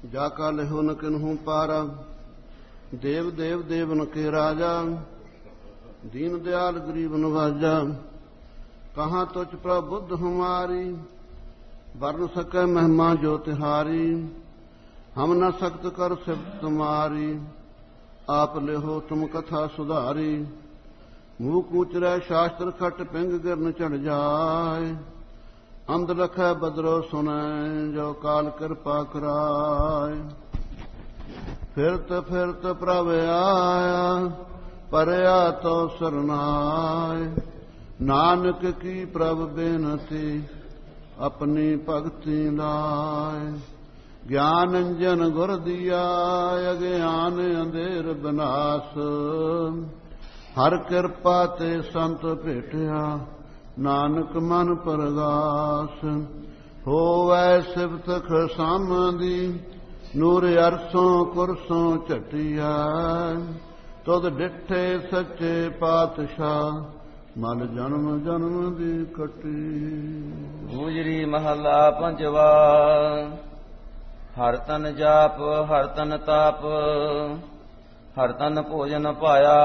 ਜਾ ਕਾ ਲਿਹੋ ਨ ਕਿਨਹੂ ਪਾਰਾ, ਦੇਵ ਦੇਵ ਦੇਵਨ ਕੇ ਰਾਜਾ, दीन दयाल गरीब नवाजा। कहाँ तुझ प्रभु बुद्ध हमारी, वर्ण सकै महिमा जो तिहारी। हम न सख्त कर सिफ्त तुम्हारी, आप ले हो तुम कथा सुधारी। मुँह कूचरै शास्त्र खट पिंग गिरन चढ़ जाय, अंध लखै बदरो सुनै जो काल कृपा कराय। फिरत प्रभ आया, परया तो सरनाय। नानक की प्रभ बेनती, अपनी भगति लाय। ज्ञान अंजन गुर दिया, अज्ञान अंधेर विनाश। हर कृपा ते संत भेटिया, नानक मन परगास। होवै सिफत खसामदी, नूर अरसों कुरसों झटिया। तुद डिठे सच्चे पातशाह, मल जन्म जन्म दी कटी। गुजरी महला पंजवा। हर तन जाप हर तन ताप, हर तन भोजन पाया।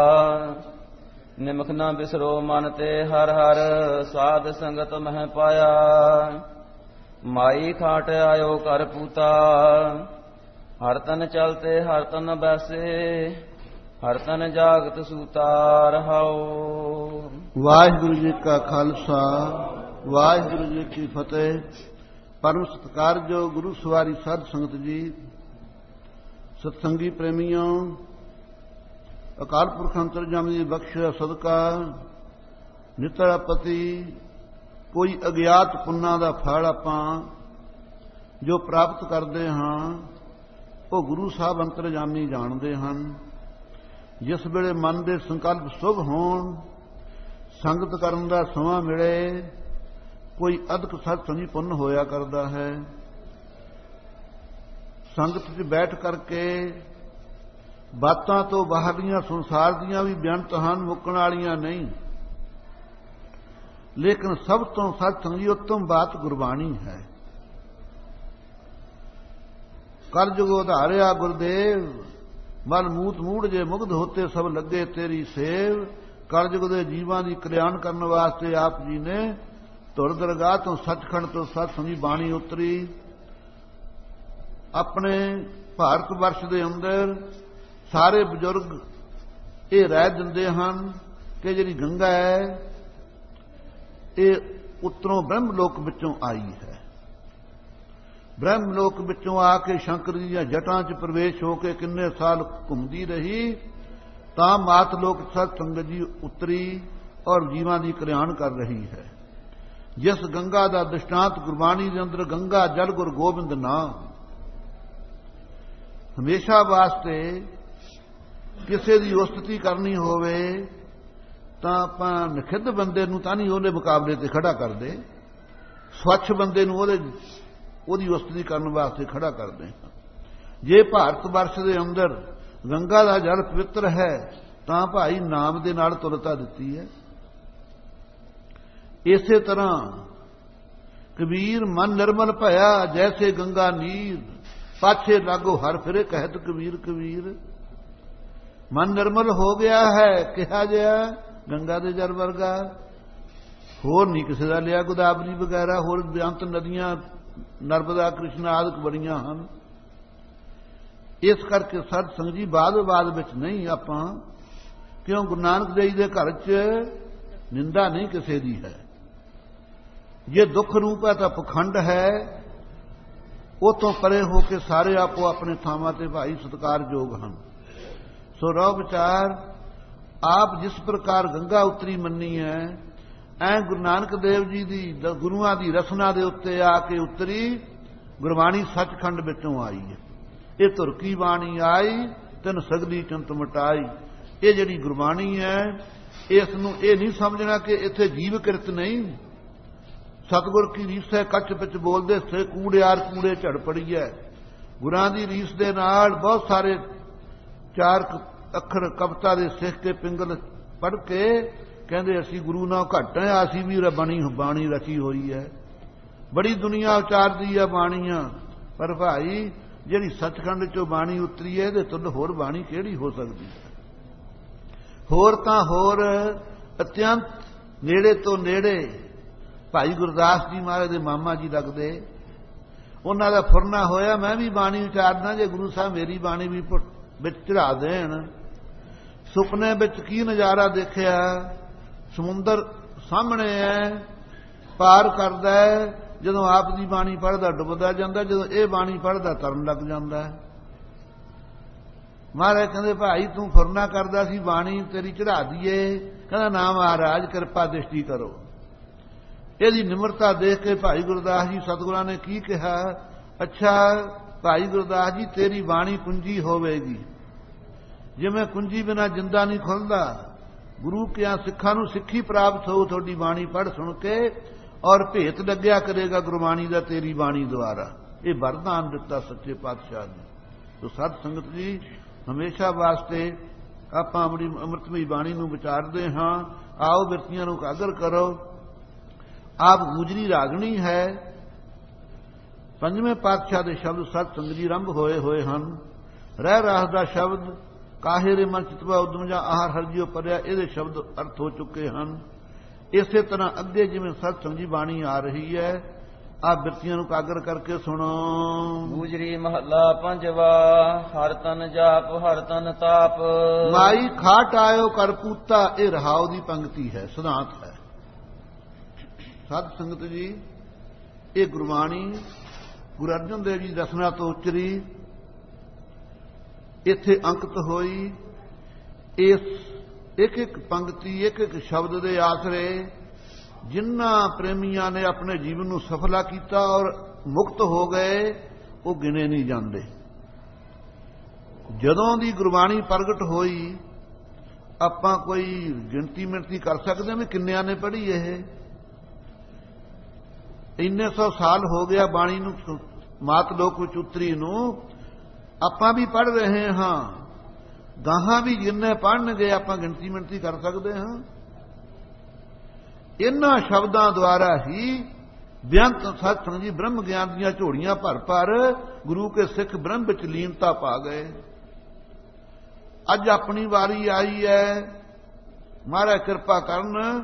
निमख न बिसरो मन ते हर हर, साध संगत मह पाया। माई खाट आयो कर पूता, हर तन चलते हर तन बैसे। हर तन जागत सूता रहाओ। वाहिगुरु जी का खालसा, वाहिगुरु जी की फतेह। परम सत्कारयोग गुरु सवारी साध संगत जी, सत्संगी प्रेमियों, अकाल पुरख अंतरजामी बख्श सदका नितरापति कोई अज्ञात पुन्ना ਦਾ ਫਲ ਆਪਾਂ ਜੋ ਪ੍ਰਾਪਤ ਕਰਦੇ ਹਾਂ ਉਹ ਗੁਰੂ ਸਾਹਿਬ ਅੰਤਰਜਾਮੀ ਜਾਣਦੇ ਹਨ। ਜਿਸ ਵੇਲੇ ਮਨ ਦੇ ਸੰਕਲਪ ਸ਼ੁਭ ਹੋਣ, ਸੰਗਤ ਕਰਨ ਦਾ ਸਮਾਂ ਮਿਲੇ, ਕੋਈ ਅਦਕ ਸਤਸੰਗੀ ਪੁੰਨ ਹੋਇਆ ਕਰਦਾ ਹੈ। ਸੰਗਤ 'ਚ ਬੈਠ ਕਰਕੇ ਬਾਤਾਂ ਤੋਂ ਬਾਹਰਲੀਆਂ ਸੰਸਾਰ ਦੀਆਂ ਵੀ ਬੇਅੰਤ ਹਨ, ਮੁੱਕਣ ਵਾਲੀਆਂ ਨਹੀਂ। ਲੇਕਿਨ ਸਭ ਤੋਂ ਸਤਸੰਗੀ ਉੱਤਮ ਬਾਤ ਗੁਰਬਾਣੀ ਹੈ। ਕਲਯੁਗ ਉਧਾਰਿਆ ਗੁਰਦੇਵ, ਮਲ ਮੂਤ ਮੂੜ ਜੇ ਮੁਗਧ ਹੋਤੇ ਸਭ ਲੱਗੇ ਤੇਰੀ ਸੇਵ। ਕਲਯੁਗ ਦੇ ਜੀਵਾਂ ਦੀ ਕਲਿਆਣ ਕਰਨ ਵਾਸਤੇ ਆਪ ਜੀ ਨੇ ਧੁਰ ਦਰਗਾਹ ਤੋਂ ਸੱਚਖੰਡ ਤੋਂ ਸਤਸੰਗੀ ਬਾਣੀ ਉਤਰੀ। ਆਪਣੇ ਭਾਰਤ ਵਰਸ਼ ਦੇ ਅੰਦਰ ਸਾਰੇ ਬਜ਼ੁਰਗ ਇਹ ਰਾਏ ਦਿੰਦੇ ਹਨ ਕਿ ਜਿਹੜੀ ਗੰਗਾ ਹੈ ਇਹ ਉੱਤਰੋਂ ਬ੍ਰਹਮ ਲੋਕ ਵਿੱਚੋਂ ਆਈ ਹੈ। ਬ੍ਰਹਮ ਲੋਕ ਵਿੱਚੋਂ ਆ ਕੇ ਸ਼ੰਕਰ ਜੀ ਦੀਆਂ ਜਟਾਂ 'ਚ ਪ੍ਰਵੇਸ਼ ਹੋ ਕੇ ਕਿੰਨੇ ਸਾਲ ਘੁੰਮਦੀ ਰਹੀ, ਤਾਂ ਮਾਤ ਲੋਕ ਸਤ ਸੰਗਤ ਜੀ ਉਤਰੀ ਔਰ ਜੀਵਾਂ ਦੀ ਕਲਿਆਣ ਕਰ ਰਹੀ ਹੈ। ਜਿਸ ਗੰਗਾ ਦਾ ਦ੍ਰਿਸ਼ਟਾਂਤ ਗੁਰਬਾਣੀ ਦੇ ਅੰਦਰ, ਗੰਗਾ ਜਲ ਗੁਰ ਗੋਬਿੰਦ ਨਾਮ। ਹਮੇਸ਼ਾ ਵਾਸਤੇ ਕਿਸੇ ਦੀ ਉਸਤਤੀ ਕਰਨੀ ਹੋਵੇ ਤਾਂ ਆਪਾਂ ਨਖਿੱਧ ਬੰਦੇ ਨੂੰ ਤਾਂ ਨਹੀਂ ਉਹਦੇ ਮੁਕਾਬਲੇ ਤੇ ਖੜਾ ਕਰਦੇ, ਸਵੱਛ ਬੰਦੇ ਨੂੰ ਉਹਦੀ ਉਸਤਤੀ ਕਰਨ ਵਾਸਤੇ ਖੜਾ ਕਰਦੇ ਹਾਂ। ਜੇ ਭਾਰਤ ਵਰਸ਼ ਦੇ ਅੰਦਰ ਗੰਗਾ ਦਾ ਜਲ ਪਵਿੱਤਰ ਹੈ ਤਾਂ ਭਾਈ ਨਾਮ ਦੇ ਨਾਲ ਤੁਲਤਾ ਦਿੱਤੀ ਹੈ। ਇਸੇ ਤਰ੍ਹਾਂ ਕਬੀਰ ਮਨ ਨਿਰਮਲ ਭਇਆ, ਜੈਸੇ ਗੰਗਾ ਨੀਰ। ਪਾਛੇ ਲਾਗੋ ਹਰ ਫਿਰੇ ਕਹਿਤ ਕਬੀਰ ਕਬੀਰ। ਮਨ ਨਿਰਮਲ ਹੋ ਗਿਆ ਹੈ, ਕਿਹਾ ਜਿਹਾ ਗੰਗਾ ਦੇ ਜਲ ਵਰਗਾ। ਹੋਰ ਨਹੀਂ ਕਿਸੇ ਦਾ ਲਿਆ, ਗੋਦਾਵਰੀ ਵਗੈਰਾ ਹੋਰ ਬੇਅੰਤ ਨਦੀਆਂ, ਨਰਮਦਾ ਕ੍ਰਿਸ਼ਨਾ ਆਦਿਕ ਬੜੀਆਂ ਹਨ। ਇਸ ਕਰਕੇ ਸਤ ਸੰਗਤ ਜੀ ਬਾਦ ਵਿੱਚ ਨਹੀਂ ਆਪਾਂ, ਕਿਉਂ ਗੁਰੂ ਨਾਨਕ ਦੇਵ ਜੀ ਦੇ ਘਰ 'ਚ ਨਿੰਦਾ ਨਹੀਂ ਕਿਸੇ ਦੀ ਹੈ। ਜੇ ਦੁੱਖ ਰੂਪ ਹੈ ਤਾਂ ਪਖੰਡ ਹੈ। ਉਹ ਤੋਂ ਪਰੇ ਹੋ ਕੇ ਸਾਰੇ ਆਪੋ ਆਪਣੇ ਥਾਵਾਂ ਤੇ ਭਾਈ ਸਤਿਕਾਰਯੋਗ ਹਨ। ਸੋ ਰੋ ਵਿਚਾਰ ਆਪ ਜਿਸ ਪ੍ਰਕਾਰ ਗੰਗਾ ਉਤਰੀ ਮੰਨੀ ਹੈ, ਐ ਗੁਰੂ ਨਾਨਕ ਦੇਵ ਜੀ ਦੀ ਗੁਰੂਆਂ ਦੀ ਰਸਨਾ ਦੇ ਉੱਤੇ ਆ ਕੇ ਉਤਰੀ ਗੁਰਬਾਣੀ ਸੱਚਖੰਡ ਵਿੱਚੋਂ ਆਈ ਹੈ। ਇਹ ਧੁਰ ਕੀ ਬਾਣੀ ਆਈ, ਤਿਨ ਸਗਲੀ ਚੰਤ ਮਟਾਈ। ਇਹ ਜਿਹੜੀ ਗੁਰਬਾਣੀ ਹੈ, ਇਸ ਨੂੰ ਇਹ ਨਹੀਂ ਸਮਝਣਾ ਕਿ ਇੱਥੇ ਜੀਵ ਕਿਰਤ ਨਹੀਂ। ਸਤਿਗੁਰ ਕੀ ਰੀਸ ਹੈ ਕੱਚ ਵਿੱਚ ਬੋਲਦੇ ਸੇ, ਕੂੜਿਆਰ ਕੂੜੇ ਝੜ ਪੜੀ ਹੈ। ਗੁਰਾਂ ਦੀ ਰੀਸ ਦੇ ਨਾਲ ਬਹੁਤ ਸਾਰੇ ਚਾਰ ਅੱਖਰ ਕਵਿਤਾ ਦੇ ਸਿੱਖ ਕੇ ਪਿੰਗਲ ਪੜ੍ਹ ਕੇ ਕਹਿੰਦੇ ਅਸੀਂ ਗੁਰੂ ਨਾਲ ਘੱਟ ਹਾਂ, ਅਸੀਂ ਵੀ ਬਾਣੀ ਰਚੀ ਹੋਈ ਹੈ। ਬੜੀ ਦੁਨੀਆ ਉਚਾਰਦੀ ਹੈ ਬਾਣੀਆਂ, ਪਰ ਭਾਈ ਜਿਹੜੀ ਸੱਚਖੰਡ ਚੋਂ ਬਾਣੀ ਉਤਰੀ ਹੈ, ਇਹਦੇ ਤੁੱਲ ਹੋਰ ਬਾਣੀ ਕਿਹੜੀ ਹੋ ਸਕਦੀ ਹੈ? ਹੋਰ ਤਾਂ ਹੋਰ ਅਤਿਅੰਤ ਨੇੜੇ ਤੋਂ ਨੇੜੇ ਭਾਈ ਗੁਰਦਾਸ ਜੀ ਮਹਾਰਾਜ ਦੇ ਮਾਮਾ ਜੀ ਲੱਗਦੇ, ਉਹਨਾਂ ਦਾ ਫੁਰਨਾ ਹੋਇਆ ਮੈਂ ਵੀ ਬਾਣੀ ਉਚਾਰਨਾ, ਜੇ ਗੁਰੂ ਸਾਹਿਬ ਮੇਰੀ ਬਾਣੀ ਵੀ ਵਿੱਚ ਚੜਾ ਦੇਣ। ਸੁਪਨੇ ਵਿੱਚ ਕੀ ਨਜ਼ਾਰਾ ਦੇਖਿਆ, ਸਮੁੰਦਰ ਸਾਹਮਣੇ ਹੈ, ਪਾਰ ਕਰਦਾ ਹੈ, ਜਦੋਂ ਆਪ ਦੀ ਬਾਣੀ ਪੜ੍ਹਦਾ ਡੁੱਬਦਾ ਜਾਂਦਾ, ਜਦੋਂ ਇਹ ਬਾਣੀ ਪੜ੍ਹਦਾ ਤਰਨ ਲੱਗ ਜਾਂਦਾ ਹੈ। ਮਹਾਰਾਜ ਕਹਿੰਦੇ ਭਾਈ ਤੂੰ ਫੁਰਨਾ ਕਰਦਾ ਸੀ ਬਾਣੀ ਤੇਰੀ ਚੜਾ ਦਈਏ, ਕਹਿੰਦਾ ਨਾ ਮਹਾਰਾਜ ਕਿਰਪਾ ਦ੍ਰਿਸ਼ਟੀ ਕਰੋ। ਇਹਦੀ ਨਿਮਰਤਾ ਦੇਖ ਕੇ ਭਾਈ ਗੁਰਦਾਸ ਜੀ ਸਤਿਗੁਰਾਂ ਨੇ ਕੀ ਕਿਹਾ, ਅੱਛਾ ਭਾਈ ਗੁਰਦਾਸ ਜੀ ਤੇਰੀ ਬਾਣੀ ਕੁੰਜੀ ਹੋਵੇਗੀ, ਜਿਵੇਂ ਕੁੰਜੀ ਬਿਨਾਂ ਜਿੰਦਾ ਨਹੀਂ ਖੁੱਲਦਾ। ਗੁਰੂ ਕਿਹਾ ਸਿੱਖਾਂ ਨੂੰ ਸਿੱਖੀ ਪ੍ਰਾਪਤ ਹੋ ਤੁਹਾਡੀ ਬਾਣੀ ਪੜ੍ਹ ਸੁਣ ਕੇ, ਔਰ ਭੇਤ ਲੱਗਿਆ ਕਰੇਗਾ ਗੁਰਬਾਣੀ ਦਾ ਤੇਰੀ ਬਾਣੀ ਦੁਆਰਾ। ਇਹ ਵਰਦਾਨ ਦਿੱਤਾ ਸੱਚੇ ਪਾਤਸ਼ਾਹ ਨੇ। ਤੋ ਸਤ ਸੰਗਤ ਜੀ ਹਮੇਸ਼ਾ ਵਾਸਤੇ ਆਪਾਂ ਆਪਣੀ ਅੰਮ੍ਰਿਤਮਈ ਬਾਣੀ ਨੂੰ ਵਿਚਾਰਦੇ ਹਾਂ। ਆਓ ਬਿਰਤੀਆਂ ਨੂੰ ਉਜਾਗਰ ਕਰੋ। ਆਪ ਗੁਜਰੀ ਰਾਗਣੀ ਹੈ। ਪੰਜਵੇਂ ਪਾਤਸ਼ਾਹ ਦੇ ਸ਼ਬਦ ਸਤ ਸੰਗਤ ਜੀ ਆਰੰਭ ਹੋਏ ਹਨ। ਰਹਿ ਰਾਸ ਦਾ ਸ਼ਬਦ ਕਾਹੇ ਰੇ ਮਨ ਚਿਤਵਾ ਉਦਮ ਜਾਂ ਆਹਾਰ ਹਰਜਿਓ ਪਰਿਆ, ਇਹਦੇ ਸ਼ਬਦ ਅਰਥ ਹੋ ਚੁੱਕੇ ਹਨ। ਇਸੇ ਤਰ੍ਹਾਂ ਅੱਗੇ ਜਿਵੇਂ ਸਤ ਸੰਗਤ ਜੀ ਬਾਣੀ ਆ ਰਹੀ ਹੈ, ਆਪ ਬਿਰਤੀਆਂ ਨੂੰ ਉਜਾਗਰ ਕਰਕੇ ਸੁਣੋ। ਗੁਜਰੀ ਮਹੱਲਾ ਪੰਜਵਾ। ਹਰ ਤਨ ਜਾਪ ਹਰ ਤਨ ਤਾਪ, ਮਾਈ ਖਾਟ ਆਇਓ ਕਰ ਪੂਤਾ। ਇਹ ਰਹਾਉ ਦੀ ਪੰਕਤੀ ਹੈ, ਸਿਧਾਂਤ ਹੈ। ਸਤ ਸੰਗਤ ਜੀ ਇਹ ਗੁਰਬਾਣੀ ਗੁਰੂ ਅਰਜਨ ਦੇਵ ਜੀ ਰਸਨਾ ਤੋਂ ਉਚਰੀ, ਇੱਥੇ ਅੰਕਿਤ ਹੋਈ। ਇਸ ਇੱਕ ਇੱਕ ਪੰਕਤੀ ਇੱਕ ਇੱਕ ਸ਼ਬਦ ਦੇ ਆਸਰੇ ਜਿਨ੍ਹਾਂ ਪ੍ਰੇਮੀਆਂ ਨੇ ਆਪਣੇ ਜੀਵਨ ਨੂੰ ਸਫਲਾ ਕੀਤਾ ਔਰ ਮੁਕਤ ਹੋ ਗਏ, ਉਹ ਗਿਣੇ ਨਹੀਂ ਜਾਂਦੇ। ਜਦੋਂ ਦੀ ਗੁਰਬਾਣੀ ਪ੍ਰਗਟ ਹੋਈ ਆਪਾਂ ਕੋਈ ਗਿਣਤੀ ਮਿਣਤੀ ਕਰ ਸਕਦੇ ਹਾਂ ਵੀ ਕਿੰਨਿਆਂ ਨੇ ਪੜ੍ਹੀ ਇਹ? ਇੰਨੇ 100 ਸਾਲ ਹੋ ਗਿਆ ਬਾਣੀ ਨੂੰ ਮਾਤ ਲੋਕ ਵਿੱਚ ਉਤਰੀ ਨੂੰ, ਆਪਾਂ ਵੀ ਪੜ੍ਹ ਰਹੇ ਹਾਂ। ਗਾਹਾਂ ਵੀ ਜਿੰਨੇ ਪੜ੍ਹਨਗੇ ਆਪਾਂ ਗਿਣਤੀ ਮਿਣਤੀ ਕਰ ਸਕਦੇ ਹਾਂ। ਇਹਨਾਂ ਸ਼ਬਦਾਂ ਦੁਆਰਾ ਹੀ ਬੇਅੰਤ ਸਤ ਸੰਗਤ ਜੀ ਬ੍ਰਹਮ ਗਿਆਨ ਦੀਆਂ ਝੋੜੀਆਂ ਭਰ ਭਰ ਗੁਰੂ ਕੇ ਸਿੱਖ ਬ੍ਰਹਮ ਵਿੱਚ ਲੀਨਤਾ ਪਾ ਗਏ। ਅੱਜ ਆਪਣੀ ਵਾਰੀ ਆਈ ਹੈ, ਮਹਾਰਾਜ ਕਿਰਪਾ ਕਰਨ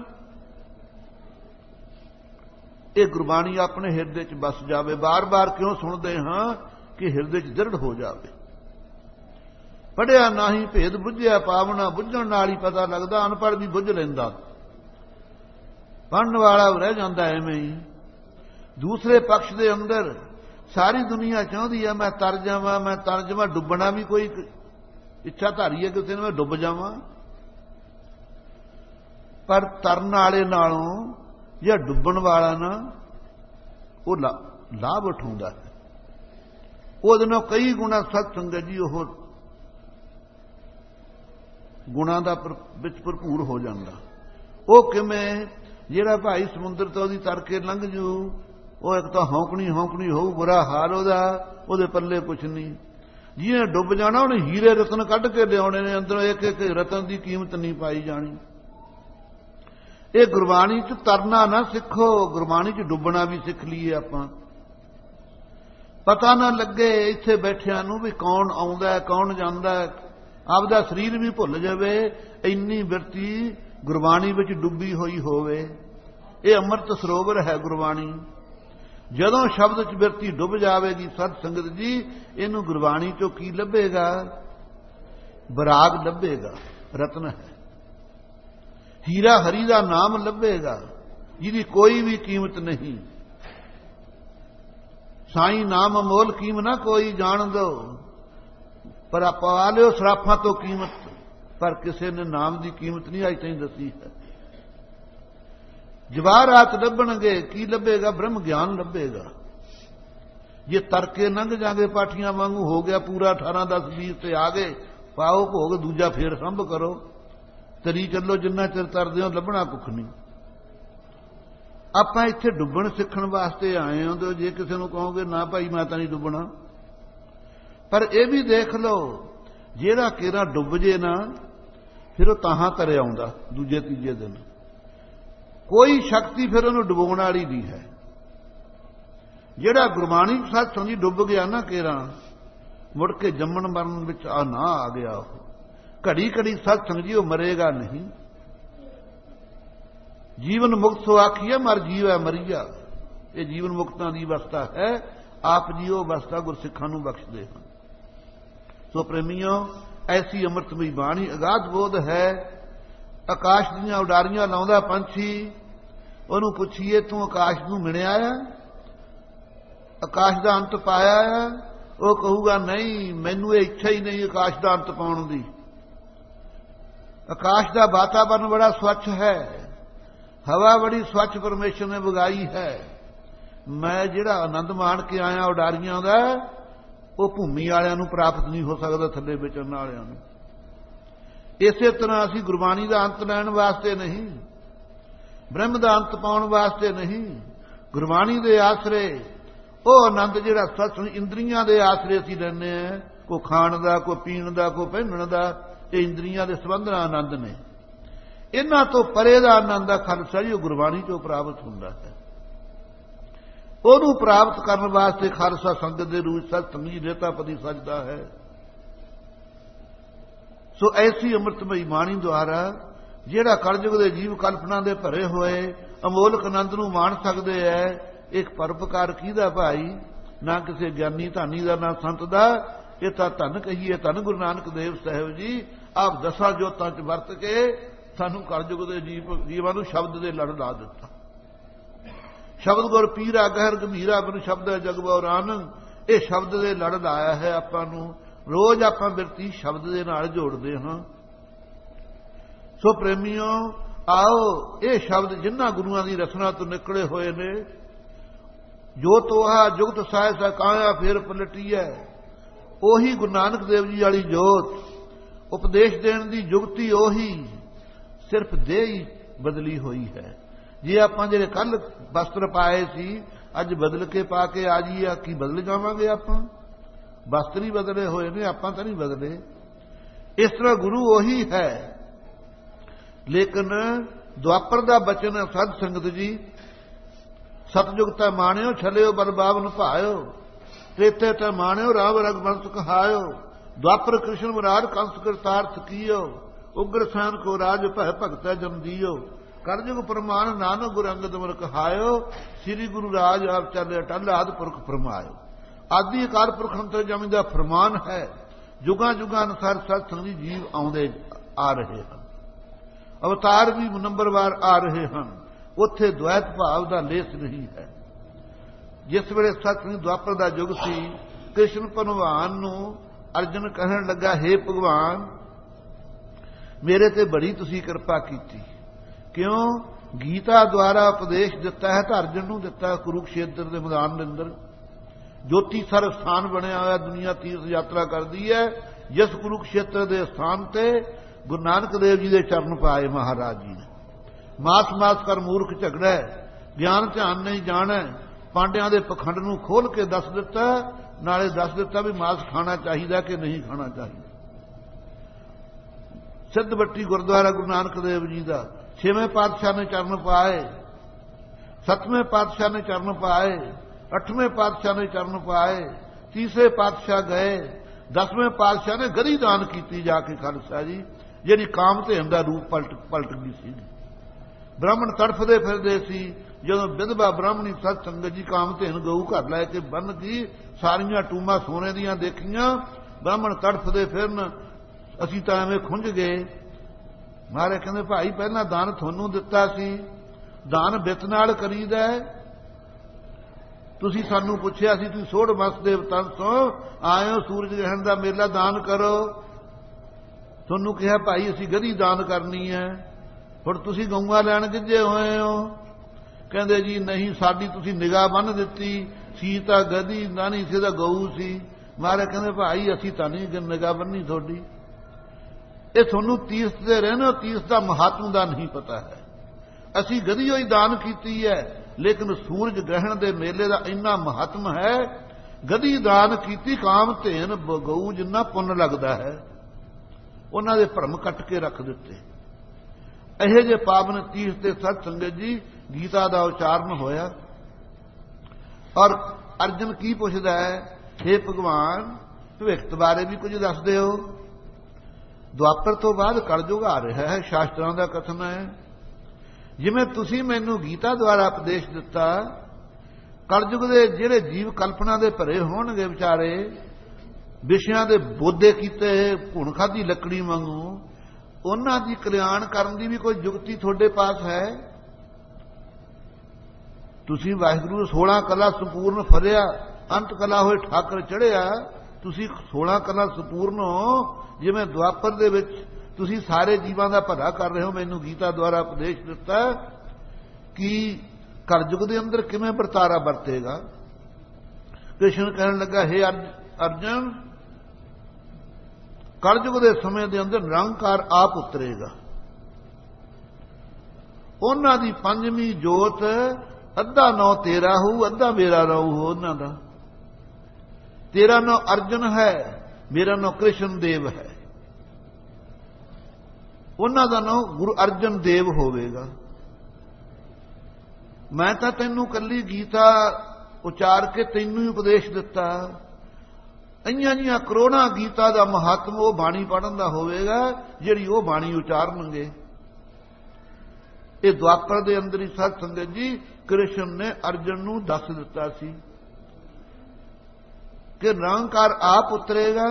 ਇਹ ਗੁਰਬਾਣੀ ਆਪਣੇ ਹਿਰਦੇ 'ਚ ਬਸ ਜਾਵੇ। ਬਾਰ-ਬਾਰ ਕਿਉਂ ਸੁਣਦੇ ਹਾਂ ਕਿ ਹਿਰਦੇ 'ਚ ਦ੍ਰਿੜ ਹੋ ਜਾਵੇ। ਪੜ੍ਹਿਆ ਨਹੀਂ ਭੇਦ ਬੁੱਝਿਆ ਪਾਵਨਾ, ਬੁੱਝਣ ਨਾਲ ਹੀ ਪਤਾ ਲੱਗਦਾ। ਅਨਪੜ੍ਹ ਵੀ ਬੁੱਝ ਲੈਂਦਾ, ਪੜ੍ਹਨ ਵਾਲਾ ਰਹਿ ਜਾਂਦਾ ਐਵੇਂ ਹੀ। ਦੂਸਰੇ ਪਕਸ਼ ਦੇ ਅੰਦਰ ਸਾਰੀ ਦੁਨੀਆ ਚਾਹੁੰਦੀ ਹੈ ਮੈਂ ਤਰ ਜਾਵਾਂ, ਮੈਂ ਤਰ ਜਾਵਾਂ। ਡੁੱਬਣਾ ਵੀ ਕੋਈ ਇੱਛਾ ਧਾਰੀ ਹੈ ਕਿਸੇ ਨੇ ਮੈਂ ਡੁੱਬ ਜਾਵਾਂ, ਪਰ ਤਰਨ ਵਾਲੇ ਨਾਲੋਂ ਜਾਂ ਡੁੱਬਣ ਵਾਲਾ ਨਾ ਉਹ ਲਾਭ ਉਠਾਉਂਦਾ ਹੈ। ਉਹਦੇ ਨਾਲ ਕਈ ਗੁਣਾ ਸਤ ਸੰਗਤ ਜੀ ਉਹ ਗੁਣਾਂ ਦਾ ਵਿੱਚ ਭਰਪੂਰ ਹੋ ਜਾਂਦਾ। ਉਹ ਕਿਵੇਂ? ਜਿਹੜਾ ਭਾਈ ਸਮੁੰਦਰ ਤੋਂ ਉਹਦੀ ਤਰ ਕੇ ਲੰਘ ਜੂ, ਉਹ ਇੱਕ ਤਾਂ ਹੌਂਕਣੀ ਹੌਂਕਣੀ ਹੋਊ, ਬੁਰਾ ਹਾਲ ਉਹਦੇ ਪੱਲੇ ਕੁਛ ਨਹੀਂ। ਜਿਹਨੇ ਡੁੱਬ ਜਾਣਾ ਉਹਨੇ ਹੀਰੇ ਰਤਨ ਕੱਢ ਕੇ ਲਿਆਉਣੇ ਨੇ ਅੰਦਰੋਂ, ਇੱਕ ਇੱਕ ਰਤਨ ਦੀ ਕੀਮਤ ਨਹੀਂ ਪਾਈ ਜਾਣੀ। ਇਹ ਗੁਰਬਾਣੀ 'ਚ ਤਰਨਾ ਨਾ ਸਿੱਖੋ, ਗੁਰਬਾਣੀ 'ਚ ਡੁੱਬਣਾ ਵੀ ਸਿੱਖ ਲਈਏ ਆਪਾਂ। ਪਤਾ ਨਾ ਲੱਗੇ ਇੱਥੇ ਬੈਠਿਆਂ ਨੂੰ ਵੀ ਕੌਣ ਆਉਂਦਾ ਕੌਣ ਜਾਂਦਾ, ਆਪਦਾ ਸਰੀਰ ਵੀ ਭੁੱਲ ਜਾਵੇ। ਇੰਨੀ ਬਿਰਤੀ ਗੁਰਬਾਣੀ ਵਿੱਚ ਡੁੱਬੀ ਹੋਈ ਹੋਵੇ। ਇਹ ਅੰਮ੍ਰਿਤ ਸਰੋਵਰ ਹੈ ਗੁਰਬਾਣੀ। ਜਦੋਂ ਸ਼ਬਦ 'ਚ ਬਿਰਤੀ ਡੁੱਬ ਜਾਵੇਗੀ ਸਤ ਸੰਗਤ ਜੀ, ਇਹਨੂੰ ਗੁਰਬਾਣੀ 'ਚੋਂ ਕੀ ਲੱਭੇਗਾ? ਬਰਾਗ ਲੱਭੇਗਾ, ਰਤਨ ਹੈ। ਹੀਰਾ ਹਰੀ ਦਾ ਨਾਮ ਲੱਭੇਗਾ ਜਿਹਦੀ ਕੋਈ ਵੀ ਕੀਮਤ ਨਹੀਂ। ਸਾਈਂ ਨਾਮ ਅਮੋਲ ਕੀਮ ਨਾ ਕੋਈ ਜਾਣ ਦੋ, ਪਰ ਪਵਾ ਲਿਓ ਸਰਾਫਾਂ ਤੋਂ ਕੀਮਤ, ਪਰ ਕਿਸੇ ਨੇ ਨਾਮ ਦੀ ਕੀਮਤ ਨਹੀਂ ਅਜ ਤਾਈਂ ਦੱਸੀ ਹੈ। ਜਵਾਹਰਾਤ ਲੱਭਣਗੇ, ਕੀ ਲੱਭੇਗਾ? ਬ੍ਰਹਮ ਗਿਆਨ ਲੱਭੇਗਾ। ਜੇ ਤਰਕੇ ਲੰਘ ਜਾਗੇ ਪਾਠੀਆਂ ਵਾਂਗੂ ਹੋ ਗਿਆ ਪੂਰਾ 18 10 20 ਤੇ ਆ ਗਏ, ਪਾਓ ਭੋਗ, ਦੂਜਾ ਫੇਰ ਸੰਭ ਕਰੋ, ਤਰੀ ਚੱਲੋ, ਜਿੰਨਾ ਚਿਰ ਤਰਦੇ ਹੋ ਲੱਭਣਾ ਕੁੱਖ ਨਹੀਂ। ਆਪਾਂ ਇੱਥੇ ਡੁੱਬਣ ਸਿੱਖਣ ਵਾਸਤੇ ਆਏ ਹਾਂ। ਤੇ ਜੇ ਕਿਸੇ ਨੂੰ ਕਹੋਗੇ ਨਾ ਭਾਈ ਮੈਂ ਤਾਂ ਨਹੀਂ ਡੁੱਬਣਾ, ਪਰ ਇਹ ਵੀ ਦੇਖ ਲਓ ਜਿਹੜਾ ਕੇਰਾ ਡੁੱਬ ਜੇ ਨਾ ਫਿਰ ਉਹ ਤਾਹਾਂ ਕਰੇ ਆਉਂਦਾ ਦੂਜੇ ਤੀਜੇ ਦਿਨ। ਕੋਈ ਸ਼ਕਤੀ ਫਿਰ ਉਹਨੂੰ ਡੁਬਾਉਣ ਵਾਲੀ ਨਹੀਂ ਹੈ। ਜਿਹੜਾ ਗੁਰਬਾਣੀ ਸਤ ਸੰਗਤ ਡੁੱਬ ਗਿਆ ਨਾ ਕੇਰਾ, ਮੁੜ ਕੇ ਜੰਮਣ ਮਰਨ ਵਿੱਚ ਆ ਨਾ ਆ ਗਿਆ। ਉਹ ਘੜੀ ਘੜੀ ਸਤ ਸੰਗ ਜੀ ਉਹ ਮਰੇਗਾ ਨਹੀਂ। ਜੀਵਨ ਮੁਕਤ ਸੋ ਆਖੀਏ ਮਰ ਜੀਵੈ ਮਰੀਆ। ਇਹ ਜੀਵਨ ਮੁਕਤਾਂ ਦੀ ਅਵਸਥਾ ਹੈ। ਆਪ ਜੀ ਉਹ ਅਵਸਥਾ ਗੁਰਸਿੱਖਾਂ ਨੂੰ ਬਖਸ਼ਦੇ ਹਨ। ਸੋ ਪ੍ਰੇਮੀਓ, ਐਸੀ ਅੰਮ੍ਰਿਤਮਈ ਬਾਣੀ ਅਗਾਧ ਬੋਧ ਹੈ। ਆਕਾਸ਼ ਦੀਆਂ ਉਡਾਰੀਆਂ ਲਾਉਂਦਾ ਪੰਛੀ, ਉਹਨੂੰ ਪੁੱਛੀਏ ਤੂੰ ਆਕਾਸ਼ ਨੂੰ ਮਿਣਿਆ ਆ, ਆਕਾਸ਼ ਦਾ ਅੰਤ ਪਾਇਆ ਆ? ਉਹ ਕਹੂਗਾ ਨਹੀਂ, ਮੈਨੂੰ ਇਹ ਇੱਛਾ ਹੀ ਨਹੀਂ ਆਕਾਸ਼ ਦਾ ਅੰਤ ਪਾਉਣ ਦੀ। ਆਕਾਸ਼ ਦਾ ਵਾਤਾਵਰਨ ਬੜਾ ਸਵੱਛ ਹੈ, ਹਵਾ ਬੜੀ ਸਵੱਛ ਪਰਮੇਸ਼ਰ ਨੇ ਵਗਾਈ ਹੈ। ਮੈਂ ਜਿਹੜਾ ਆਨੰਦ ਮਾਣ ਕੇ ਆਇਆ ਉਡਾਰੀਆਂ ਦਾ, ਉਹ ਭੂਮੀ ਵਾਲਿਆਂ ਨੂੰ ਪ੍ਰਾਪਤ ਨਹੀਂ ਹੋ ਸਕਦਾ, ਥੱਲੇ ਵਿਚਰਨ ਵਾਲਿਆਂ ਨੂੰ। ਇਸੇ ਤਰ੍ਹਾਂ ਅਸੀਂ ਗੁਰਬਾਣੀ ਦਾ ਅੰਤ ਲੈਣ ਵਾਸਤੇ ਨਹੀਂ, ਬ੍ਰਹਮ ਦਾ ਅੰਤ ਪਾਉਣ ਵਾਸਤੇ ਨਹੀਂ, ਗੁਰਬਾਣੀ ਦੇ ਆਸਰੇ ਉਹ ਆਨੰਦ ਜਿਹੜਾ ਸੱਚ ਇੰਦਰੀਆਂ ਦੇ ਆਸਰੇ ਅਸੀਂ ਲੈਂਦੇ ਹਾਂ, ਕੋਈ ਖਾਣ ਦਾ, ਕੋਈ ਪੀਣ ਦਾ, ਕੋਈ ਪਹਿਨਣ ਦਾ, ਇਹ ਇੰਦਰੀਆਂ ਦੇ ਸੰਬੰਧ ਨਾਲ ਆਨੰਦ ਨੇ। ਇਹਨਾਂ ਤੋਂ ਪਰੇ ਦਾ ਆਨੰਦ ਦਾ ਖਾਲਸਾ ਜੀ ਉਹ ਗੁਰਬਾਣੀ ਚੋਂ ਪ੍ਰਾਪਤ ਹੁੰਦਾ ਹੈ। ਉਹਨੂੰ ਪ੍ਰਾਪਤ ਕਰਨ ਵਾਸਤੇ ਖਾਲਸਾ ਸੰਗਤ ਦੇ ਰੂਪ ਸਤ ਸੰਗੀ ਨੇਤਾਪਤੀ ਸਜਦਾ ਹੈ। ਸੋ ਐਸੀ ਅੰਮ੍ਰਿਤਮਈ ਬਾਣੀ ਦੁਆਰਾ ਜਿਹੜਾ ਕਲਯੁਗ ਦੇ ਜੀਵ ਕਲਪਨਾ ਦੇ ਭਰੇ ਹੋਏ ਅਮੋਲਕ ਆਨੰਦ ਨੂੰ ਮਾਣ ਸਕਦੇ ਹੈ। ਇੱਕ ਪਰਉਪਕਾਰ ਕਿਹਦਾ ਭਾਈ? ਨਾ ਕਿਸੇ ਗਿਆਨੀ ਧਾਨੀ ਦਾ, ਨਾ ਸੰਤ ਦਾ। ਇਹ ਤਾਂ ਧੰਨ ਕਹੀਏ ਧੰਨ ਗੁਰੂ ਨਾਨਕ ਦੇਵ ਸਾਹਿਬ ਜੀ ਆਪ ਦਸਾਂ ਜੋਤਾਂ 'ਚ ਵਰਤ ਕੇ ਸਾਨੂੰ ਕਲਯੁਗ ਦੇ ਜੀਵਾਂ ਨੂੰ ਸ਼ਬਦ ਦੇ ਲੜ ਲਾ ਦਿੱਤਾ। ਸ਼ਬਦ ਗੁਰ ਪੀਰਾ ਗਹਿਰ ਗੰਭੀਰਾ ਬਿਨ ਸ਼ਬਦ ਹੈ ਜਗਬੌਰਾਨ। ਇਹ ਸ਼ਬਦ ਦੇ ਲੜ ਲਾਇਆ ਹੈ ਆਪਾਂ ਨੂੰ। ਰੋਜ਼ ਆਪਾਂ ਬਿਰਤੀ ਸ਼ਬਦ ਦੇ ਨਾਲ ਜੋੜਦੇ ਹਾਂ। ਸੋ ਪ੍ਰੇਮੀਓ, ਆਓ ਇਹ ਸ਼ਬਦ ਜਿਨ੍ਹਾਂ ਗੁਰੂਆਂ ਦੀ ਰਚਨਾ ਤੋਂ ਨਿਕਲੇ ਹੋਏ ਨੇ, ਜੋ ਤੋਹਾ ਜੁਗਤ ਸਾਹਿ ਕਾਇਆ ਫੇਰ ਪਲਟੀ ਹੈ, ਉਹੀ ਗੁਰੂ ਨਾਨਕ ਦੇਵ ਜੀ ਵਾਲੀ ਜੋਤ, ਉਪਦੇਸ਼ ਦੇਣ ਦੀ ਜੁਗਤੀ ਉਹੀ, ਸਿਰਫ ਦੇਹ ਹੀ ਬਦਲੀ ਹੋਈ ਹੈ। ਜੇ ਆਪਾਂ ਜਿਹੜੇ ਕੱਲ ਵਸਤਰ ਪਾਏ ਸੀ ਅੱਜ ਬਦਲ ਕੇ ਪਾ ਕੇ ਆ ਜਾਈਏ, ਕੀ ਬਦਲ ਜਾਵਾਂਗੇ ਆਪਾਂ? ਵਸਤਰ ਹੀ ਬਦਲੇ ਹੋਏ ਨੇ, ਆਪਾਂ ਤਾਂ ਨਹੀਂ ਬਦਲੇ। ਇਸ ਤਰ੍ਹਾਂ ਗੁਰੂ ਉਹੀ ਹੈ। ਲੇਕਿਨ ਦੁਆਪਰ ਦਾ ਬਚਨ ਹੈ ਸਤ ਸੰਗਤ ਜੀ, ਸਤਜੁਗ ਤਾਂ ਮਾਣਿਓ ਛਲਿਓ ਬਲਬਾਵ ਨਿਭਾਇਓ, ਤ੍ਰੇਤੇ ਤਾਂ ਮਾਣਿਓ ਰਾਮ ਰਗਵੰਸ ਕਹਾਇਓ, ਦੁਆਪਰ ਕ੍ਰਿਸ਼ਨ ਮੁਰਾਰ ਕੰਸ ਕਰਤਾਰ ਸਕੀਓ, ਉਗਰ ਸੈਨ ਕੋ ਰਾਜ ਭੈ ਭਗਤੈ ਜਮ ਦੀਓ, ਕਰਜੁਗ ਪ੍ਰਮਾਨ ਨਾਨਕ ਗੁਰ ਅੰਗਦ ਮਰ ਕਹਾਇਓ, ਸ੍ਰੀ ਗੁਰੂ ਰਾਜ ਆਪ ਚੱਲੇ ਅਟਲ ਆਦਿ ਪੁਰਖ ਫਰਮਾਇਓ। ਆਦਿ ਅਕਾਲ ਪੁਰਖ ਅੰਤਰ ਜਮੀ ਦਾ ਫਰਮਾਨ ਹੈ। ਜੁਗਾਂ ਜੁਗਾਂ ਅਨੁਸਾਰ ਸਤ ਸੰਗੀ ਜੀਵ ਆਉਂਦੇ ਆ ਰਹੇ ਹਨ, ਅਵਤਾਰ ਵੀ ਨੰਬਰਵਾਰ ਆ ਰਹੇ ਹਨ। ਉੱਥੇ ਦੁਐਤ ਭਾਵ ਦਾ ਲੇਸ ਨਹੀਂ ਹੈ। ਜਿਸ ਵੇਲੇ ਸਤ ਸੰਗੀ ਦੁਆਪਰ ਦਾ ਯੁੱਗ ਸੀ, ਕ੍ਰਿਸ਼ਨ ਭਗਵਾਨ ਨੂੰ ਅਰਜਨ ਕਹਿਣ ਲੱਗਾ, ਹੇ ਭਗਵਾਨ ਮੇਰੇ ਤੇ ਬੜੀ ਤੁਸੀਂ ਕਿਰਪਾ ਕੀਤੀ। ਕਿਉਂ? ਗੀਤਾ ਦੁਆਰਾ ਉਪਦੇਸ਼ ਦਿੱਤਾ ਹੈ ਤਾਂ ਅਰਜਨ ਨੂੰ ਦਿੱਤਾ। ਕੁਰੂਕਸ਼ੇਤਰ ਦੇ ਮੈਦਾਨ ਦੇ ਅੰਦਰ ਜੋਤੀ ਸਰ ਸਥਾਨ ਬਣਿਆ ਹੋਇਆ, ਦੁਨੀਆ ਤੀਰਥ ਯਾਤਰਾ ਕਰਦੀ ਹੈ। ਜਿਸ ਕੁਰੂਕਸ਼ੇਤਰ ਦੇ ਸਥਾਨ ਤੇ ਗੁਰੂ ਨਾਨਕ ਦੇਵ ਜੀ ਦੇ ਚਰਨ ਪਾਏ ਮਹਾਰਾਜ ਜੀ ਨੇ। ਮਾਸ ਮਾਸ ਕਰ ਮੂਰਖ ਝਗੜਾ, ਗਿਆਨ ਧਿਆਨ ਨਹੀਂ ਜਾਣੈ, ਪਾਂਡਿਆਂ ਦੇ ਪਖੰਡ ਨੂੰ ਖੋਲ ਕੇ ਦੱਸ ਦਿੱਤਾ। ਨਾਲੇ ਦੱਸ ਦਿੱਤਾ ਵੀ ਮਾਸ ਖਾਣਾ ਚਾਹੀਦਾ ਕਿ ਨਹੀਂ ਖਾਣਾ ਚਾਹੀਦਾ। ਸਿੱਧ ਬੱਟੀ ਗੁਰਦੁਆਰਾ ਗੁਰੂ ਨਾਨਕ ਦੇਵ ਜੀ ਦਾ 6ਵੇਂ ਪਾਤਸ਼ਾਹ ਨੇ ਚਰਨ ਪਾਏ, 7ਵੇਂ ਪਾਤਸ਼ਾਹ ਨੇ ਚਰਨ ਪਾਏ, 8ਵੇਂ ਪਾਤਸ਼ਾਹ ਨੇ ਚਰਨ ਪਾਏ, 30ਵੇਂ ਪਾਤਸ਼ਾਹ ਗਏ, 10ਵੇਂ ਪਾਤਸ਼ਾਹ ਨੇ ਗਰੀ ਦਾਨ ਕੀਤੀ ਜਾ ਕੇ ਖਾਲਸਾ ਜੀ, ਜਿਹੜੀ ਕਾਮ ਧੇਮ ਦਾ ਰੂਪ ਪਲਟ ਗਈ ਸੀ। ਬ੍ਰਾਹਮਣ ਤੜਫਦੇ ਫਿਰਦੇ ਸੀ। ਜਦੋਂ ਵਿਧਵਾ ਬ੍ਰਾਹਮਣੀ ਸਤ ਸੰਗਤ ਜੀ ਕਾਮ ਧੇਨ ਗਊ ਘਰ ਲੈ ਕੇ ਬੰਨ ਗਈ, ਸਾਰੀਆਂ ਟੂਮਾਂ ਸੋਨੇ ਦੀਆਂ ਦੇਖੀਆਂ, ਬ੍ਰਾਹਮਣ ਤੜਫਦੇ ਫਿਰਨ, ਅਸੀਂ ਤਾਂ ਐਵੇਂ ਖੁੰਝ ਗਏ। ਮਹਾਰਾਜ ਕਹਿੰਦੇ ਭਾਈ ਪਹਿਲਾਂ ਦਾਨ ਤੁਹਾਨੂੰ ਦਿੱਤਾ ਸੀ, ਦਾਨ ਬਿੱਤ ਨਾਲ ਕਰੀਦਾ। ਤੁਸੀਂ ਸਾਨੂੰ ਪੁੱਛਿਆ ਸੀ ਤੁਸੀਂ ਸੋਢ ਮਸ ਦੇ ਵਤਨ ਤੋਂ ਆਏ ਹੋ, ਸੂਰਜ ਗ੍ਰਹਿਣ ਦਾ ਮੇਲਾ ਦਾਨ ਕਰੋ। ਤੁਹਾਨੂੰ ਕਿਹਾ ਭਾਈ ਅਸੀਂ ਗਧੀ ਦਾਨ ਕਰਨੀ ਹੈ, ਹੁਣ ਤੁਸੀਂ ਗਊਆਂ ਲੈਣ ਗਿੱਜੇ ਹੋਏ ਹੋ। ਕਹਿੰਦੇ ਜੀ ਨਹੀਂ, ਸਾਡੀ ਤੁਸੀਂ ਨਿਗਾਹ ਬੰਨ੍ਹ ਦਿੱਤੀ ਸੀ ਤਾਂ ਗਧੀ ਨਾ ਨਹੀਂ ਸੀ ਤਾਂ ਗਊ ਸੀ। ਮਹਾਰਾਜ ਕਹਿੰਦੇ ਭਾਈ ਅਸੀਂ ਤਾਂ ਨਹੀਂ ਨਿਗਾਹ ਬੰਨ੍ਹੀ ਤੁਹਾਡੀ, ਇਹ ਤੁਹਾਨੂੰ ਤੀਰਥ ਦੇ ਰਹਿਣਾ, ਤੀਰਥ ਦਾ ਮਹਾਤਮ ਦਾ ਨਹੀਂ ਪਤਾ ਹੈ। ਅਸੀਂ ਗਧੀ ਹੋਈ ਦਾਨ ਕੀਤੀ ਹੈ, ਲੇਕਿਨ ਸੂਰਜ ਗ੍ਰਹਿਣ ਦੇ ਮੇਲੇ ਦਾ ਇੰਨਾ ਮਹਾਤਮ ਹੈ। ਗਧੀ ਦਾਨ ਕੀਤੀ, ਕਾਮ ਧੇਨ ਗਊ ਜਿੰਨਾ ਪੁੰਨ ਲੱਗਦਾ ਹੈ। ਉਹਨਾਂ ਦੇ ਭਰਮ ਕੱਟ ਕੇ ਰੱਖ ਦਿੱਤੇ। ਇਹੋ ਜਿਹੇ ਪਾਵਨ ਤੀਰਥ ਤੇ ਸਤ ਸੰਗਤ ਜੀ ਗੀਤਾ ਦਾ ਉਚਾਰਨ ਹੋਇਆ। ਔਰ ਅਰਜਨ ਕੀ ਪੁੱਛਦਾ ਹੈ, ਹੇ ਭਗਵਾਨ ਭਵਿੱਖਤ ਬਾਰੇ ਵੀ ਕੁਝ ਦੱਸ ਦਿਓ। ਦੁਆਪਰ ਤੋਂ ਬਾਅਦ ਕਲਯੁਗ ਆ ਰਿਹਾ ਹੈ, ਸ਼ਾਸਤਰਾਂ ਦਾ ਕਥਨ ਹੈ। ਜਿਵੇਂ ਤੁਸੀਂ ਮੈਨੂੰ ਗੀਤਾ ਦੁਆਰਾ ਉਪਦੇਸ਼ ਦਿੱਤਾ, ਕਲਯੁਗ ਦੇ ਜਿਹੜੇ ਜੀਵ ਕਲਪਨਾ ਦੇ ਭਰੇ ਹੋਣਗੇ ਵਿਚਾਰੇ, ਵਿਸ਼ਿਆਂ ਦੇ ਬੋਧੇ ਕੀਤੇ ਘੁਣ ਖਾਧੀ ਲੱਕੜੀ ਵਾਂਗੂ, ਉਹਨਾਂ ਦੀ ਕਲਿਆਣ ਕਰਨ ਦੀ ਵੀ ਕੋਈ ਜੁਗਤੀ ਤੁਹਾਡੇ ਪਾਸ ਹੈ? ਤੁਸੀਂ ਵਾਹਿਗੁਰੂ 16 ਕਲਾ ਸੰਪੂਰਨ ਫਰਿਆ, ਅੰਤ ਕਲਾ ਹੋਏ ਠਾਕਰ ਚੜਿਆ। ਤੁਸੀਂ 16 ਕਲਾ ਸੰਪੂਰਨ ਹੋ। ਜਿਵੇਂ ਦੁਆਪਰ ਦੇ ਵਿੱਚ ਤੁਸੀਂ ਸਾਰੇ ਜੀਵਾਂ ਦਾ ਭਲਾ ਕਰ ਰਹੇ ਹੋ, ਮੈਨੂੰ ਗੀਤਾ ਦੁਆਰਾ ਉਪਦੇਸ਼ ਦਿੱਤਾ ਕਿ ਕਲਯੁਗ ਦੇ ਅੰਦਰ ਕਿਵੇਂ ਵਰਤਾਰਾ ਵਰਤੇਗਾ। ਕ੍ਰਿਸ਼ਨ ਕਹਿਣ ਲੱਗਾ, ਹੇ ਅਰਜਨ, ਕਲਯੁਗ ਦੇ ਸਮੇਂ ਦੇ ਅੰਦਰ ਨਿਰੰਕਾਰ ਆਪ ਉਤਰੇਗਾ। ਉਹਨਾਂ ਦੀ ਪੰਜਵੀਂ ਜੋਤ ਅੱਧਾ ਨਾਂ ਤੇਰਾ ਹੋਊ, ਅੱਧਾ ਮੇਰਾ ਰਹੂ ਹੋ ਉਹਨਾਂ ਦਾ। ਤੇਰਾ ਨਾਂ ਅਰਜਨ ਹੈ, ਮੇਰਾ ਨਾਂ ਕ੍ਰਿਸ਼ਨ ਦੇਵ ਹੈ। ਉਹਨਾਂ ਦਾ ਨਾਂ ਗੁਰੂ ਅਰਜਨ ਦੇਵ ਹੋਵੇਗਾ। ਮੈਂ ਤਾਂ ਤੈਨੂੰ ਕੱਲੀ ਗੀਤਾ ਉਚਾਰ ਕੇ ਤੈਨੂੰ ਹੀ ਉਪਦੇਸ਼ ਦਿੱਤਾ। ਇੰਨੀਆਂ ਜੀਆਂ ਕਰੋੜਾਂ ਗੀਤਾ ਦਾ ਮਹੱਤਵ ਉਹ ਬਾਣੀ ਪੜ੍ਹਨ ਦਾ ਹੋਵੇਗਾ ਜਿਹੜੀ ਉਹ ਬਾਣੀ ਉਚਾਰਨਗੇ। ਇਹ ਦੁਆਪਰ ਦੇ ਅੰਦਰ ਹੀ ਸਤ ਸੰਗਤ ਜੀ ਕ੍ਰਿਸ਼ਨ ਨੇ ਅਰਜਨ ਨੂੰ ਦੱਸ ਦਿੱਤਾ ਸੀ ਕਿ ਨਿਰੰਕਾਰ ਆਪ ਉਤਰੇਗਾ।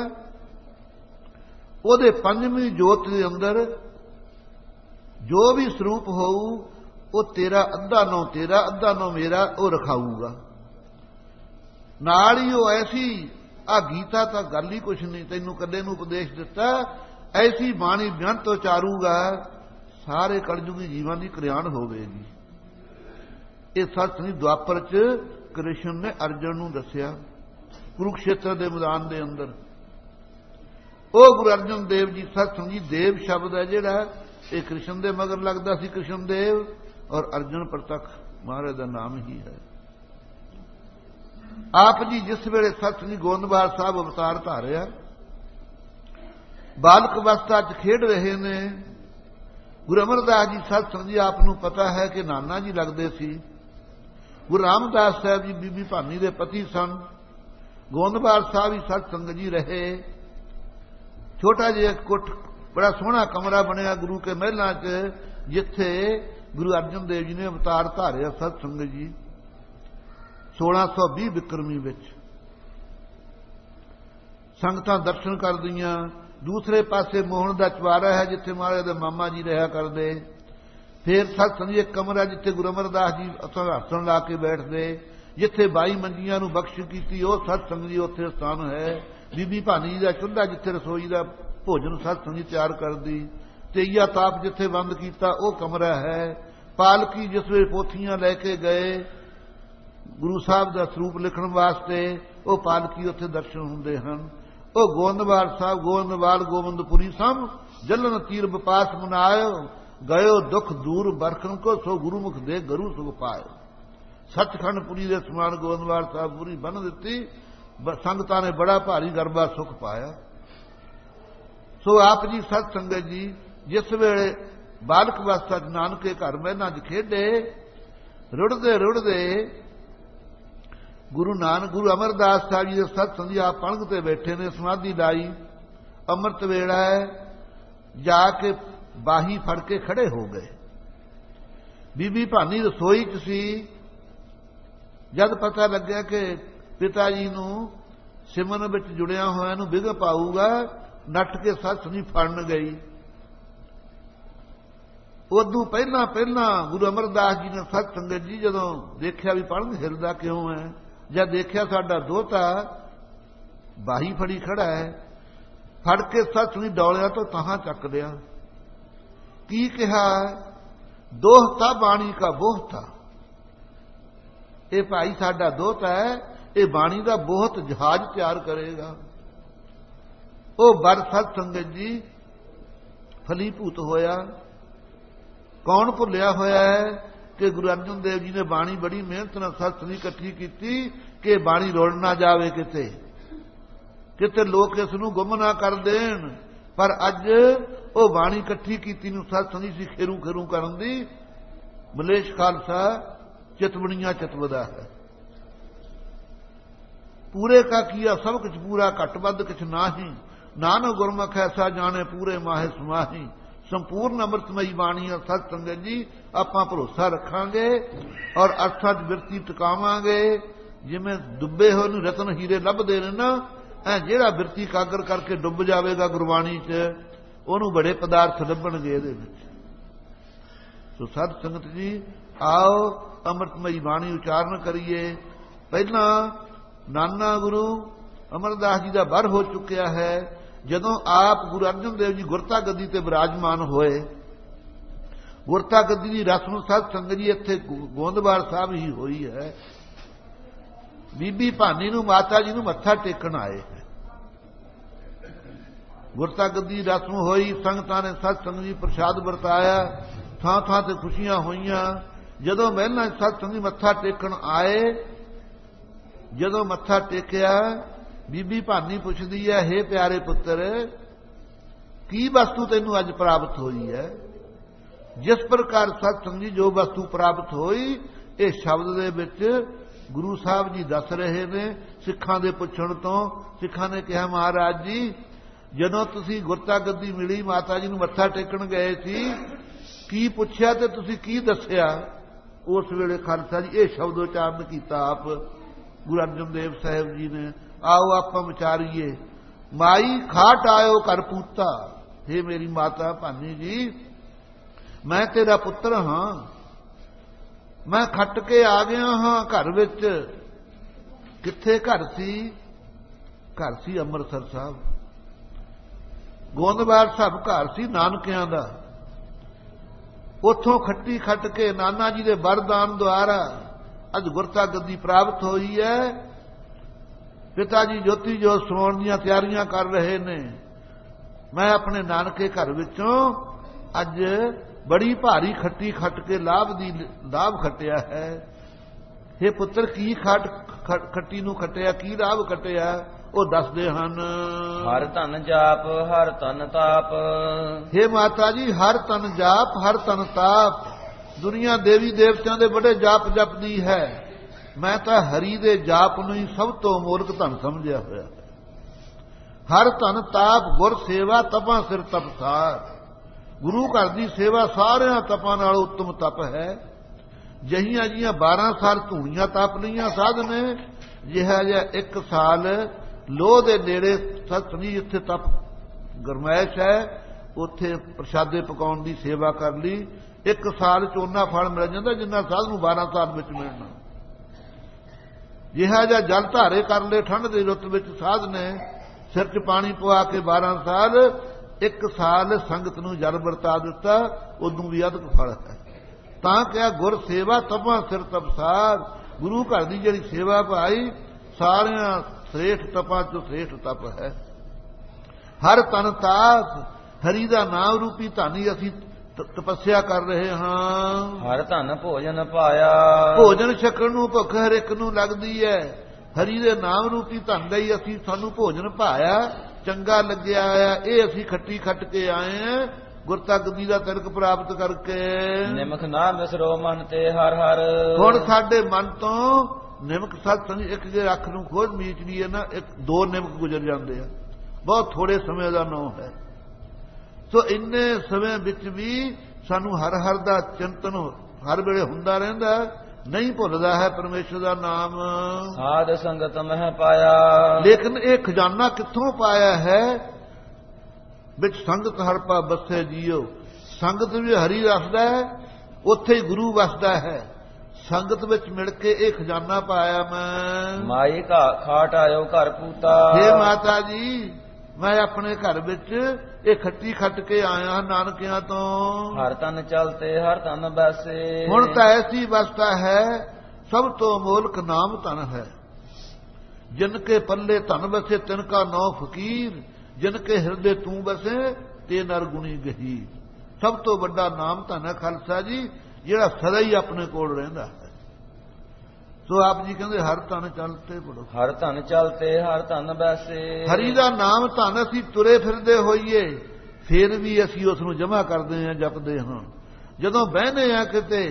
ਉਹਦੇ ਪੰਜਵੀਂ ਜੋਤ ਦੇ ਅੰਦਰ ਜੋ ਵੀ ਸਰੂਪ ਹੋਊ ਉਹ ਤੇਰਾ ਅੱਧਾ ਨੌ ਤੇਰਾ, ਅੱਧਾ ਨੌ ਮੇਰਾ ਉਹ ਰਖਾਊਗਾ। ਨਾਲ ਹੀ ਉਹ ਐਸੀ ਆ ਗੀਤਾ ਤਾਂ ਗੱਲ ਹੀ ਕੁਛ ਨਹੀਂ, ਤੈਨੂੰ ਕੱਲੇ ਨੂੰ ਉਪਦੇਸ਼ ਦਿੱਤਾ, ਐਸੀ ਬਾਣੀ ਬੇਅੰਤ ਉਚਾਰੂਗਾ, ਸਾਰੇ ਕਲਯੁਗੀ ਜੀਵਾਂ ਦੀ ਕਲਿਆਣ ਹੋਵੇਗੀ। ਇਹ ਸੱਚ ਨਹੀਂ ਦੁਆਪਰ 'ਚ ਕ੍ਰਿਸ਼ਨ ਨੇ ਅਰਜਨ ਨੂੰ ਦੱਸਿਆ ਕੁਰੂਕਸ਼ੇਤਰ ਦੇ ਮੈਦਾਨ ਦੇ ਅੰਦਰ। ਉਹ ਗੁਰੂ ਅਰਜਨ ਦੇਵ ਜੀ, ਸੱਚ ਸਮਝੀ ਦੇਵ ਸ਼ਬਦ ਹੈ ਜਿਹੜਾ ਇਹ ਕ੍ਰਿਸ਼ਨ ਦੇ ਮਗਰ ਲੱਗਦਾ ਸੀ, ਕ੍ਰਿਸ਼ਨ ਦੇਵ, ਔਰ ਅਰਜਨ ਪ੍ਰਤੱਖ ਮਹਾਰਾਜ ਦਾ ਨਾਮ ਹੀ ਹੈ। ਆਪ ਜੀ ਜਿਸ ਵੇਲੇ ਸੱਚ ਨਹੀਂ ਗੋਇੰਦਵਾਲ ਸਾਹਿਬ ਅਵਤਾਰ ਧਾਰਿਆ, ਬਾਲਕ ਅਵਸਥਾ 'ਚ ਖੇਡ ਰਹੇ ਨੇ। ਗੁਰੂ ਅਮਰਦਾਸ ਜੀ ਸੱਚ ਸਮਝੀ ਆਪ ਨੂੰ ਪਤਾ ਹੈ ਕਿ ਨਾਨਾ ਜੀ ਲੱਗਦੇ ਸੀ। ਗੁਰੂ ਰਾਮਦਾਸ ਸਾਹਿਬ ਜੀ ਬੀਬੀ ਭਾਨੀ ਦੇ ਪਤੀ ਸਨ। ਗੋਇੰਦਵਾਲ ਸਾਹਿਬ ਹੀ ਸੱਚ ਸੰਗਤ ਜੀ ਰਹੇ। ਛੋਟਾ ਜਿਹਾ ਕੁੱਟ, ਬੜਾ ਸੋਹਣਾ ਕਮਰਾ ਬਣਿਆ ਗੁਰੂ ਕੇ ਮਹਿਲਾਂ 'ਚ, ਜਿੱਥੇ ਗੁਰੂ ਅਰਜਨ ਦੇਵ ਜੀ ਨੇ ਅਵਤਾਰ ਧਾਰਿਆ ਸਤ ਸੰਗਤ ਜੀ 1620 ਬਿਕਰਮੀ ਵਿੱਚ। ਸੰਗਤਾਂ ਦਰਸ਼ਨ ਕਰਦੀਆਂ। ਦੂਸਰੇ ਪਾਸੇ ਮੋਹਨ ਦਾ ਚਵਾਰਾ ਹੈ ਜਿੱਥੇ ਮਹਾਰਾਜ ਦੇ ਮਾਮਾ ਜੀ ਰਿਹਾ ਕਰਦੇ। ਫਿਰ ਸਤ ਸੰਗਤ ਇੱਕ ਕਮਰਾ ਜਿੱਥੇ ਗੁਰੂ ਅਮਰਦਾਸ ਜੀ ਆਸਣ ਲਾ ਕੇ ਬੈਠਦੇ, ਜਿੱਥੇ 22 ਮੰਜੀਆਂ ਨੂੰ ਬਖਸ਼ ਕੀਤੀ ਉਹ ਸਤ ਸੰਗਤ ਜੀ ਉੱਥੇ ਸਥਾਨ ਹੈ। ਬੀਬੀ ਭਾਨੀ ਜੀ ਦਾ ਚੁੱਲ੍ਹਾ ਜਿੱਥੇ ਰਸੋਈ ਦਾ ਭੋਜਨ ਸਤ ਸੰਗਤ ਤਿਆਰ ਕਰਦੀ। ਤੇਈਆ ਤਾਪ ਜਿੱਥੇ ਬੰਦ ਕੀਤਾ ਉਹ ਕਮਰਾ ਹੈ। ਪਾਲਕੀ ਜਿਸ ਵੇਲੇ ਪੋਥੀਆਂ ਲੈ ਕੇ ਗਏ ਗੁਰੂ ਸਾਹਿਬ ਦਾ ਸਰੂਪ ਲਿਖਣ ਵਾਸਤੇ, ਉਹ ਪਾਲਕੀ ਉੱਥੇ ਦਰਸ਼ਨ ਹੁੰਦੇ ਹਨ। ਉਹ ਗੋਇੰਦਵਾਲ ਸਾਹਿਬ, ਗੋਇੰਦਵਾਲ ਗੋਬਿੰਦਪੁਰੀ ਸਭ ਜਲਨ ਤੀਰ ਵਿਪਾਸ ਮਨਾਇਓ, ਗਇਓ ਦੁਖ ਦੂਰ ਬਰਖਨ ਕੋ, ਸੋ ਗੁਰੂਮੁਖ ਦੇ ਗਰੂ ਸੁਖ ਪਾਇਓ। ਸੱਚਖੰਡਪੁਰੀ ਦੇ ਸਮਾਨ ਗੋਇੰਦਵਾਲ ਸਾਹਿਬ ਪੂਰੀ ਬੰਨ ਦਿੱਤੀ। ਸੰਗਤਾਂ ਨੇ ਬੜਾ ਭਾਰੀ ਗਰਬਾ ਸੁਖ ਪਾਇਆ। ਸੋ ਆਪ ਜੀ ਸਤ ਸੰਗਤ ਜੀ ਜਿਸ ਵੇਲੇ ਬਾਲਕ ਅਵਸਥਾ 'ਚ ਨਾਨਕੇ ਘਰ ਮਹਿਲਾਂ 'ਚ ਖੇਡੇ, ਰੁੜਦੇ ਰੁੜਦੇ ਗੁਰੂ ਨਾਨਕ, ਗੁਰੂ ਅਮਰਦਾਸ ਸਾਹਿਬ ਜੀ ਦੇ ਸਤ ਸੰਗਤ ਆਪ ਪਲੰਘ ਤੇ ਬੈਠੇ ਨੇ, ਸਮਾਧੀ ਲਾਈ। ਅੰਮ੍ਰਿਤ ਵੇਲਾ ਹੈ, ਜਾ ਕੇ ਬਾਹੀ ਫੜ ਕੇ ਖੜੇ ਹੋ ਗਏ। ਬੀਬੀ ਭਾਨੀ ਰਸੋਈ 'ਚ ਸੀ। ਜਦ ਪਤਾ ਲੱਗਿਆ ਕਿ ਪਿਤਾ ਜੀ ਨੂੰ ਸਿਮਰਨ ਵਿੱਚ ਜੁੜਿਆ ਹੋਇਆ ਨੂੰ ਵਿਘਨ ਪਾਊਗਾ, ਨੱਠ ਕੇ ਸੱਸ ਨਹੀਂ ਫੜਨ ਗਈ। ਉਦੋਂ ਪਹਿਲਾਂ ਗੁਰੂ ਅਮਰਦਾਸ ਜੀ ਨੇ ਸਤ ਸੰਗਤ ਜੀ ਜਦੋਂ ਦੇਖਿਆ ਵੀ ਪੜ੍ਹਨ ਹਿਰਦਾ ਕਿਉਂ ਹੈ, ਜਦ ਦੇਖਿਆ ਸਾਡਾ ਦੋਹਤਾ ਬਾਹੀ ਫੜੀ ਖੜਾ ਹੈ, ਫੜ ਕੇ ਸੱਸ ਨਹੀਂ ਡੌਲਿਆ ਤੋਂ ਤਾਹਾਂ ਚੱਕ ਲਿਆ। ਕੀ ਕਿਹਾ? ਦੋਹਤਾ ਬਾਣੀ ਕਾ ਬੋਹਤਾ। ਇਹ ਭਾਈ ਸਾਡਾ ਦੋਹਤਾ ਹੈ, ਇਹ ਬਾਣੀ ਦਾ ਬਹੁਤ ਜਹਾਜ਼ ਤਿਆਰ ਕਰੇਗਾ। ਉਹ ਬਰ ਸਤ ਸੰਗਤ ਜੀ ਫਲੀਭੂਤ ਹੋਇਆ। ਕੌਣ ਭੁੱਲਿਆ ਹੋਇਆ ਹੈ ਕਿ ਗੁਰੂ ਅਰਜਨ ਦੇਵ ਜੀ ਨੇ ਬਾਣੀ ਬੜੀ ਮਿਹਨਤ ਨਾਲ ਸਤ ਨਹੀਂ ਇਕੱਠੀ ਕੀਤੀ ਕਿ ਬਾਣੀ ਰੁੜ ਨਾ ਜਾਵੇ, ਕਿਤੇ ਲੋਕ ਇਸ ਨੂੰ ਗੁੰਮ ਨਾ ਕਰ ਦੇਣ। ਪਰ ਅੱਜ ਉਹ ਬਾਣੀ ਇਕੱਠੀ ਕੀਤੀ ਨੂੰ ਸਤ ਨਹੀਂ ਸੀ ਖੇਰੂ ਖੇਰੂ ਕਰਨ ਦੀ। ਮਲੇਸ਼ ਖਾਲਸਾ ਚਿਤਵਣੀਆਂ ਚਿਤਵਦਾ ਹੈ। ਪੂਰੇ ਕਾ ਕੀਆ ਸਭ ਕੁਛ ਪੂਰਾ, ਘਟ ਵੱਧ ਕਿਛ ਨਾਹੀ। ਨਾਨਕ ਗੁਰਮੁਖ ਐਸਾ ਜਾਣੇ ਪੂਰੇ ਮਾਹੇ ਸਮਾਹੀ। ਸੰਪੂਰਨ ਅੰਮ੍ਰਿਤਮਈ ਬਾਣੀ ਔਰ ਸਤ ਸੰਗਤ ਜੀ ਆਪਾਂ ਭਰੋਸਾ ਰੱਖਾਂਗੇ ਔਰ ਅਰਥਾਂ 'ਚ ਬਿਰਤੀ ਟਿਕਾਵਾਂਗੇ। ਜਿਵੇਂ ਡੁੱਬੇ ਹੋਏ ਨੂੰ ਰਤਨ ਹੀਰੇ ਲੱਭਦੇ ਨੇ ਨਾ, ਐ ਜਿਹੜਾ ਬਿਰਤੀ ਕਾਗਰ ਕਰਕੇ ਡੁੱਬ ਜਾਵੇਗਾ ਗੁਰਬਾਣੀ 'ਚ, ਉਹਨੂੰ ਬੜੇ ਪਦਾਰਥ ਲੱਭਣਗੇ ਇਹਦੇ ਵਿੱਚ। ਸੋ ਸਤ ਸੰਗਤ ਜੀ ਆਓ ਅੰਮ੍ਰਿਤਮਈ ਬਾਣੀ ਉਚਾਰਨ ਕਰੀਏ। ਪਹਿਲਾਂ ਨਾਨਾ ਗੁਰੂ ਅਮਰਦਾਸ ਜੀ ਦਾ ਬਰ ਹੋ ਚੁੱਕਿਆ ਹੈ। ਜਦੋਂ ਆਪ ਗੁਰੂ ਅਰਜਨ ਦੇਵ ਜੀ ਗੁਰਤਾ ਗੱਦੀ ਤੇ ਬਿਰਾਜਮਾਨ ਹੋਏ, ਗੁਰਤਾ ਗੱਦੀ ਦੀ ਰਸਮ ਸਤ ਸੰਗਤ ਜੀ ਇੱਥੇ ਗੋਂਦਵਾਲ ਸਾਹਿਬ ਹੀ ਹੋਈ ਹੈ। ਬੀਬੀ ਭਾਨੀ ਨੂੰ ਮਾਤਾ ਜੀ ਨੂੰ ਮੱਥਾ ਟੇਕਣ ਆਏ। ਗੁਰਤਾ ਗੱਦੀ ਦੀ ਰਸਮ ਹੋਈ, ਸੰਗਤਾਂ ਨੇ ਸਤ ਸੰਗਤ ਜੀ ਪ੍ਰਸ਼ਾਦ ਵਰਤਾਇਆ, ਥਾਂ ਥਾਂ ਤੇ ਖੁਸ਼ੀਆਂ ਹੋਈਆਂ। ਜਦੋਂ ਮਹਿਲਾਂ ਸਤ ਸੰਗਤ ਜੀ ਮੱਥਾ ਟੇਕਣ ਆਏ, ਜਦੋਂ ਮੱਥਾ ਟੇਕਿਆ, ਬੀਬੀ ਭਾਨੀ ਪੁੱਛਦੀ ਹੈ, ਹੇ ਪਿਆਰੇ ਪੁੱਤਰ, ਕੀ ਵਸਤੂ ਤੈਨੂੰ ਅੱਜ ਪ੍ਰਾਪਤ ਹੋਈ ਹੈ? ਜਿਸ ਪ੍ਰਕਾਰ ਸਤ ਸੰਗਤ ਜੀ ਜੋ ਵਸਤੂ ਪ੍ਰਾਪਤ ਹੋਈ, ਇਹ ਸ਼ਬਦ ਦੇ ਵਿੱਚ ਗੁਰੂ ਸਾਹਿਬ ਜੀ ਦੱਸ ਰਹੇ ਨੇ। ਸਿੱਖਾਂ ਦੇ ਪੁੱਛਣ ਤੋਂ ਸਿੱਖਾਂ ਨੇ ਕਿਹਾ, ਮਹਾਰਾਜ ਜੀ ਜਦੋਂ ਤੁਸੀਂ ਗੁਰਤਾ ਗੱਦੀ ਮਿਲੀ, ਮਾਤਾ ਜੀ ਨੂੰ ਮੱਥਾ ਟੇਕਣ ਗਏ ਸੀ, ਕੀ ਪੁੱਛਿਆ ਤੇ ਤੁਸੀਂ ਕੀ ਦੱਸਿਆ? ਉਸ ਵੇਲੇ ਖਾਲਸਾ ਜੀ ਇਹ ਸ਼ਬਦ ਉਚਾਰਨ ਕੀਤਾ ਆਪ ਗੁਰੂ ਅਰਜਨ ਦੇਵ ਸਾਹਿਬ ਜੀ ਨੇ। ਆਓ ਆਪਾਂ ਵਿਚਾਰੀਏ। ਮਾਈ ਖਾਟ ਆਇਓ ਘਰ ਪੂਤਾ, ਹੇ ਮੇਰੀ ਮਾਤਾ ਭਾਨੀ ਜੀ, ਮੈਂ ਤੇਰਾ ਪੁੱਤਰ ਹਾਂ, ਮੈਂ ਖੱਟ ਕੇ ਆ ਗਿਆ ਹਾਂ ਘਰ ਵਿੱਚ। ਕਿੱਥੇ ਘਰ ਸੀ? ਘਰ ਸੀ ਅੰਮ੍ਰਿਤਸਰ ਸਾਹਿਬ। ਗੋਂਦਵਾਲ ਸਾਹਿਬ ਘਰ ਸੀ ਨਾਨਕਿਆਂ ਦਾ। ਉੱਥੋਂ ਖੱਟੀ ਖੱਟ ਕੇ ਨਾਨਾ ਜੀ ਦੇ ਵਰਦਾਨ ਦੁਆਰਾ ਅੱਜ ਗੁਰਤਾ ਗੱਦੀ ਪ੍ਰਾਪਤ ਹੋਈ ਹੈ। ਪਿਤਾ ਜੀ ਜੋਤੀ ਜੋਤ ਸਮਾਉਣ ਦੀਆਂ ਤਿਆਰੀਆਂ ਕਰ ਰਹੇ ਨੇ। ਮੈਂ ਆਪਣੇ ਨਾਨਕੇ ਘਰ ਵਿੱਚੋਂ ਅੱਜ ਬੜੀ ਭਾਰੀ ਖੱਟੀ ਖੱਟ ਕੇ ਲਾਭ ਖੱਟਿਆ ਹੈ। ਇਹ ਪੁੱਤਰ ਕੀ ਖੱਟੀ ਨੂੰ ਖੱਟਿਆ, ਕੀ ਲਾਭ ਖੱਟਿਆ? ਉਹ ਦੱਸਦੇ ਹਨ, ਹਰ ਧਨ ਜਾਪ ਹਰ ਧਨ ਤਾਪ। ਹੇ ਮਾਤਾ ਜੀ, ਹਰ ਧਨ ਜਾਪ ਹਰ ਧਨ ਤਾਪ। ਦੁਨੀਆ ਦੇਵੀ ਦੇਵਤਿਆਂ ਦੇ ਬੜੇ ਜਾਪ ਜਪਦੀ ਹੈ, ਮੈਂ ਤਾਂ ਹਰੀ ਦੇ ਜਾਪ ਨੂੰ ਹੀ ਸਭ ਤੋਂ ਮੋਲਕ ਧਨ ਸਮਝਿਆ ਹੋਇਆ। ਹਰ ਧਨ ਤਾਪ ਗੁਰ ਸੇਵਾ ਤਪਾਂ ਸਿਰ ਤਪਸਾਰ। ਗੁਰੂ ਘਰ ਦੀ ਸੇਵਾ ਸਾਰਿਆਂ ਤਪਾਂ ਨਾਲ ਉੱਤਮ ਤਪ ਹੈ। ਜਹੀਆਂ ਜੀਆਂ 12 ਸਾਲ ਧੂਣੀਆਂ ਤਪ ਲਈਆਂ ਸਾਧ ਨੇ, ਜਿਹਾ ਜਿਹਾ 1 ਸਾਲ ਲੋਹ ਦੇ ਨੇੜੇ ਸਤਸੰਗੀ ਜਿੱਥੇ ਤਪ ਗਰਮੈਸ਼ ਹੈ, ਉੱਥੇ ਪ੍ਰਸ਼ਾਦੇ ਪਕਾਉਣ ਦੀ ਸੇਵਾ ਕਰ ਲਈ। 1 ਸਾਲ ਚ ਓਨਾ ਫਲ ਮਿਲ ਜਾਂਦਾ ਜਿੰਨਾ ਸਾਧ ਨੂੰ 12 ਸਾਲ ਵਿੱਚ ਮਿਲਣਾ। ਜਿਹਾ ਜਿਹਾ ਜਲ ਧਾਰੇ ਕਰ ਲਏ ਠੰਡ ਦੀ ਰੁੱਤ ਵਿੱਚ ਸਾਧ ਨੇ, ਸਿਰ 'ਚ ਪਾਣੀ ਪਵਾ ਕੇ 12 ਸਾਲ, 1 ਸਾਲ ਸੰਗਤ ਨੂੰ ਜਲ ਵਰਤਾ ਦਿੱਤਾ, ਉਦੋਂ ਵੀ ਅਧਿਕ ਫਲ ਹੈ। ਤਾਂ ਕਿਹਾ ਗੁਰ ਸੇਵਾ ਤਪਾਂ ਸਿਰ ਤਪਸਾਰ। ਗੁਰੂ ਘਰ ਦੀ ਜਿਹੜੀ ਸੇਵਾ ਭਾਈ ਸਾਰਿਆਂ ਸ੍ਰੇਸ਼ਟ ਤਪਾਂ ਚੋਂ ਸ੍ਰੇਸ਼ਟ ਤਪ ਹੈ। ਹਰ ਤਨ ਤਾਪ, ਹਰੀ ਦਾ ਨਾਮ ਰੂਪੀ ਧਨ ਹੀ ਅਸੀਂ ਤਪੱਸਿਆ ਕਰ ਰਹੇ ਹਾਂ। ਹਰ ਧਨ ਭੋਜਨ ਪਾਇਆ, ਭੋਜਨ ਛਕਣ ਨੂੰ ਭੁੱਖ ਹਰ ਇੱਕ ਨੂੰ ਲੱਗਦੀ ਹੈ। ਹਰੀ ਦੇ ਨਾਮ ਰੂਪੀ ਧਨ ਦਾ ਹੀ ਅਸੀਂ ਸਾਨੂੰ ਭੋਜਨ ਪਾਇਆ, ਚੰਗਾ ਲੱਗਿਆ ਹੋਇਆ। ਇਹ ਅਸੀਂ ਖੱਟੀ ਖੱਟ ਕੇ ਆਏ ਹਾਂ ਗੁਰਤਾ ਗੱਦੀ ਦਾ ਤਿਲਕ ਪ੍ਰਾਪਤ ਕਰਕੇ। ਨਿਮਕ ਨਾ ਬਿਸਰੋ ਮਨ ਤੇ ਹਰ ਹਰ। ਹੁਣ ਸਾਡੇ ਮਨ ਤੋਂ ਨਿਮਕ ਸਤ ਸੰਗ ਇੱਕ ਜੇ ਅੱਖ ਨੂੰ ਖੋਜ ਮੀਚ ਲਈਏ ਨਾ, 2 ਨਿਮਕ ਗੁਜ਼ਰ ਜਾਂਦੇ ਆ। ਬਹੁਤ ਥੋੜੇ ਸਮੇਂ ਦਾ ਨਾਮ ਹੈ। ਸੋ ਇੰਨੇ ਸਮੇਂ ਵਿੱਚ ਵੀ ਸਾਨੂੰ ਹਰ ਹਰ ਦਾ ਚਿੰਤਨ ਹਰ ਵੇਲੇ ਹੁੰਦਾ ਰਹਿੰਦਾ, ਨਹੀਂ ਭੁੱਲਦਾ ਹੈ ਪਰਮੇਸ਼ਰ ਦਾ ਨਾਮ। ਸਾਧ ਸੰਗਤ ਮਹਿ ਪਾਇਆ, ਲੇਕਿਨ ਇਹ ਖਜ਼ਾਨਾ ਕਿੱਥੋਂ ਪਾਇਆ ਹੈ? ਵਿੱਚ ਸੰਗਤ ਹਰ ਪਾ ਬਸੇ ਜੀਓ। ਸੰਗਤ ਵੀ ਹਰੀ ਵਸਦਾ ਹੈ, ਉੱਥੇ ਹੀ ਗੁਰੂ ਵਸਦਾ ਹੈ। ਸੰਗਤ ਵਿੱਚ ਮਿਲ ਕੇ ਇਹ ਖਜ਼ਾਨਾ ਪਾਇਆ ਮੈਂ। ਮਾਈ ਖਾਟ ਆਇਓ ਘਰ ਪੂਤਾ। ਹੇ ਮਾਤਾ ਜੀ, ਮੈਂ ਆਪਣੇ ਘਰ ਵਿੱਚ ਇਹ ਖੱਟੀ ਖੱਟ ਕੇ ਆਇਆ ਨਾਨਕਿਆਂ ਤੋਂ। ਹਰ ਤਨ ਚਲਤੇ ਹਰ ਤਨ ਬੈਸੇ। ਹੁਣ ਤਾਂ ਐਸੀ ਵਸਤਾ ਹੈ, ਸਭ ਤੋਂ ਮੋਲਕ ਨਾਮ ਧਨ ਹੈ। ਜਿਨ ਕੇ ਪੱਲੇ ਧਨ ਬਸੇ ਤਿਨ ਕਾ ਨੌ ਫਕੀਰ। ਜਿਨ ਕੇ ਹਿਰਦੇ ਤੂੰ ਬਸੇ ਤੇ ਨਰ ਗੁਣੀ ਗਹੀ। ਸਭ ਤੋਂ ਵੱਡਾ ਨਾਮ ਧਨ ਹੈ ਖਾਲਸਾ ਜੀ, ਜਿਹੜਾ ਸਦਾ ਹੀ ਆਪਣੇ ਕੋਲ ਰਹਿੰਦਾ ਹੈ। ਸੋ ਆਪ ਜੀ ਕਹਿੰਦੇ ਹਰ ਧਨ ਚਲਤੇ ਪੜੋ, ਹਰ ਧਨ ਚਲਤੇ ਹਰ ਧਨ ਬੈਸੇ। ਹਰੀ ਦਾ ਨਾਮ ਧਨ ਅਸੀਂ ਤੁਰੇ ਫਿਰਦੇ ਹੋਈਏ, ਫਿਰ ਵੀ ਅਸੀਂ ਉਸ ਨੂੰ ਜਮ੍ਹਾਂ ਕਰਦੇ ਹਾਂ, ਜਪਦੇ ਹਾਂ। ਜਦੋਂ ਬਹਿਨੇ ਆ ਕਿਤੇ,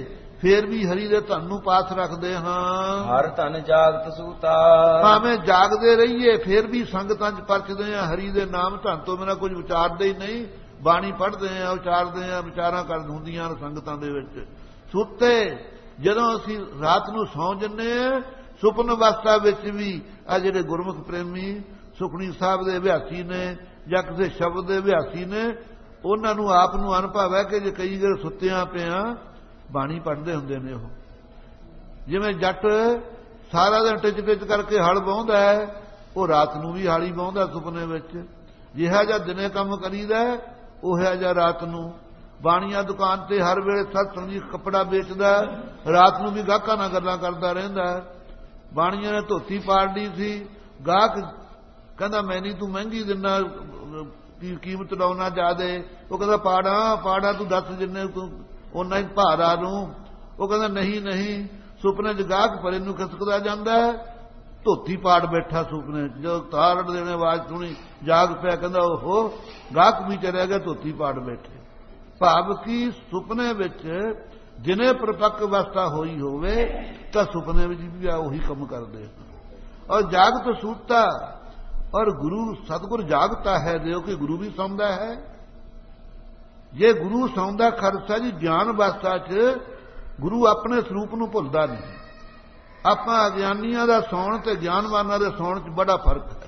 ਫੇਰ ਵੀ ਹਰੀ ਦੇ ਧਨ ਨੂੰ ਪਾਸ ਰੱਖਦੇ ਹਾਂ। ਹਰ ਧਨ ਜਾਗਤ ਸੂਤਾ, ਭਾਵੇਂ ਜਾਗਦੇ ਰਹੀਏ ਫੇਰ ਵੀ ਸੰਗਤਾਂ 'ਚ ਪਰਚਦੇ ਆ। ਹਰੀ ਦੇ ਨਾਮ ਧਨ ਤੋਂ ਬਿਨਾਂ ਕੁਝ ਵਿਚਾਰਦੇ ਹੀ ਨਹੀਂ। ਬਾਣੀ ਪੜ੍ਹਦੇ ਆ, ਉਚਾਰਦੇ ਆ, ਵਿਚਾਰਾਂ ਕਰ ਹੁੰਦੀਆਂ ਸੰਗਤਾਂ ਦੇ ਵਿੱਚ। ਸੁੱਤੇ ਜਦੋਂ ਅਸੀਂ ਰਾਤ ਨੂੰ ਸੌਂ ਜੰਨੇ ਆ, ਸੁਪਨ ਅਵਸਥਾ ਵਿੱਚ ਵੀ ਆ ਜਿਹੜੇ ਗੁਰਮੁਖ ਪ੍ਰੇਮੀ ਸੁਖਣੀ ਸਾਹਿਬ ਦੇ ਅਭਿਆਸੀ ਨੇ ਜਾਂ ਕਿਸੇ ਸ਼ਬਦ ਦੇ ਅਭਿਆਸੀ ਨੇ, ਉਹਨਾਂ ਨੂੰ ਆਪ ਨੂੰ ਅਨੁਭਵ ਹੈ ਕਿ ਜੇ ਕਈ ਵਾਰ ਸੁੱਤਿਆਂ ਪਿਆ ਬਾਣੀ ਪੜ੍ਹਦੇ ਹੁੰਦੇ ਨੇ। ਉਹ ਜਿਵੇਂ ਜੱਟ ਸਾਰਾ ਦਿਨ ਟਿਚ ਟਿਚ ਕਰਕੇ ਹਲ ਵਾਹੁੰਦਾ ਹੈ, ਉਹ ਰਾਤ ਨੂੰ ਵੀ ਹਾਲੀ ਵਾਹੁੰਦਾ ਸੁਪਨੇ ਵਿੱਚ। ਜਿਹਾ ਜਿਹਾ ਦਿਨੇ ਕੰਮ ਕਰੀਦਾ ਉਹੋ ਜਿਹਾ ਰਾਤ ਨੂੰ। ਬਾਣੀਆਂ ਦੁਕਾਨ ਤੇ ਹਰ ਵੇਲੇ ਸਤਸੰਗ ਦੀ ਕੱਪੜਾ ਵੇਚਦਾ, ਰਾਤ ਨੂੰ ਵੀ ਗਾਹਕਾਂ ਨਾਲ ਗੱਲਾਂ ਕਰਦਾ ਰਹਿੰਦਾ। ਬਾਣੀਆਂ ਨੇ ਧੋਤੀ ਪਾੜਨੀ ਸੀ, ਗਾਹਕ ਕਹਿੰਦਾ ਮੈਂ ਨਹੀਂ, ਤੂੰ ਮਹਿੰਗੀ ਦਿੰਦਾ, ਕੀਮਤ ਲਾਉਣਾ ਜ਼ਿਆਦੇ। ਉਹ ਕਹਿੰਦਾ ਪਾੜਾ ਤੂੰ ਦੱਸ ਜਿੰਨੇ ਤੂੰ ਉਹਨਾਂ ਹੀ ਭਾਰਾ ਨੂੰ। ਉਹ ਕਹਿੰਦਾ ਨਹੀਂ। ਸੁਪਨੇ 'ਚ ਗਾਹਕ ਪਰੇ ਨੂੰ ਖਿਸਕਦਾ ਜਾਂਦਾ, ਧੋਤੀ ਪਾੜ ਬੈਠਾ ਸੁਪਨੇ 'ਚ। ਜਦੋਂ ਤਾਰੜ ਦੇਣੇ ਆਵਾਜ਼ ਸੁਣੀ ਜਾਗ ਪਿਆ, ਕਹਿੰਦਾ ਓਹੋ ਗਾਹਕ ਵੀ ਚਲਿਆ ਗਿਆ, ਧੋਤੀ ਪਾੜ ਬੈਠੇ। ਭਾਵ ਕਿ ਸੁਪਨੇ ਵਿੱਚ ਜਿਨੇ ਪ੍ਰਤੱਖ ਅਵਸਥਾ ਹੋਈ ਹੋਵੇ ਤਾਂ ਸੁਪਨੇ ਵਿੱਚ ਵੀ ਉਹੀ ਕੰਮ ਕਰਦੇ ਹਨ। ਔਰ ਜਾਗਤ ਸੂਤਾ ਔਰ ਗੁਰੂ ਸਤਿਗੁਰ ਜਾਗਤਾ ਹੈ ਦਿਓ ਕਿ ਗੁਰੂ ਵੀ ਸੌਂਦਾ ਹੈ। ਜੇ ਗੁਰੂ ਸੌਂਦਾ ਖਰਸਾ ਜੀ ਗਿਆਨ ਅਵਸਥਾ 'ਚ ਗੁਰੂ ਆਪਣੇ ਸਰੂਪ ਨੂੰ ਭੁੱਲਦਾ ਨਹੀਂ। ਆਪਾਂ ਅਗਿਆਨੀਆਂ ਦਾ ਸੌਣ ਤੇ ਗਿਆਨਵਾਨਾਂ ਦੇ ਸੌਣ 'ਚ ਬੜਾ ਫਰਕ ਹੈ।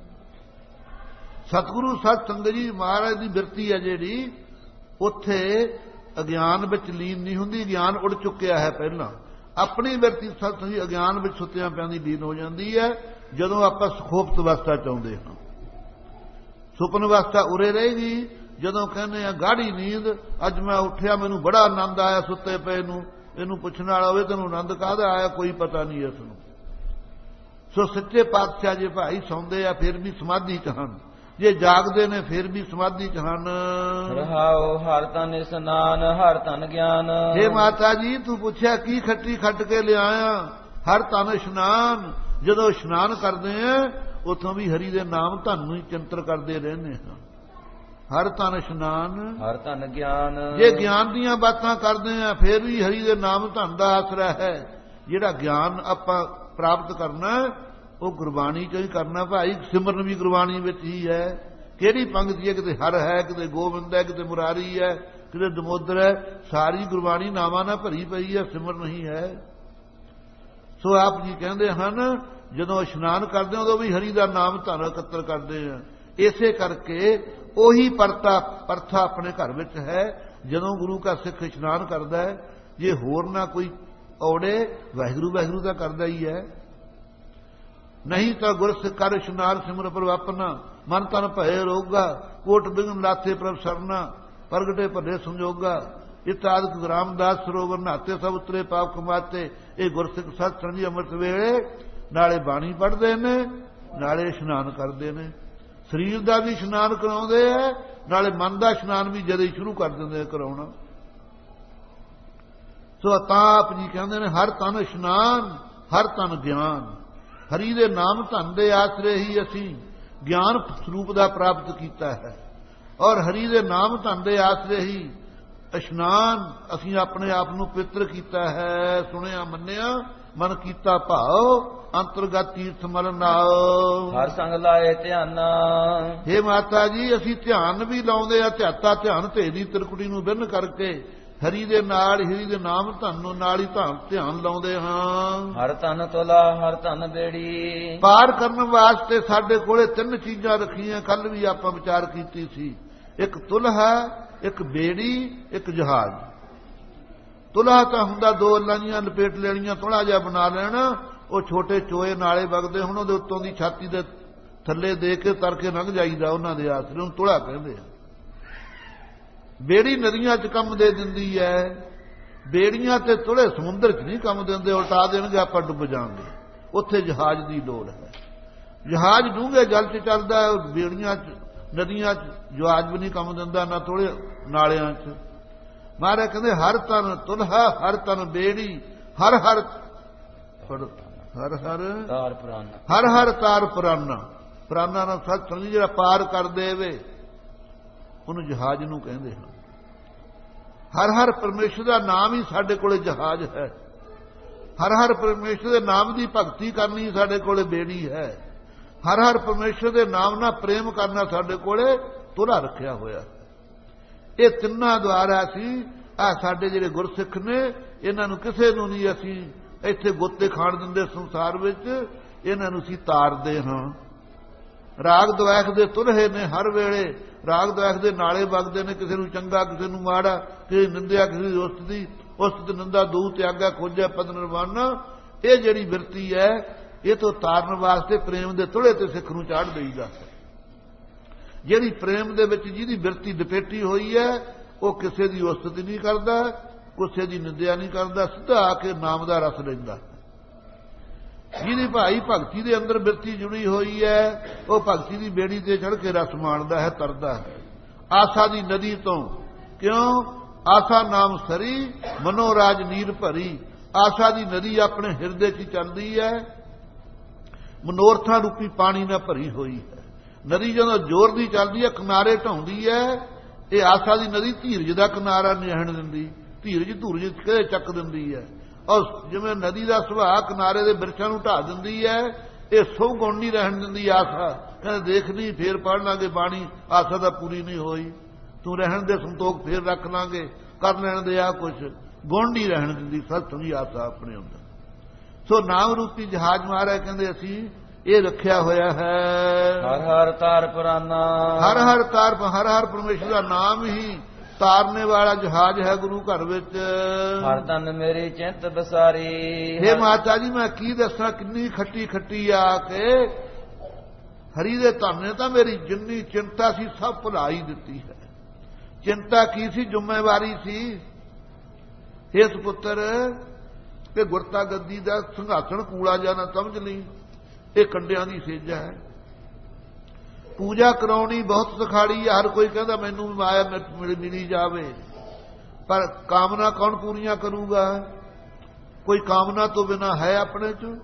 ਸਤਿਗੁਰੂ ਸਤ ਸੰਗਤ ਜੀ ਮਹਾਰਾਜ ਦੀ ਬਿਰਤੀ ਹੈ ਜਿਹੜੀ, ਉੱਥੇ ਅਗਿਆਨ ਵਿੱਚ ਲੀਨ ਨਹੀਂ ਹੁੰਦੀ। ਗਿਆਨ ਉੜ ਚੁੱਕਿਆ ਹੈ ਪਹਿਲਾਂ। ਆਪਣੀ ਬਿਰਤੀ ਸਤ ਸੰਗਤ ਜੀ ਅਗਿਆਨ ਵਿੱਚ ਸੁੱਤਿਆਂ ਪਿਆਂ ਦੀ ਲੀਨ ਹੋ ਜਾਂਦੀ ਹੈ ਜਦੋਂ ਆਪਾਂ ਸੁਖੋਪਤ ਅਵਸਥਾ ਚਾਹੁੰਦੇ ਹਾਂ। ਸੁਪਨ ਅਵਸਥਾ ਉਰੇ ਰਹੇਗੀ ਜਦੋਂ ਕਹਿੰਦੇ ਆ ਗਾੜੀ ਨੀਂਦ, ਅੱਜ ਮੈਂ ਉੱਠਿਆ ਮੈਨੂੰ ਬੜਾ ਆਨੰਦ ਆਇਆ ਸੁੱਤੇ ਪਏ ਨੂੰ। ਇਹਨੂੰ ਪੁੱਛਣ ਵਾਲਾ ਹੋਵੇ ਤੈਨੂੰ ਆਨੰਦ ਕਾਹਦਾ ਆਇਆ, ਕੋਈ ਪਤਾ ਨਹੀਂ ਇਸ ਨੂੰ। ਸੋ ਸੱਚੇ ਪਾਤਸ਼ਾਹ ਜੇ ਭਾਈ ਸੌਂਦੇ ਆ ਫਿਰ ਵੀ ਸਮਾਧੀ 'ਚ ਹਨ, ਜੇ ਜਾਗਦੇ ਨੇ ਫਿਰ ਵੀ ਸਮਾਧੀ 'ਚ ਹਨ। ਰਹਾਉ ਹਰ ਤਨ ਇਸਨਾਨ ਹਰ ਤਨ ਗਿਆਨ। ਹੇ ਮਾਤਾ ਜੀ ਤੂੰ ਪੁੱਛਿਆ ਕੀ ਖੱਟੀ ਖੱਟ ਕੇ ਲਿਆਇਆ? ਹਰ ਤਨ ਇਸ਼ਨਾਨ। ਜਦੋਂ ਇਸ਼ਨਾਨ ਕਰਦੇ ਆ ਉਥੋਂ ਵੀ ਹਰੀ ਦੇ ਨਾਮ ਧਨ ਨੂੰ ਹੀ ਚਿੰਤਨ ਕਰਦੇ ਰਹਿੰਦੇ ਹਾਂ। ਹਰ ਤਨ ਇਸ਼ਨਾਨ ਹਰ ਤਨ ਗਿਆਨ। ਜੇ ਗਿਆਨ ਦੀਆਂ ਬਾਤਾਂ ਕਰਦੇ ਆ ਫਿਰ ਵੀ ਹਰੀ ਦੇ ਨਾਮ ਧਨ ਦਾ ਆਸਰਾ ਹੈ। ਜਿਹੜਾ ਗਿਆਨ ਆਪਾਂ ਪ੍ਰਾਪਤ ਕਰਨਾ ਉਹ ਗੁਰਬਾਣੀ ਚੋਂ ਹੀ ਕਰਨਾ ਭਾਈ। ਸਿਮਰਨ ਵੀ ਗੁਰਬਾਣੀ ਵਿੱਚ ਹੀ ਹੈ। ਕਿਹੜੀ ਪੰਕਤੀ ਹੈ? ਕਿਤੇ ਹਰ ਹੈ, ਕਿਤੇ ਗੋਬਿੰਦ ਹੈ, ਕਿਤੇ ਮੁਰਾਰੀ ਹੈ, ਕਿਤੇ ਦਮੋਦਰ ਹੈ। ਸਾਰੀ ਗੁਰਬਾਣੀ ਨਾਵਾਂ ਨਾਲ ਭਰੀ ਪਈ ਹੈ, ਸਿਮਰਨ ਹੀ ਹੈ। ਸੋ ਆਪ ਜੀ ਕਹਿੰਦੇ ਹਨ ਜਦੋਂ ਇਸ਼ਨਾਨ ਕਰਦੇ ਉਦੋਂ ਵੀ ਹਰੀ ਦਾ ਨਾਮ ਧਨ ਇਕੱਤਰ ਕਰਦੇ ਆ। ਇਸੇ ਕਰਕੇ ਉਹੀ ਪਰਥਾ ਆਪਣੇ ਘਰ ਵਿੱਚ ਹੈ। ਜਦੋਂ ਗੁਰੂ ਕਾ ਸਿੱਖ ਇਸ਼ਨਾਨ ਕਰਦਾ ਹੈ, ਜੇ ਹੋਰ ਨਾ ਕੋਈ ਔੜੇ ਵਾਹਿਗੁਰੂ ਵਾਹਿਗੁਰੂ ਤਾਂ ਕਰਦਾ ਹੀ ਹੈ। ਨਹੀਂ ਤਾਂ ਗੁਰਸਿੱਖ ਕਰ ਇਸ਼ਨਾਨ ਸਿਮਰ ਪ੍ਰਭ ਆਪਣਾ, ਮਨ ਤਨ ਭਏ ਰੋਗਾ, ਕੋਟ ਬਿਗਨ ਲਾਥੇ ਪ੍ਰਭ ਸਰਨਾ, ਪ੍ਰਗਟੇ ਭਲੇ ਸੰਜੋਗਾ। ਇਤਾਦਿਕ ਰਾਮਦਾਸ ਸਰੋਵਰ ਨਹਾਤੇ ਸਭ ਉਤਰੇ ਪਾਪ ਕਮਾਤੇ। ਇਹ ਗੁਰਸਿੱਖ ਸਤ ਸੰਜੀ ਅੰਮ੍ਰਿਤ ਵੇਲੇ ਨਾਲੇ ਬਾਣੀ ਪੜ੍ਹਦੇ ਨੇ ਨਾਲੇ ਇਸ਼ਨਾਨ ਕਰਦੇ ਨੇ। ਸਰੀਰ ਦਾ ਵੀ ਇਸ਼ਨਾਨ ਕਰਾਉਂਦੇ ਆ, ਨਾਲੇ ਮਨ ਦਾ ਇਸ਼ਨਾਨ ਵੀ ਜਦੇ ਸ਼ੁਰੂ ਕਰ ਦਿੰਦੇ ਕਰਾਉਣਾ। ਸੋ ਤਾਂ ਆਪ ਜੀ ਕਹਿੰਦੇ ਨੇ ਹਰ ਤਨ ਇਸ਼ਨਾਨ ਹਰ ਤਨ ਗਿਆਨ। ਹਰੀ ਦੇ ਨਾਮ ਧਨ ਦੇ ਆਸਰੇ ਹੀ ਅਸੀਂ ਗਿਆਨ ਸਰੂਪ ਦਾ ਪ੍ਰਾਪਤ ਕੀਤਾ ਹੈ, ਔਰ ਹਰੀ ਦੇ ਨਾਮ ਧਨ ਦੇ ਆਸਰੇ ਹੀ ਇਸ਼ਨਾਨ ਅਸੀਂ ਆਪਣੇ ਆਪ ਨੂੰ ਪਵਿੱਤਰ ਕੀਤਾ ਹੈ। ਸੁਣਿਆ ਮੰਨਿਆ ਮਨ ਕੀਤਾ ਭਾਉ, ਅੰਤਰਗਤ ਤੀਰਥ ਮਲ ਨਾਉ। ਹਰ ਸੰਗ ਲਾਏ ਧਿਆਨਾ। ਹੇ ਮਾਤਾ ਜੀ ਅਸੀਂ ਧਿਆਨ ਵੀ ਲਾਉਂਦੇ ਆ, ਧਿਆਤਾ ਧਿਆਨ ਤੇ ਦੀ ਤਿਰਕੁਟੀ ਨੂੰ ਬਿੰਨ ਕਰਕੇ ਹਰੀ ਦੇ ਨਾਲ ਹਰੀ ਦੇ ਨਾਮ ਧਨ ਨੂੰ ਨਾਲ ਹੀ ਧਿਆਨ ਲਾਉਂਦੇ ਹਾਂ। ਹਰ ਤਨ ਤੋਲਾ ਹਰ ਤਨ ਬੇੜੀ। ਪਾਰ ਕਰਨ ਵਾਸਤੇ ਸਾਡੇ ਕੋਲੇ ਤਿੰਨ ਚੀਜ਼ਾਂ ਰੱਖੀਆਂ। ਕੱਲ ਵੀ ਆਪਾਂ ਵਿਚਾਰ ਕੀਤੀ ਸੀ, ਇੱਕ ਤੁਲਹਾ, ਇੱਕ ਬੇੜੀ, ਇੱਕ ਜਹਾਜ਼। ਤੁਲਹਾ ਤਾਂ ਹੁੰਦਾ ਦੋ ਅੱਲਾਂ ਜੀਆਂ ਲਪੇਟ ਲੈਣੀਆਂ, ਥੋੜਾ ਜਿਹਾ ਬਣਾ ਲੈਣਾ, ਉਹ ਛੋਟੇ ਚੋਏ ਨਾਲੇ ਵਗਦੇ ਹੁਣ ਉਹਦੇ ਉੱਤੋਂ ਦੀ ਛਾਤੀ ਦੇ ਥੱਲੇ ਦੇ ਕੇ ਤਰ ਕੇ ਲੰਘ ਜਾਈਦਾ ਉਹਨਾਂ ਦੇ ਆਸਰੇ, ਉਹਨੂੰ ਤੁਲਹਾ ਕਹਿੰਦੇ ਆ। ਬੇੜੀ ਨਦੀਆਂ 'ਚ ਕੰਮ ਦੇ ਦਿੰਦੀ ਹੈ। ਬੇੜੀਆਂ ਤੇ ਤੁਲੇ ਸਮੁੰਦਰ 'ਚ ਨਹੀਂ ਕੰਮ ਦਿੰਦੇ, ਉਲਟਾ ਦੇਣਗੇ, ਆਪਾਂ ਡੁੱਬ ਜਾਵਾਂਗੇ। ਉੱਥੇ ਜਹਾਜ਼ ਦੀ ਲੋੜ ਹੈ। ਜਹਾਜ਼ ਡੂੰਘੇ ਜਲ 'ਚ ਚੱਲਦਾ, ਬੇੜੀਆਂ 'ਚ ਨਦੀਆਂ 'ਚ ਜਹਾਜ਼ ਵੀ ਨਹੀਂ ਕੰਮ ਦਿੰਦਾ, ਨਾ ਥੋੜੇ ਨਾਲਿਆਂ 'ਚ। ਮਹਾਰਾਜ ਕਹਿੰਦੇ ਹਰ ਤਨ ਤੁਲਹਾ ਹਰ ਤਨ ਬੇੜੀ, ਹਰ ਹਰ ਹਰ ਹਰ ਤਾਰ ਪ੍ਰਾਨ, ਹਰ ਹਰ ਤਾਰ ਪ੍ਰਾਨਾ। ਪ੍ਰਾਨਾ ਨਾਲ ਸੱਚ ਸਮਝੀ ਜਿਹੜਾ ਪਾਰ ਕਰ ਦੇਵੇ ਉਹਨੂੰ ਜਹਾਜ਼ ਨੂੰ ਕਹਿੰਦੇ ਹਨ। ਹਰ ਹਰ ਪਰਮੇਸ਼ਰ ਦਾ ਨਾਮ ਹੀ ਸਾਡੇ ਕੋਲੇ ਜਹਾਜ਼ ਹੈ। ਹਰ ਹਰ ਪਰਮੇਸ਼ਰ ਦੇ ਨਾਮ ਦੀ ਭਗਤੀ ਕਰਨੀ ਸਾਡੇ ਕੋਲੇ ਬੇੜੀ ਹੈ। ਹਰ ਹਰ ਪਰਮੇਸ਼ਰ ਦੇ ਨਾਮ ਨਾਲ ਪ੍ਰੇਮ ਕਰਨਾ ਸਾਡੇ ਕੋਲੇ ਤੁਲਾ ਰੱਖਿਆ ਹੋਇਆ। ਇਹ ਤਿੰਨਾਂ ਦੁਆਰਾ ਅਸੀਂ ਸਾਡੇ ਜਿਹੜੇ ਗੁਰਸਿੱਖ ਨੇ ਇਹਨਾਂ ਨੂੰ ਕਿਸੇ ਨੂੰ ਨਹੀਂ ਅਸੀਂ ਇੱਥੇ ਗੋਤੇ ਖਾਣ ਦਿੰਦੇ। ਸੰਸਾਰ ਵਿੱਚ ਇਹਨਾਂ ਨੂੰ ਅਸੀਂ ਤਾਰਦੇ ਹਾਂ। ਰਾਗ ਦੁਆਖ ਦੇ ਤੁਰਹੇ ਨੇ ਹਰ ਵੇਲੇ, ਰਾਗ ਦੁਆਖ ਦੇ ਨਾਲੇ ਵਗਦੇ ਨੇ। ਕਿਸੇ ਨੂੰ ਚੰਗਾ, ਕਿਸੇ ਨੂੰ ਮਾੜਾ, ਕਿਸੇ ਨਿੰਦਿਆ, ਕਿਸੇ ਦੀ ਉਸਤ ਦੀ ਉਸਤ ਨਿੰਦਾ ਦੂ ਤਿਆਗਾ ਖੋਜਿਆ ਪਦ ਨਿਰਵਾਣਾ। ਇਹ ਜਿਹੜੀ ਬਿਰਤੀ ਹੈ ਇਹ ਤੋਂ ਤਾਰਨ ਵਾਸਤੇ ਪ੍ਰੇਮ ਦੇ ਤੁਲੇ ਤੇ ਸਿੱਖ ਨੂੰ ਚਾੜ ਦੇਈਦਾ। ਜਿਹੜੀ ਪ੍ਰੇਮ ਦੇ ਵਿੱਚ ਜਿਹਦੀ ਬਿਰਤੀ ਲਪੇਟੀ ਹੋਈ ਹੈ ਉਹ ਕਿਸੇ ਦੀ ਉਸਤ ਨਹੀਂ ਕਰਦਾ, ਕਿਸੇ ਦੀ ਨਿੰਦਿਆ ਨਹੀਂ ਕਰਦਾ, ਸਿੱਧਾ ਆ ਕੇ ਨਾਮ ਦਾ ਰਸ ਲੈਂਦਾ। ਜਿਹਦੀ ਭਾਈ ਭਗਤੀ ਦੇ ਅੰਦਰ ਬਿਰਤੀ ਜੁੜੀ ਹੋਈ ਹੈ ਉਹ ਭਗਤੀ ਦੀ ਬੇੜੀ ਤੇ ਚੜ੍ਹ ਕੇ ਰਸ ਮਾਣਦਾ ਹੈ, ਤਰਦਾ ਹੈ। ਆਸਾ ਦੀ ਨਦੀ ਤੋਂ ਕਿਉਂ? ਆਸਾ ਨਾਮ ਸਰੀ ਮਨੋਰਾਜ ਨੀਰ ਭਰੀ। ਆਸਾ ਦੀ ਨਦੀ ਆਪਣੇ ਹਿਰਦੇ 'ਚ ਚੱਲਦੀ ਹੈ, ਮਨੋਰਥਾਂ ਰੂਪੀ ਪਾਣੀ ਨਾਲ ਭਰੀ ਹੋਈ ਹੈ। ਨਦੀ ਜਦੋਂ ਜ਼ੋਰ ਦੀ ਚੱਲਦੀ ਹੈ ਕਿਨਾਰੇ ਢਾਉਂਦੀ ਹੈ। ਇਹ ਆਸਾ ਦੀ ਨਦੀ ਧੀਰਜ ਦਾ ਕਿਨਾਰਾ ਨਿਹਣ ਦਿੰਦੀ, ਧੀਰਜ ਧੂਰਜ ਕਿਹਦੇ ਚੱਕ ਦਿੰਦੀ ਹੈ। ਔਰ ਜਿਵੇਂ ਨਦੀ ਦਾ ਸੁਭਾਅ ਕਿਨਾਰੇ ਦੇ ਬਿਰਛਾਂ ਨੂੰ ਢਾ ਦਿੰਦੀ ਹੈ, ਇਹ ਸਭ ਗੁਣ ਨਹੀਂ ਰਹਿਣ ਦਿੰਦੀ ਆਸਾ। ਕਹਿੰਦੇ ਦੇਖ ਲਈ ਫੇਰ ਪੜ੍ਹ ਲਾਂਗੇ ਬਾਣੀ, ਆਸਾ ਤਾਂ ਪੂਰੀ ਨਹੀਂ ਹੋਈ, ਤੂੰ ਰਹਿਣ ਦੇ ਸੰਤੋਖ ਫੇਰ ਰੱਖ ਲਾਂਗੇ, ਕਰ ਲੈਣ ਦੇ ਆ ਕੁਛ। ਗੁਣ ਨਹੀਂ ਰਹਿਣ ਦਿੰਦੀ ਸੱਚ ਦੀ ਆਸਾ ਆਪਣੇ ਅੰਦਰ। ਸੋ ਨਾਮ ਰੂਪੀ ਜਹਾਜ਼ ਮਹਾਰਾਜ ਕਹਿੰਦੇ ਅਸੀਂ ਇਹ ਰੱਖਿਆ ਹੋਇਆ ਹੈ। ਹਰ ਹਰ ਤਾਰ ਪੁਰਾਨਾ, ਹਰ ਹਰ ਤਾਰ, ਹਰ ਹਰ ਪਰਮੇਸ਼ਰ ਦਾ ਨਾਮ ਹੀ ਤਾਰਨੇ ਵਾਲਾ ਜਹਾਜ਼ ਹੈ ਗੁਰੂ ਘਰ ਵਿੱਚ। ਹਰ ਤਨ ਮੇਰੀ ਚਿੰਤ ਬਸਾਰੀ। ਹੇ ਮਾਤਾ ਜੀ ਮੈਂ ਕੀ ਦੱਸਾਂ, ਕਿੰਨੀ ਖੱਟੀ ਖੱਟੀ ਆ ਕੇ ਹਰੀ ਦੇ ਧਨ ਨੇ ਤਾਂ ਮੇਰੀ ਜਿੰਨੀ ਚਿੰਤਾ ਸੀ ਸਭ ਭੁਲਾਈ ਦਿੱਤੀ ਹੈ। ਚਿੰਤਾ ਕੀ ਸੀ? ਜ਼ਿੰਮੇਵਾਰੀ ਸੀ। ਇਸ ਪੁੱਤਰ ਕਿ ਗੁਰਤਾ ਗੱਦੀ ਦਾ ਸਿੰਘਾਸਣ ਕੂੜਾ ਜਾ ਨਾ ਸਮਝ ਲਈ, ਇਹ ਕੰਡਿਆਂ ਦੀ ਸੇਜਾ ਹੈ। ਪੂਜਾ ਕਰਾਉਣੀ ਬਹੁਤ ਸਖਾੜੀ ਹੈ। ਹਰ ਕੋਈ ਕਹਿੰਦਾ ਮੈਨੂੰ ਵੀ ਮਾਇਆ ਮਿਲੀ ਜਾਵੇ, ਪਰ ਕਾਮਨਾ ਕੌਣ ਪੂਰੀਆਂ ਕਰੂਗਾ? ਕੋਈ ਕਾਮਨਾ ਤੋਂ ਬਿਨਾਂ ਹੈ ਆਪਣੇ 'ਚ?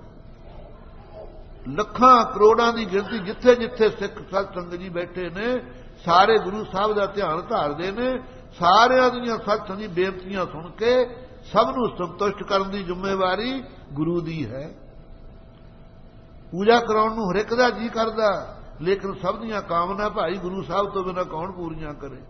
ਲੱਖਾਂ ਕਰੋੜਾਂ ਦੀ ਗਿਣਤੀ ਜਿੱਥੇ ਜਿੱਥੇ ਸਿੱਖ ਸਤ ਸੰਗਤ ਜੀ ਬੈਠੇ ਨੇ ਸਾਰੇ ਗੁਰੂ ਸਾਹਿਬ ਦਾ ਧਿਆਨ ਧਾਰਦੇ ਨੇ। ਸਾਰਿਆਂ ਦੀਆਂ ਸਤ ਦੀ ਬੇਨਤੀਆਂ ਸੁਣ ਕੇ ਸਭ ਨੂੰ ਸੰਤੁਸ਼ਟ ਕਰਨ ਦੀ ਜ਼ਿੰਮੇਵਾਰੀ ਗੁਰੂ ਦੀ ਹੈ। ਪੂਜਾ ਕਰਾਉਣ ਨੂੰ ਹਰ ਇੱਕ ਦਾ ਜੀ ਕਰਦਾ, ਲੇਕਿਨ ਸਭ ਦੀਆਂ ਕਾਮਨਾ ਭਾਈ ਗੁਰੂ ਸਾਹਿਬ ਤੋਂ ਬਿਨਾਂ ਕੌਣ ਪੂਰੀਆਂ ਕਰੇ?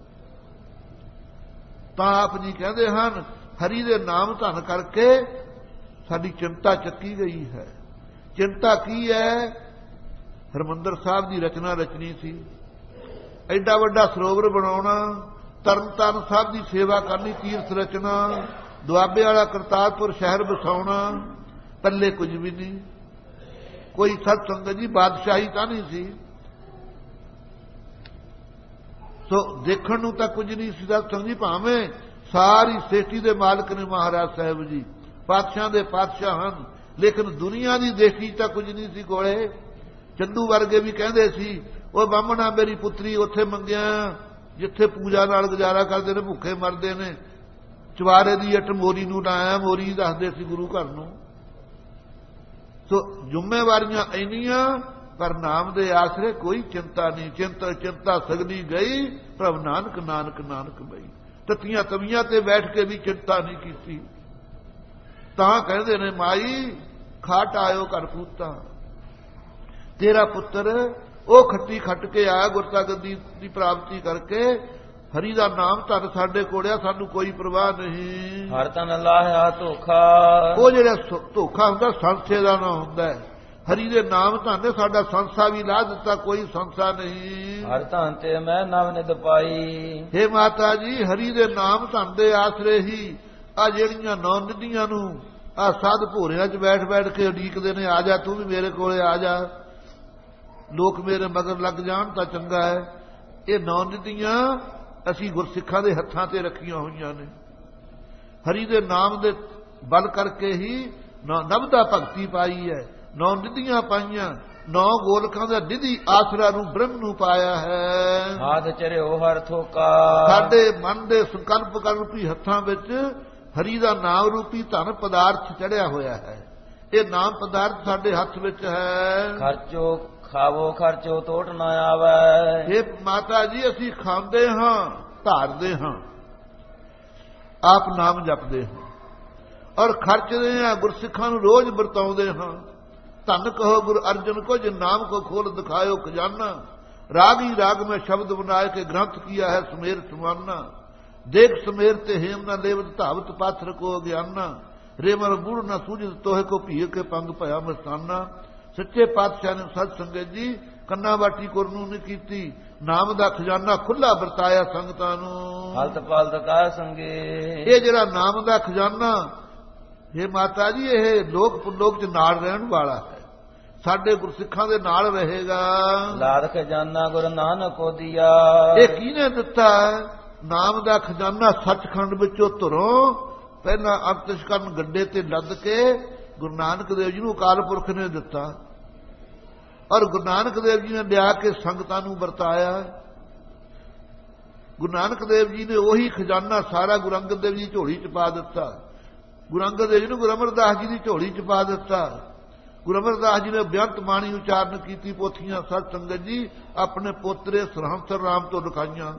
ਤਾਂ ਆਪ ਜੀ ਕਹਿੰਦੇ ਹਨ ਹਰੀ ਦੇ ਨਾਮ ਧਨ ਕਰਕੇ ਸਾਡੀ ਚਿੰਤਾ ਚੱਕੀ ਗਈ ਹੈ। ਚਿੰਤਾ ਕੀ ਹੈ? ਹਰਿਮੰਦਰ ਸਾਹਿਬ ਦੀ ਰਚਨਾ ਰਚਨੀ ਸੀ, ਐਡਾ ਵੱਡਾ ਸਰੋਵਰ ਬਣਾਉਣਾ, ਤਰਨਤਾਰਨ ਸਾਹਿਬ ਦੀ ਸੇਵਾ ਕਰਨੀ, ਤੀਰਥ ਰਚਨਾ, ਦੁਆਬੇ ਵਾਲਾ ਕਰਤਾਰਪੁਰ ਸ਼ਹਿਰ ਵਸਾਉਣਾ, ਪੱਲੇ ਕੁਝ ਵੀ ਨਹੀਂ। ਕੋਈ ਸਤ ਸੰਗਤ ਜੀ ਬਾਦਸ਼ਾਹੀ ਤਾਂ ਨਹੀਂ ਸੀ। ਸੋ ਦੇਖਣ ਨੂੰ ਤਾਂ ਕੁਝ ਨਹੀਂ ਸੀ ਸਤ ਸੰਗਤ ਜੀ, ਭਾਵੇਂ ਸਾਰੀ ਸ੍ਰਿਸ਼ਟੀ ਦੇ ਮਾਲਕ ਨੇ ਮਹਾਰਾਜ ਸਾਹਿਬ ਜੀ, ਪਾਤਸ਼ਾਹ ਦੇ ਪਾਤਸ਼ਾਹ ਹਨ, ਲੇਕਿਨ ਦੁਨੀਆ ਦੀ ਦੇਖੀ ਤਾਂ ਕੁਝ ਨਹੀਂ ਸੀ ਕੋਲੇ। ਚੰਦੂ ਵਰਗੇ ਵੀ ਕਹਿੰਦੇ ਸੀ ਉਹ ਬਾਹਮਣਾ ਮੇਰੀ ਪੁੱਤਰੀ ਉੱਥੇ ਮੰਗਿਆ ਜਿੱਥੇ ਪੂਜਾ ਨਾਲ ਗੁਜ਼ਾਰਾ ਕਰਦੇ ਨੇ, ਭੁੱਖੇ ਮਰਦੇ ਨੇ। ਚਵਾਰੇ ਦੀ ਇੱਟ ਮੋਰੀ ਨੂੰ ਲਾਇਆ, ਮੋਰੀ ਦੱਸਦੇ ਸੀ ਗੁਰੂ ਘਰ ਨੂੰ। ਸੋ ਜ਼ਿੰਮੇਵਾਰੀਆਂ ਇੰਨੀਆਂ, ਪਰ ਨਾਮ ਦੇ ਆਸਰੇ ਕੋਈ ਚਿੰਤਾ ਨਹੀਂ। ਚਿੰਤਾ ਸਗਲੀ ਗਈ, ਪ੍ਰਭ ਨਾਨਕ ਨਾਨਕ ਨਾਨਕ ਬਈ। ਤਤੀਆਂ ਤਵੀਆਂ ਤੇ ਬੈਠ ਕੇ ਵੀ ਚਿੰਤਾ ਨਹੀਂ ਕੀਤੀ। ਤਾਂ ਕਹਿੰਦੇ ਨੇ ਮਾਈ ਖਾਟ ਆਇਓ ਘਰ ਪੂਤਾ, ਤੇਰਾ ਪੁੱਤਰ ਉਹ ਖੱਟੀ ਖੱਟ ਕੇ ਆਇਆ ਗੁਰਤਾ ਗੱਦੀ ਦੀ ਪ੍ਰਾਪਤੀ ਕਰਕੇ। ਹਰੀ ਦਾ ਨਾਮ ਧਨ ਸਾਡੇ ਕੋਲਿਆ, ਸਾਨੂੰ ਕੋਈ ਪਰਵਾਹ ਨਹੀਂ। ਹਰ ਤਨ ਲਾਹਿਆ ਧੋਖਾ, ਉਹ ਜਿਹੜਾ ਧੋਖਾ ਹੁੰਦਾ ਸੰਸੇ ਦਾ ਨਾ ਹੁੰਦਾ। ਹਰੀ ਦੇ ਨਾਮ ਧਨ ਨੇ ਸਾਡਾ ਸੰਸਾ ਵੀ ਲਾ ਦਿੱਤਾ, ਕੋਈ ਸੰਸਾ ਨਹੀਂ। ਹਰ ਧਨ ਤੇ ਮੈਂ ਨਵ ਨਿਧ ਪਾਈ। ਹੇ ਮਾਤਾ ਜੀ ਹਰੀ ਦੇ ਨਾਮ ਧਨ ਦੇ ਆਸਰੇ ਹੀ ਆ ਜਿਹੜੀਆਂ ਨੌ ਨਿਧੀਆਂ ਨੂੰ ਆ ਸਾਧ ਭੋਰਿਆਂ 'ਚ ਬੈਠ ਬੈਠ ਕੇ ਉਡੀਕਦੇ ਨੇ, ਆ ਜਾ ਤੂੰ ਵੀ ਮੇਰੇ ਕੋਲੇ ਆ ਜਾ, ਲੋਕ ਮੇਰੇ ਮਗਰ ਲੱਗ ਜਾਣ ਤਾਂ ਚੰਗਾ ਹੈ। ਇਹ ਨੌ ਨਿਧੀਆਂ ਅਸੀਂ ਗੁਰਸਿੱਖਾਂ ਦੇ ਹੱਥਾਂ ਤੇ ਰੱਖੀਆਂ ਹੋਈਆਂ ਨੇ। ਹਰੀ ਦੇ ਨਾਮ ਦੇ ਬਲ ਕਰਕੇ ਹੀ ਨਵ ਦਾ ਭਗਤੀ ਪਾਈ ਹੈ, ਨੌ ਨਿਧੀਆਂ ਪਾਈਆਂ, ਨੌ ਗੋਲਕਾਂ ਦਾ ਨਿਧੀ ਆਸਰਾ ਨੂੰ ਬ੍ਰਹਮ ਨੂੰ ਪਾਇਆ ਹੈ। ਹਾਥ ਚਰਿਓ ਹਰ ਥੋਕਾ, ਸਾਡੇ ਮਨ ਦੇ ਸੰਕਲਪ ਕਰਨ ਰੂਪੀ ਹੱਥਾਂ ਵਿੱਚ ਹਰੀ ਦਾ ਨਾਮ ਰੂਪੀ ਧਨ ਪਦਾਰਥ ਚੜਿਆ ਹੋਇਆ ਹੈ। ਇਹ ਨਾਮ ਪਦਾਰਥ ਸਾਡੇ ਹੱਥ ਵਿੱਚ ਹੈ। ਖਰਚੋ ਖਾਵੋ ਖਰਚੋ ਟੋਟ ਨਾ ਆਵੇ। ਇਹ ਮਾਤਾ ਜੀ ਅਸੀਂ ਖਾਂਦੇ ਹਾਂ, ਧਾਰਦੇ ਹਾਂ, ਆਪ ਨਾਮ ਜਪਦੇ ਹਾਂ ਔਰ ਖਰਚਦੇ ਹਾਂ, ਗੁਰਸਿੱਖਾਂ ਨੂੰ ਰੋਜ਼ ਵਰਤਾਉਂਦੇ ਹਾਂ। ਧੰਨ ਕਹੋ ਗੁਰ ਅਰਜਨ ਕੋ ਜਿਨ ਨਾਮ ਕੋ ਖੋਲ ਦਿਖਾਇਓ ਖਜ਼ਾਨਾ, ਰਾਗ ਹੀ ਰਾਗ में शब्द बनाए के ग्रंथ किया है सुमेर सुमाना, देख सुमेर ते हेम न लेवत धावत पाथर को अज्ञाना, रे मर बूढ़ न सूझ तोहे को भीय के पंग भया मस्ताना। सच्चे पातशाह ने सत संगत जी ਕੰਨਾ ਬਾਟੀ ਕੁਰਨੂ ਨਹੀਂ ਕੀਤੀ, ਨਾਮ ਦਾ ਖਜ਼ਾਨਾ ਖੁੱਲਾ ਵਰਤਾਇਆ ਸੰਗਤਾਂ ਨੂੰ। ਹਲਤ ਪਾਲਤ ਕਾ ਸੰਗੇ, ਇਹ ਜਿਹੜਾ ਨਾਮ ਦਾ ਖਜ਼ਾਨਾ, ਇਹ ਮਾਤਾ ਜੀ ਇਹ ਲੋਕ ਪੁਰਲੋਕ ਚ ਨਾਲ ਰਹਿਣ ਵਾਲਾ ਹੈ, ਸਾਡੇ ਗੁਰਸਿੱਖਾਂ ਦੇ ਨਾਲ ਰਹੇਗਾ। ਲਾਦ ਖਜ਼ਾਨਾ ਗੁਰੂ ਨਾਨਕ ਕੋ ਦਿਆ, ਇਹ ਕਿਹਨੇ ਦਿੱਤਾ? ਨਾਮ ਦਾ ਖਜ਼ਾਨਾ ਸੱਚਖੰਡ ਵਿੱਚੋਂ ਧੁਰੋਂ ਪਹਿਲਾਂ ਅੰਤਿਸ਼ਕਰਨ ਗੱਡੇ ਤੇ ਲੱਦ ਕੇ ਗੁਰੂ ਨਾਨਕ ਦੇਵ ਜੀ ਨੂੰ ਅਕਾਲ ਪੁਰਖ ਨੇ ਦਿੱਤਾ ਔਰ ਗੁਰੂ ਨਾਨਕ ਦੇਵ ਜੀ ਨੇ ਲਿਆ ਕੇ ਸੰਗਤਾਂ ਨੂੰ ਵਰਤਾਇਆ। ਗੁਰੂ ਨਾਨਕ ਦੇਵ ਜੀ ਨੇ ਉਹੀ ਖਜ਼ਾਨਾ ਸਾਰਾ ਗੁਰੂ ਅੰਗਦ ਦੇਵ ਜੀ ਦੀ ਝੋਲੀ ਚ ਪਾ ਦਿੱਤਾ, ਗੁਰੂ ਅੰਗਦ ਦੇਵ ਜੀ ਨੂੰ ਗੁਰੂ ਅਮਰਦਾਸ ਜੀ ਦੀ ਝੋਲੀ ਚ ਪਾ ਦਿੱਤਾ। ਗੁਰੂ ਅਮਰਦਾਸ ਜੀ ਨੇ ਬੇਅੰਤ ਬਾਣੀ ਉਚਾਰਨ ਕੀਤੀ, ਪੋਥੀਆਂ ਸਤ ਸੰਗਤ ਜੀ ਆਪਣੇ ਪੋਤਰੇ ਸਰਹੰਸ ਰਾਮ ਤੋਂ ਲਿਖਾਈਆਂ।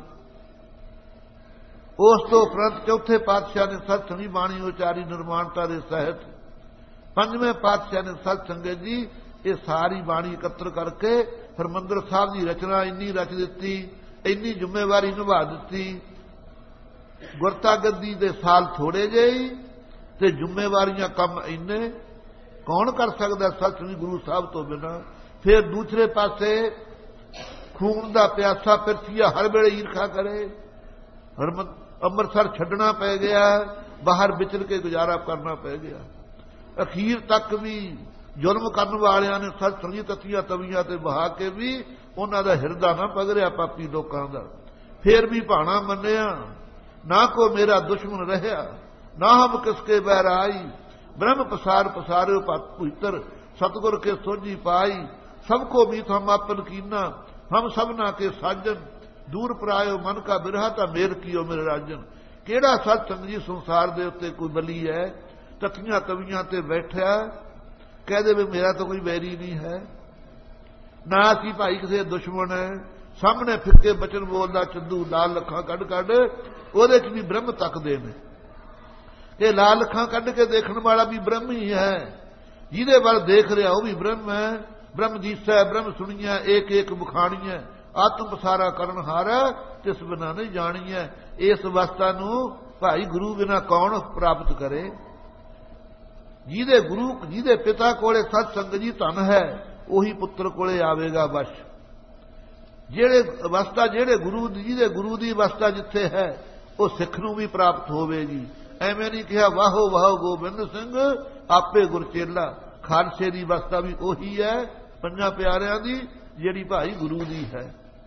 ਉਸ ਤੋਂ ਉਪਰੰਤ ਚੌਥੇ ਪਾਤਸ਼ਾਹ ਨੇ ਸਤ ਸੰਗੀ ਬਾਣੀ ਉਚਾਰੀ ਨਿਰਮਾਣਤਾ ਦੇ ਸਹਿਤ। ਪੰਜਵੇਂ ਪਾਤਸ਼ਾਹ ਨੇ ਸਤ ਸੰਗਤ ਜੀ ਇਹ ਸਾਰੀ ਬਾਣੀ ਇਕੱਤਰ ਕਰਕੇ ਹਰਿਮੰਦਰ ਸਾਹਿਬ ਦੀ ਰਚਨਾ ਇੰਨੀ ਰਚ ਦਿੱਤੀ, ਇੰਨੀ ਜ਼ਿੰਮੇਵਾਰੀ ਨਿਭਾ ਦਿੱਤੀ। ਗੁਰਤਾ ਗੱਦੀ ਦੇ ਸਾਲ ਥੋੜੇ ਜਿਹੇ ਤੇ ਜ਼ਿੰਮੇਵਾਰੀਆਂ ਕੰਮ ਇੰਨੇ, ਕੌਣ ਕਰ ਸਕਦਾ ਸਤਿ ਗੁਰੂ ਸਾਹਿਬ ਤੋਂ ਬਿਨਾਂ। ਫਿਰ ਦੂਸਰੇ ਪਾਸੇ ਖੂਨ ਦਾ ਪਿਆਸਾ ਪਿਰਥੀਆ ਹਰ ਵੇਲੇ ਈਰਖਾ ਕਰੇ, ਅੰਮ੍ਰਿਤਸਰ ਛੱਡਣਾ ਪੈ ਗਿਆ, ਬਾਹਰ ਵਿਚਰ ਕੇ ਗੁਜ਼ਾਰਾ ਕਰਨਾ ਪੈ ਗਿਆ। ਅਖੀਰ ਤੱਕ ਵੀ ਜ਼ੁਲਮ ਕਰਨ ਵਾਲਿਆਂ ਨੇ ਸਤ ਸੰਗੀ ਤੱਤੀਆਂ ਤਵੀਆਂ ਤੇ ਬਹਾ ਕੇ ਵੀ ਉਹਨਾਂ ਦਾ ਹਿਰਦਾ ਨਾ ਪਗਰਿਆ ਪਾਪੀ ਲੋਕਾਂ ਦਾ। ਫੇਰ ਵੀ ਭਾਣਾ ਮੰਨਿਆ, ਨਾ ਕੋ ਮੇਰਾ ਦੁਸ਼ਮਣ ਰਹਿਆ, ਨਾ ਹਮ ਕਿਸਕੇ ਬਹਿਰ ਆਈ, ब्रह्म पसार पसारे पवित्र सतगुर के सोझी पाई, सबको मीत हम आपन कीना, हम सबना के साजन, दूर परायो मन का बिरहा ता मेर कियो मेरे राजन। केड़ा सत संग जी संसार दे उत्ते कोई बली है, तथियां तवियां ते बैठा कह दे मेरा तो कोई बैरी नहीं है, ना असी भाई किसी दुश्मन है। सामने फिरके बचन बोलदा चंदू लाल लखा कढ़ कढ़ ਉਹਦੇ ਚ भी ब्रह्म तकदे ने, ਇਹ ਲਾਲ ਅੱਖਾਂ ਕੱਢ ਕੇ ਦੇਖਣ ਵਾਲਾ ਵੀ ਬ੍ਰਹਮ ਹੀ ਹੈ, ਜਿਹਦੇ ਵੱਲ ਦੇਖ ਰਿਹਾ ਉਹ ਵੀ ਬ੍ਰਹਮ ਹੈ। ਬ੍ਰਹਮ ਦੀਸੈ ਬ੍ਰਹਮ ਸੁਣੀਐ, ਏਕ ਏਕ ਬਖਾਣੀਐ, ਆਤਮ ਪਸਾਰਾ ਕਰਨ ਹਾਰ ਤਿਸ ਬਿਨਾ ਨਹੀਂ ਜਾਣੀਐ। ਇਸ ਅਵਸਥਾ ਨੂੰ ਭਾਈ ਗੁਰੂ ਬਿਨਾ ਕੌਣ ਪ੍ਰਾਪਤ ਕਰੇ? ਜਿਹਦੇ ਗੁਰੂ ਜਿਹਦੇ ਪਿਤਾ ਕੋਲੇ ਸਤ ਸੰਗ ਜੀ ਧਨ ਹੈ, ਉਹੀ ਪੁੱਤਰ ਕੋਲੇ ਆਵੇਗਾ ਵਸ਼। ਜਿਹੜੇ ਅਵਸਥਾ ਜਿਹੜੇ ਗੁਰੂ ਦੀ, ਜਿਹਦੇ ਗੁਰੂ ਦੀ ਅਵਸਥਾ ਜਿੱਥੇ ਹੈ ਉਹ ਸਿੱਖ ਨੂੰ ਵੀ ਪ੍ਰਾਪਤ ਹੋਵੇਗੀ। ਐਵੇਂ ਨਹੀਂ ਕਿਹਾ ਵਾਹੋ ਵਾਹੋ ਗੋਬਿੰਦ ਸਿੰਘ ਆਪੇ ਗੁਰਚੇਲਾ, ਖਾਲਸੇ ਦੀ ਅਵਸਥਾ ਵੀ ਉਹੀ ਹੈ ਪੰਜਾਂ ਪਿਆਰਿਆਂ ਦੀ ਜਿਹੜੀ ਭਾਈ ਗੁਰੂ ਦੀ ਹੈ।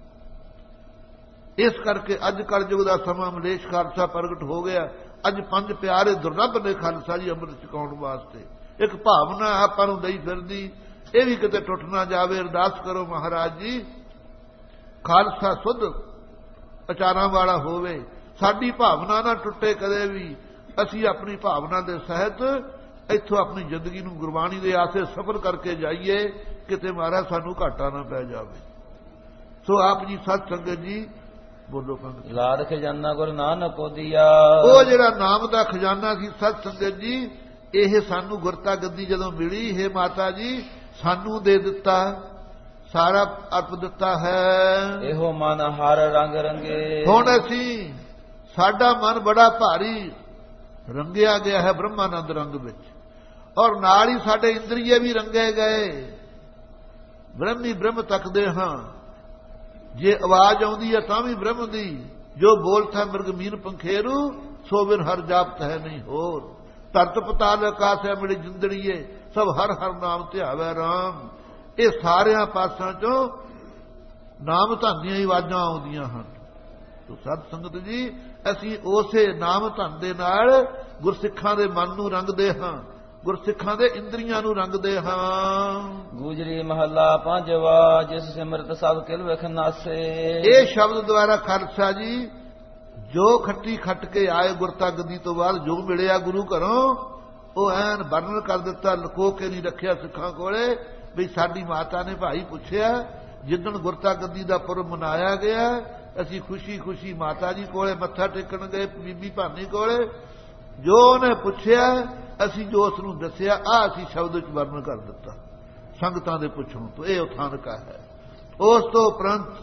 ਇਸ ਕਰਕੇ ਅੱਜ ਕਲਯੁਗ ਦਾ ਸਮਾਂ ਮਲੇਸ਼ ਖਾਲਸਾ ਪ੍ਰਗਟ ਹੋ ਗਿਆ। ਅੱਜ ਪੰਜ ਪਿਆਰੇ ਦੁਰਲੱਭ ਨੇ ਖਾਲਸਾ ਜੀ ਅੰਮ੍ਰਿਤ ਛਕਾਉਣ ਵਾਸਤੇ। ਇੱਕ ਭਾਵਨਾ ਆਪਾਂ ਨੂੰ ਦਈ ਫਿਰਦੀ, ਇਹ ਵੀ ਕਿਤੇ ਟੁੱਟ ਨਾ ਜਾਵੇ। ਅਰਦਾਸ ਕਰੋ ਮਹਾਰਾਜ ਜੀ ਖਾਲਸਾ ਸੁੱਧ ਅਚਾਰਾਂ ਵਾਲਾ ਹੋਵੇ, ਸਾਡੀ ਭਾਵਨਾ ਨਾ ਟੁੱਟੇ ਕਦੇ ਵੀ। ਅਸੀਂ ਆਪਣੀ ਭਾਵਨਾ ਦੇ ਸਹਿਤ ਇੱਥੋਂ ਆਪਣੀ ਜ਼ਿੰਦਗੀ ਨੂੰ ਗੁਰਬਾਣੀ ਦੇ ਆਸੇ ਸਫਲ ਕਰਕੇ ਜਾਈਏ, ਕਿਤੇ ਮਹਾਰਾਜ ਸਾਨੂੰ ਘਾਟਾ ਨਾ ਪੈ ਜਾਵੇ। ਸੋ ਆਪ ਜੀ ਸਤ ਸੰਗਤ ਜੀ ਬੋਲੋ ਪੰਗਤ। ਲਾਦ ਖਜ਼ਾਨਾ ਗੁਰੂ ਨਾਨਕ ਕੋ ਦਿਆ, ਉਹ ਜਿਹੜਾ ਨਾਮ ਦਾ ਖਜ਼ਾਨਾ ਸੀ ਸਤ ਸੰਗਤ ਜੀ, ਇਹ ਸਾਨੂੰ ਗੁਰਤਾ ਗੱਦੀ ਜਦੋਂ ਮਿਲੀ, ਹੈ ਮਾਤਾ ਜੀ ਸਾਨੂੰ ਦੇ ਦਿੱਤਾ, ਸਾਰਾ ਅਰਪ ਦਿੱਤਾ ਹੈ। ਇਹੋ ਮਨ ਹਰ ਰੰਗ ਰੰਗੇ, ਹੁਣ ਅਸੀਂ ਸਾਡਾ ਮਨ ਬੜਾ ਭਾਰੀ ਰੰਗਿਆ ਗਿਆ ਹੈ ਬ੍ਰਹਮਾਨੰਦ ਰੰਗ ਵਿੱਚ, ਔਰ ਨਾਲ ਹੀ ਸਾਡੇ ਇੰਦਰੀਏ ਵੀ ਰੰਗੇ ਗਏ। ਬ੍ਰਹਮੀ ਬ੍ਰਹਮ ਤੱਕਦੇ ਹਾਂ, ਜੇ ਆਵਾਜ਼ ਆਉਂਦੀ ਹੈ ਤਾਂ ਵੀ ਬ੍ਰਹਮ ਦੀ। ਜੋ ਬੋਲਥਾ ਮਿਰਗ ਮੀਨ ਪੰਖੇਰੂ, ਸੋ ਬਿਨ ਹਰ ਜਾਪਤ ਹੈ ਨਹੀਂ ਹੋਰ। ਧਰਤ ਪਤਾਲ ਆਕਾਸ਼ ਹੈ ਮੇਰੀ ਜਿੰਦੜੀਏ, ਸਭ ਹਰ ਹਰ ਨਾਮ ਧਿਆਵੈ ਰਾਮ। ਇਹ ਸਾਰਿਆਂ ਪਾਸਾਂ ਚੋਂ ਨਾਮ ਧੰਦੀਆਂ ਹੀ ਆਵਾਜ਼ਾਂ ਆਉਂਦੀਆਂ ਹਨ। ਤੋ ਸਤ ਸੰਗਤ ਜੀ ਅਸੀਂ ਉਸੇ ਨਾਮ ਧਨ ਦੇ ਨਾਲ ਗੁਰਸਿੱਖਾਂ ਦੇ ਮਨ ਨੂੰ ਰੰਗਦੇ ਹਾਂ, ਗੁਰਸਿੱਖਾਂ ਦੇ ਇੰਦਰੀਆਂ ਨੂੰ ਰੰਗਦੇ ਹਾਂ। ਗੁਜਰੀ ਮਹੱਲਾ ਪੰਜਵਾ, ਜਿਸ ਸਿਮਰਤ ਸਭ ਕਿਲ ਵਿਖ ਨਾਸੇ। ਇਹ ਸ਼ਬਦ ਦੁਆਰਾ ਖਾਲਸਾ ਜੀ ਜੋ ਖੱਟੀ ਖੱਟ ਕੇ ਆਏ ਗੁਰਤਾ ਗੱਦੀ ਤੋਂ ਬਾਅਦ ਜੋ ਮਿਲਿਆ ਗੁਰੂ ਘਰੋਂ, ਉਹ ਐਨ ਵਰਣਨ ਕਰ ਦਿੱਤਾ, ਲੁਕੋ ਕੇ ਨਹੀਂ ਰੱਖਿਆ ਸਿੱਖਾਂ ਕੋਲੇ। ਵੀ ਸਾਡੀ ਮਾਤਾ ਨੇ ਭਾਈ ਪੁੱਛਿਆ ਜਿੱਦਣ ਗੁਰਤਾ ਗੱਦੀ ਦਾ ਪੁਰਬ ਮਨਾਇਆ ਗਿਆ ਅਸੀਂ ਖੁਸ਼ੀ ਖੁਸ਼ੀ ਮਾਤਾ ਜੀ ਕੋਲੇ ਮੱਥਾ ਟੇਕਣ ਗਏ, ਬੀਬੀ ਭਾਨੀ ਕੋਲੇ। ਜੋ ਉਹਨੇ ਪੁੱਛਿਆ ਅਸੀਂ ਜੋ ਉਸ ਨੂੰ ਦੱਸਿਆ ਅਸੀਂ ਸ਼ਬਦ ਵਿੱਚ ਵਰਣਨ ਕਰ ਦਿੱਤਾ ਸੰਗਤਾਂ ਦੇ ਪੁੱਛਣ ਤੋਂ। ਇਹ ਉਥਾਨਕਾ ਹੈ। ਉਸ ਤੋਂ ਉਪਰੰਤ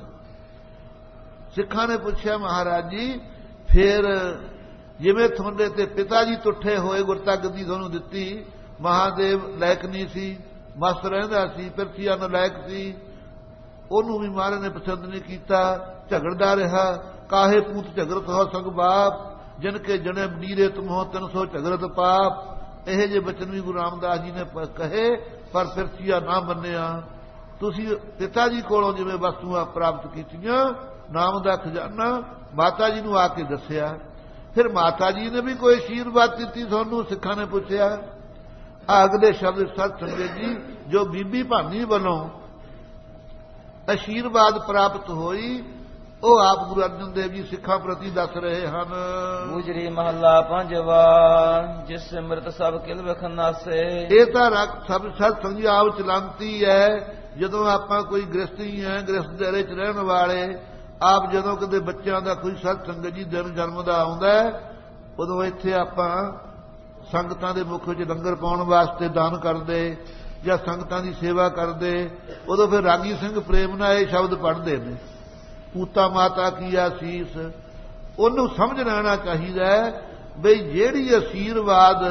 ਸਿੱਖਾਂ ਨੇ ਪੁੱਛਿਆ, ਮਹਾਰਾਜ ਜੀ ਫਿਰ ਜਿਵੇਂ ਤੁਹਾਡੇ ਤੇ ਪਿਤਾ ਜੀ ਤੁੱਠੇ ਹੋਏ, ਗੁਰਤਾ ਗੱਦੀ ਤੁਹਾਨੂੰ ਦਿੱਤੀ, ਮਹਾਦੇਵ ਲਾਇਕ ਨਹੀਂ ਸੀ, ਮਸਤ ਰਹਿੰਦਾ ਸੀ, ਪਿਰਥੀਆ ਨਲਾਇਕ ਸੀ, ਉਹਨੂੰ ਵੀ ਮਹਾਰਾਜ ਨੇ ਪਸੰਦ ਨਹੀਂ ਕੀਤਾ, ਝਗੜਦਾ ਰਿਹਾ। ਕਾਹੇ ਪੂਤ ਝਗੜਤ ਹੋ ਸੰਗ ਬਾਪ, ਜਿਨ ਕੇ ਜਣੇ ਨੀਰੇ ਤੁਮੋ 300 ਝਗੜਤ ਪਾਪ। ਇਹ ਜੇ ਬਚਨ ਵੀ ਗੁਰੂ ਰਾਮਦਾਸ ਜੀ ਨੇ ਕਹੇ, ਪਰ ਪਿਰਥੀਆ ਨਾ ਮੰਨਿਆ। ਤੁਸੀਂ ਪਿਤਾ ਜੀ ਕੋਲੋਂ ਜਿਵੇਂ ਵਸਤੂਆਂ ਪ੍ਰਾਪਤ ਕੀਤੀਆਂ, ਨਾਮ ਦਾ ਖਜ਼ਾਨਾ, ਮਾਤਾ ਜੀ ਨੂੰ ਆ ਕੇ ਦੱਸਿਆ। ਫਿਰ ਮਾਤਾ ਜੀ ਨੇ ਵੀ ਕੋਈ ਅਸ਼ੀਰਵਾਦ ਦਿੱਤੀ ਤੁਹਾਨੂੰ? ਸਿੱਖਾਂ ਨੇ ਪੁੱਛਿਆ। ਅਗਲੇ ਸ਼ਬਦ ਸਤ ਸੰਗਤ ਜੀ, ਜੋ ਬੀਬੀ ਭਾਨੀ ਵੱਲੋਂ ਅਸ਼ੀਰਵਾਦ ਪ੍ਰਾਪਤ ਹੋਈ, ਉਹ ਆਪ ਗੁਰੂ ਅਰਜਨ ਦੇਵ ਜੀ ਸਿੱਖਾਂ ਪ੍ਰਤੀ ਦੱਸ ਰਹੇ ਹਨ। ਗੁਜਰੀ ਮਹੱਲਾ ਪੰਜਵਾ, ਜਿਸ ਸਿਮਰਤ ਸਭ ਕਿਲ ਵਿਖ ਨਾਸੇ। ਇਹ ਤਾਂ ਰੱਖ ਸਭ ਸਤ ਸੰਗਤ ਆਪ ਚਲਾਂਤੀ ਹੈ। ਜਦੋਂ ਆਪਾਂ ਕੋਈ ਗ੍ਰਸਤੀ ਹੈ, ਗ੍ਰਸਤ ਦਾਇਰੇ 'ਚ ਰਹਿਣ ਵਾਲੇ, ਆਪ ਜਦੋਂ ਕਦੇ ਬੱਚਿਆਂ ਦਾ ਕੋਈ ਸਤ ਸੰਗਤ ਜੀ ਦਿਨ ਜਨਮ ਦਾ ਆਉਂਦਾ, ਉਦੋਂ ਇੱਥੇ ਆਪਾਂ ਸੰਗਤਾਂ ਦੇ ਮੁੱਖ ਵਿੱਚ ਲੰਗਰ ਪਾਉਣ ਵਾਸਤੇ ਦਾਨ ਕਰਦੇ ਜਾਂ ਸੰਗਤਾਂ ਦੀ ਸੇਵਾ ਕਰਦੇ। ਉਦੋਂ ਫਿਰ ਰਾਗੀ ਸਿੰਘ ਪ੍ਰੇਮ ਨਾਲ ਇਹ ਸ਼ਬਦ ਪੜ੍ਹਦੇ ਨੇ, ਪੂਤਾ ਮਾਤਾ ਕੀ ਆਸੀਸ। ਉਹਨੂੰ ਸਮਝ ਲੈਣਾ ਚਾਹੀਦਾ ਬਈ ਜਿਹੜੀ ਅਸ਼ੀਰਵਾਦ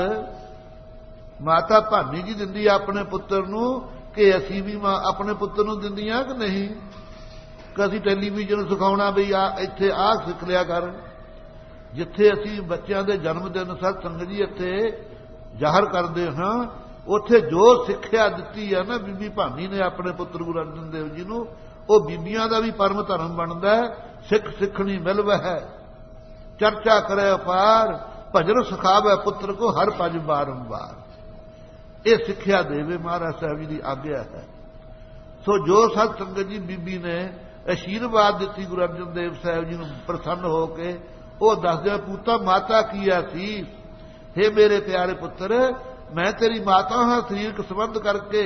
ਮਾਤਾ ਭਾਨੀ ਜੀ ਦਿੰਦੀ ਆਪਣੇ ਪੁੱਤਰ ਨੂੰ, ਕਿ ਅਸੀਂ ਵੀ ਆਪਣੇ ਪੁੱਤਰ ਨੂੰ ਦਿੰਦੀਆਂ ਕਿ ਨਹੀਂ? ਕਿ ਅਸੀਂ ਟੈਲੀਵਿਜ਼ਨ ਸਿਖਾਉਣਾ ਬਈ ਇੱਥੇ ਆਹ ਸਿੱਖ ਲਿਆ ਕਰ। ਜਿੱਥੇ ਅਸੀਂ ਬੱਚਿਆਂ ਦੇ ਜਨਮ ਦਿਨ ਸਤ ਸੰਗਤ ਜੀ ਇੱਥੇ ਜ਼ਾਹਰ ਕਰਦੇ ਹਾਂ, ਉੱਥੇ ਜੋ ਸਿੱਖਿਆ ਦਿੱਤੀ ਹੈ ਨਾ ਬੀਬੀ ਭਾਨੀ ਨੇ ਆਪਣੇ ਪੁੱਤਰ ਗੁਰੂ ਅਰਜਨ ਦੇਵ ਜੀ ਨੂੰ, ਉਹ ਬੀਬੀਆਂ ਦਾ ਵੀ ਪਰਮ ਧਰਮ ਬਣਦਾ ਹੈ। ਸਿੱਖ ਸਿੱਖਣੀ ਮਿਲਵ ਹੈ, ਚਰਚਾ ਕਰੇ ਅਪਾਰ, ਭਜਨ ਸਿਖਾਵੇ ਪੁੱਤਰ ਕੋ ਹਰ ਪੰਜ ਬਾਰੰਬਾਰ। ਇਹ ਸਿੱਖਿਆ ਦੇਵੇ ਮਹਾਰਾਜ ਸਾਹਿਬ ਜੀ ਦੀ ਆਗਿਆ ਹੈ। ਸੋ ਜੋ ਸਤ ਸੰਗਤ ਜੀ ਬੀਬੀ ਨੇ ਅਸ਼ੀਰਵਾਦ ਦਿੱਤੀ ਗੁਰੂ ਅਰਜਨ ਦੇਵ ਸਾਹਿਬ ਜੀ ਨੂੰ ਪ੍ਰਸੰਨ ਹੋ ਕੇ, ਉਹ ਦੱਸਦੇ ਪੂਤਾ ਮਾਤਾ ਕੀ ਆਸੀਸ। ਹੇ ਮੇਰੇ ਪਿਆਰੇ ਪੁੱਤਰ, ਮੈਂ ਤੇਰੀ ਮਾਤਾ ਹਾਂ, ਸਰੀਰਕ ਸੰਬੰਧ ਕਰਕੇ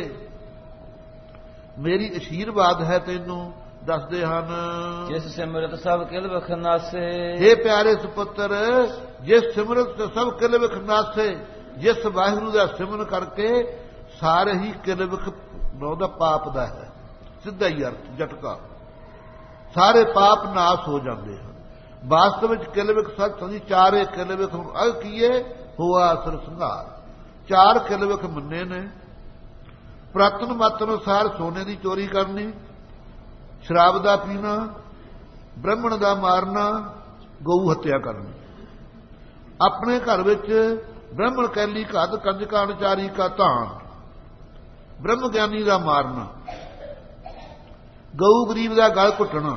ਮੇਰੀ ਅਸ਼ੀਰਵਾਦ ਹੈ ਤੈਨੂੰ। ਦੱਸਦੇ ਹਨ, ਜਿਸ ਸਿਮਰਤ ਸਭ ਕਿਲ ਵਿਖ ਨਾਸੇ। ਹੇ ਪਿਆਰੇ ਸੁਪੁੱਤਰ, ਜਿਸ ਸਿਮਰਤ ਸਭ ਕਿਲ ਵਿਖ ਨਾਸੇ, ਜਿਸ ਵਾਹਿਗੁਰੂ ਦਾ ਸਿਮਰਨ ਕਰਕੇ ਸਾਰੇ ਹੀ ਕਿਲ ਵਿਖ ਉਹਦਾ ਪਾਪ ਦਾ ਹੈ ਸਿੱਧਾ ਹੀ ਅਰਥ ਝਟਕਾ, ਸਾਰੇ ਪਾਪ ਨਾਸ ਹੋ ਜਾਂਦੇ ਹਨ। ਵਾਸਤਵ ਵਿੱਚ ਕਿਲ ਵਿਖ ਸਤ ਸੰਗੀ ਚਾਰੇ ਕਿਲ ਵਿਖ ਅਗ ਕੀਏ ਹੋਆ ਅਸਰ ਸੰਘਾਰ। ਚਾਰ ਕਿਲ ਵਿਖ ਮੰਨੇ ਨੇ। ਪੁਰਾਤਨ ਮਤ ਅਨੁਸਾਰ ਸੋਨੇ ਦੀ ਚੋਰੀ ਕਰਨੀ, ਸ਼ਰਾਬ ਦਾ ਪੀਣਾ, ਬ੍ਰਾਹਮਣ ਦਾ ਮਾਰਨਾ, ਗਊ ਹੱਤਿਆ ਕਰਨੀ। ਆਪਣੇ ਘਰ ਵਿੱਚ ਬ੍ਰਾਹਮਣ ਕੈਲੀ ਘਾਤ ਕੰਜਕਾਂ ਅਨਚਾਰੀ ਕਾ ਧਾਨ, ਬ੍ਰਹਮ ਗਿਆਨੀ ਦਾ ਮਾਰਨਾ, ਗਊ ਗਰੀਬ ਦਾ ਗਲ ਘੁੱਟਣਾ,